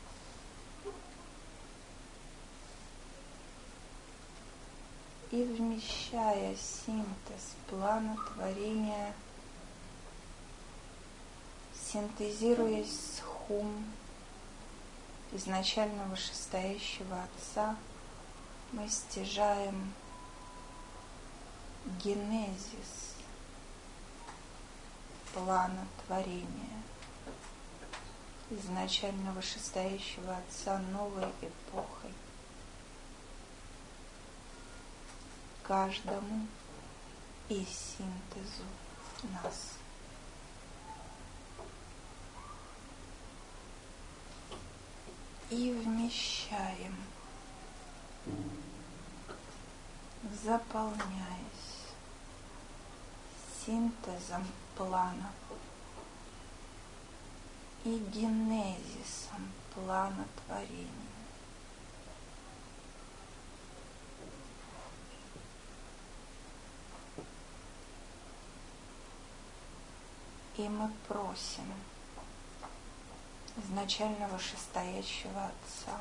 И вмещая синтез плана творения, синтезируясь с Хум, изначально вышестоящего Отца, мы стяжаем генезис плана творения изначально вышестоящего Отца новой эпохой каждому и синтезу нас. И вмещаем, заполняясь синтезом плана и генезисом плана творения. И мы просим изначально вышестоящего Отца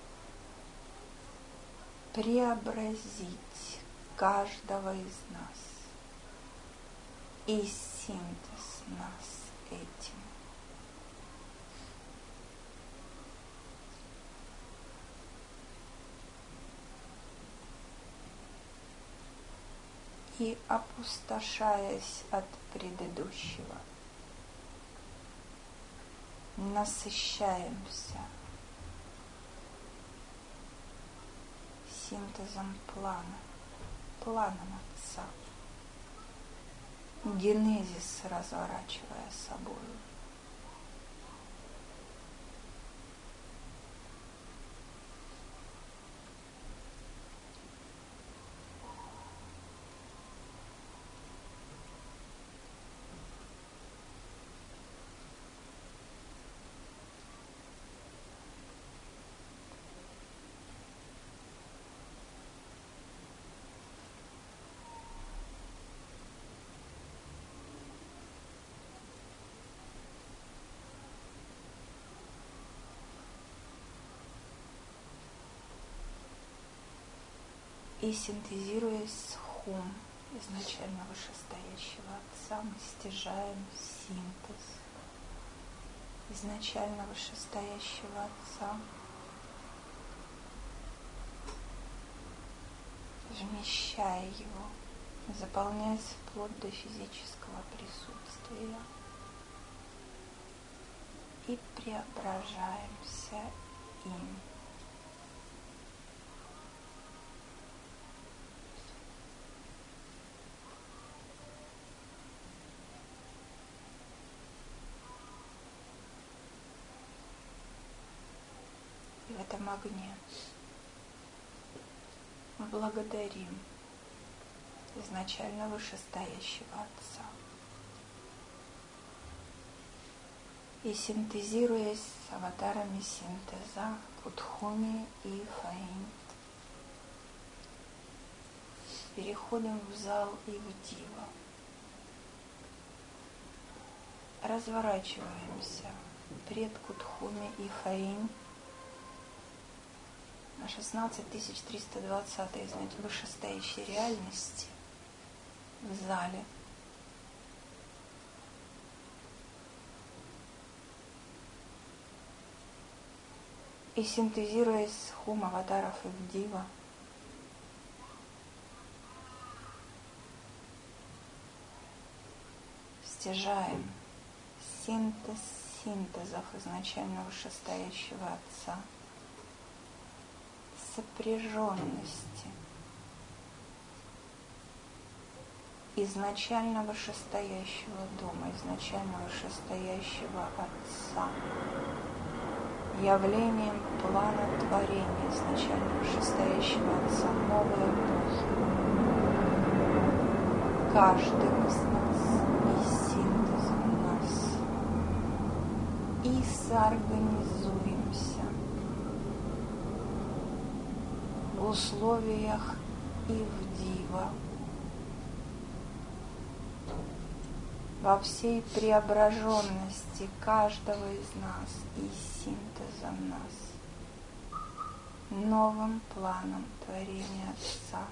преобразить каждого из нас и синтез нас этим. И опустошаясь от предыдущего, насыщаемся синтезом планом Отца, генезис разворачивая собою. И синтезируясь с Хум, изначально вышестоящего Отца, мы стяжаем синтез изначально вышестоящего Отца, вмещая его, заполняясь вплоть до физического присутствия, и преображаемся им. И в этом огне мы благодарим изначально вышестоящего Отца. И синтезируясь с аватарами синтеза Кудхуми и Фаин, переходим в зал и в Дива. Разворачиваемся пред Кудхуми и Фаин на 16320 вышестоящей реальности в зале. И синтезируясь с Хум аватаров и в Дива, стяжаем синтез синтезов изначально вышестоящего Отца, сопряженности изначально вышестоящего дома, изначально вышестоящего Отца, явлением плана творения изначально вышестоящего Отца новой эпохи. Каждым из нас и синтезом нас. И соорганизуемся в условиях и в Дива, во всей преображенности каждого из нас и синтезом нас, новым планом творения Отца.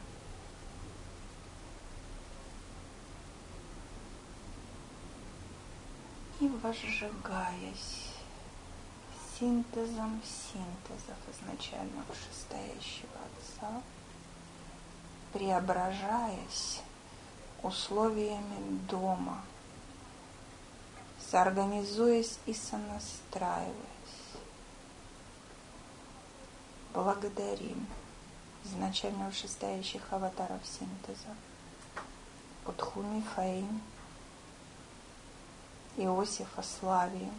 И возжигаясь синтезом синтезов изначально вышестоящего Отца, преображаясь условиями дома, соорганизуясь и сонастраиваясь, благодарим изначально вышестоящих аватаров синтеза Кудхуми, Фаин, Иосифа, Славию.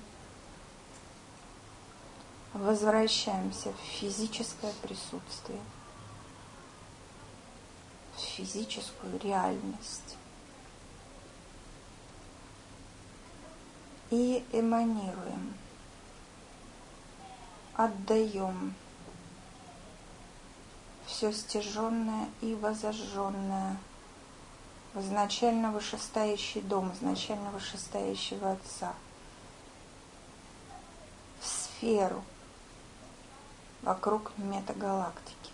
Возвращаемся в физическое присутствие, в физическую реальность и эманируем, отдаем все стяженное и возожженное в изначально вышестоящий дом, изначально вышестоящего Отца, в сферу вокруг метагалактики.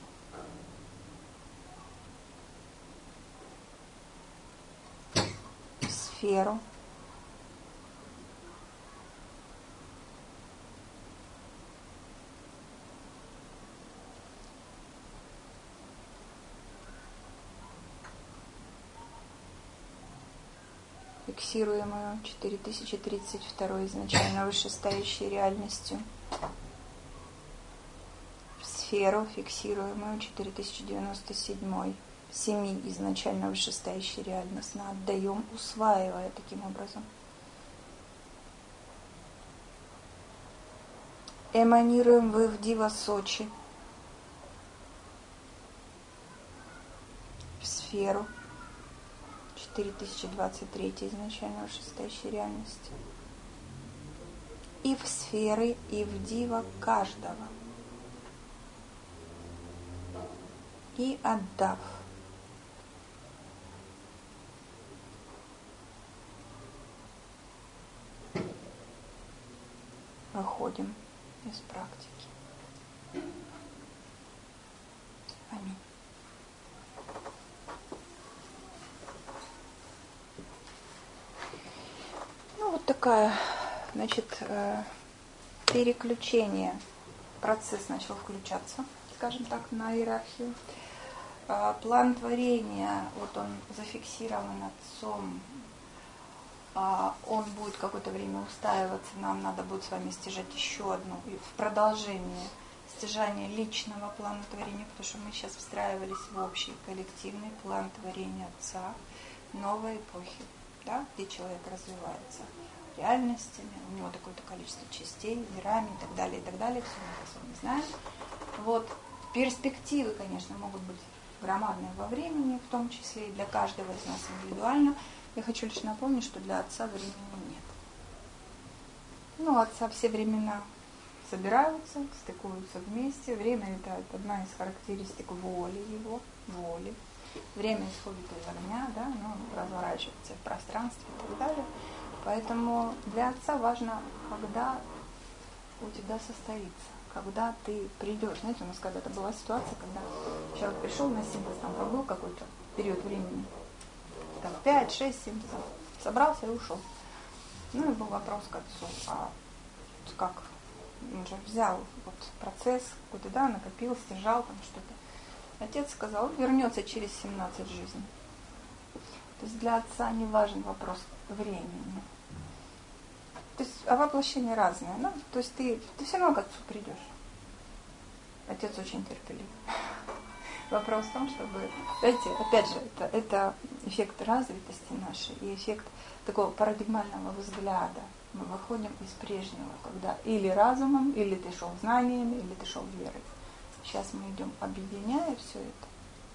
В сферу фиксируемую 4032 изначально вышестоящей реальностью, в сферу, фиксируемую 4097 7 изначально вышестоящей реальности, отдаем, усваивая таким образом. Эманируем вы в Дива Сочи, в сферу 4023 изначально вышестоящей реальности, и в сферы, и в Дива каждого. И отдав, выходим из практики. Аминь. такая, значит, переключение, процесс начал включаться, скажем так, на иерархию. План творения, вот он зафиксирован отцом, он будет какое-то время устаиваться, нам надо будет с вами стяжать еще одну, в продолжение стяжания личного плана творения, потому что мы сейчас встраивались в общий коллективный план творения Отца новой эпохи, да, где человек развивается реальностями, у него такое-то количество частей, мирами и так далее, все мы с вами знаем. Вот, перспективы, конечно, могут быть громадные во времени, в том числе и для каждого из нас индивидуально. Я хочу лишь напомнить, что для Отца времени нет. Ну, Отца все времена собираются, стыкуются вместе. Время – это одна из характеристик воли его, воли. Время исходит из огня, да, оно разворачивается в пространстве и так далее. Поэтому для Отца важно, когда у тебя состоится, когда ты придешь. Знаете, у нас когда-то была ситуация, когда человек пришел на синтез, там пробыл какой-то период времени, там 5-6 синтезов, собрался и ушел. Ну и был вопрос к Отцу, а как? Он же взял вот процесс какой-то, да, накопил, стяжал там что-то. Отец сказал, он вернется через 17 жизней. То есть для Отца не важен вопрос времени. То есть, а воплощение разное. Ну, то есть ты все равно к Отцу придешь. Отец очень терпелив. Вопрос в том, чтобы, знаете, опять же, это эффект развитости нашей и эффект такого парадигмального взгляда. Мы выходим из прежнего, когда или разумом, или ты шел знаниями, или ты шел верой. Сейчас мы идем, объединяя все это,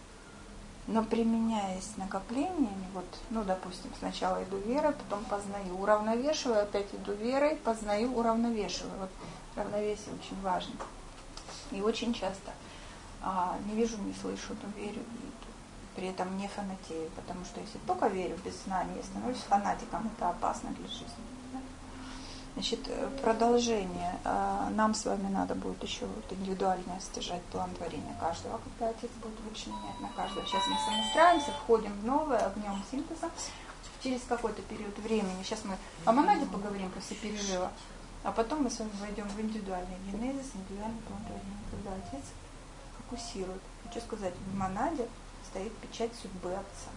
но применяясь накоплениями, вот, ну, допустим, сначала иду верой, потом познаю, уравновешиваю, опять иду верой, познаю, уравновешиваю. Вот равновесие очень важно. И очень часто не вижу, не слышу, но верю, и при этом не фанатею, потому что если только верю без знаний, я становлюсь фанатиком, это опасно для жизни. Да? Значит, продолжение. Нам с вами надо будет еще вот индивидуально стяжать план творения каждого, когда Отец будет лучше менять на каждого. Сейчас мы сонастраиваемся, входим в новое огнем синтеза через какой-то период времени. Сейчас мы о монаде поговорим после перерыва, а потом мы с вами войдем в индивидуальный генезис, индивидуальный план творения, когда Отец фокусирует. Хочу сказать, в монаде стоит печать судьбы Отца.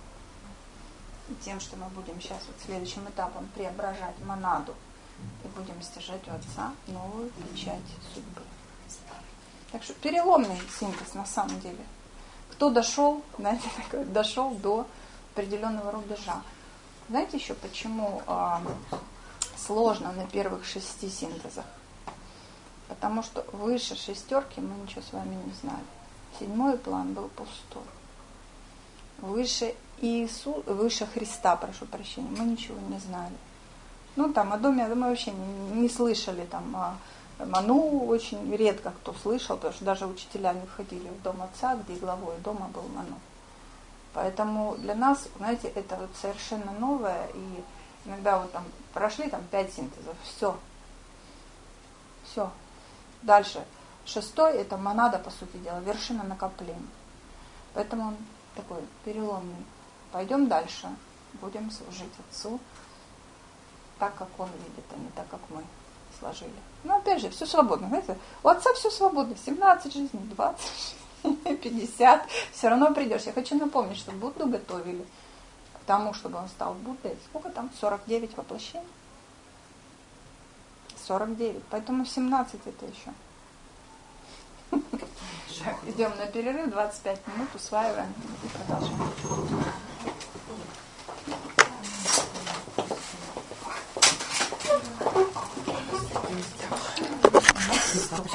И тем, что мы будем сейчас вот следующим этапом преображать монаду, и будем стяжать у Отца новую печать судьбы. Так что переломный синтез на самом деле. Кто дошел, знаете, дошел до определенного рубежа. Знаете еще, почему сложно на первых 6 синтезах? Потому что выше 6 мы ничего с вами не знали. 7 план был пустой. Выше Христа, прошу прощения, мы ничего не знали. Ну, там, о доме мы вообще не слышали, там, Ману очень редко кто слышал, потому что даже учителя не входили в дом Отца, где главой дома был Ману. Поэтому для нас, знаете, это вот совершенно новое, и иногда вот там прошли там 5 синтезов, все. Дальше, 6 это монада, по сути дела, вершина накопления. Поэтому он такой переломный. Пойдем дальше, будем служить Отцу так, как Он видит, а не так, как мы сложили. Но опять же, все свободно. Знаете, у Отца все свободно. 17 жизней, 20 жизней, 50. Все равно придешь. Я хочу напомнить, что Будду готовили к тому, чтобы он стал Буддой. Сколько там? 49 воплощений? 49. Поэтому 17 это еще. Идем на перерыв, 25 минут, усваиваем и продолжаем.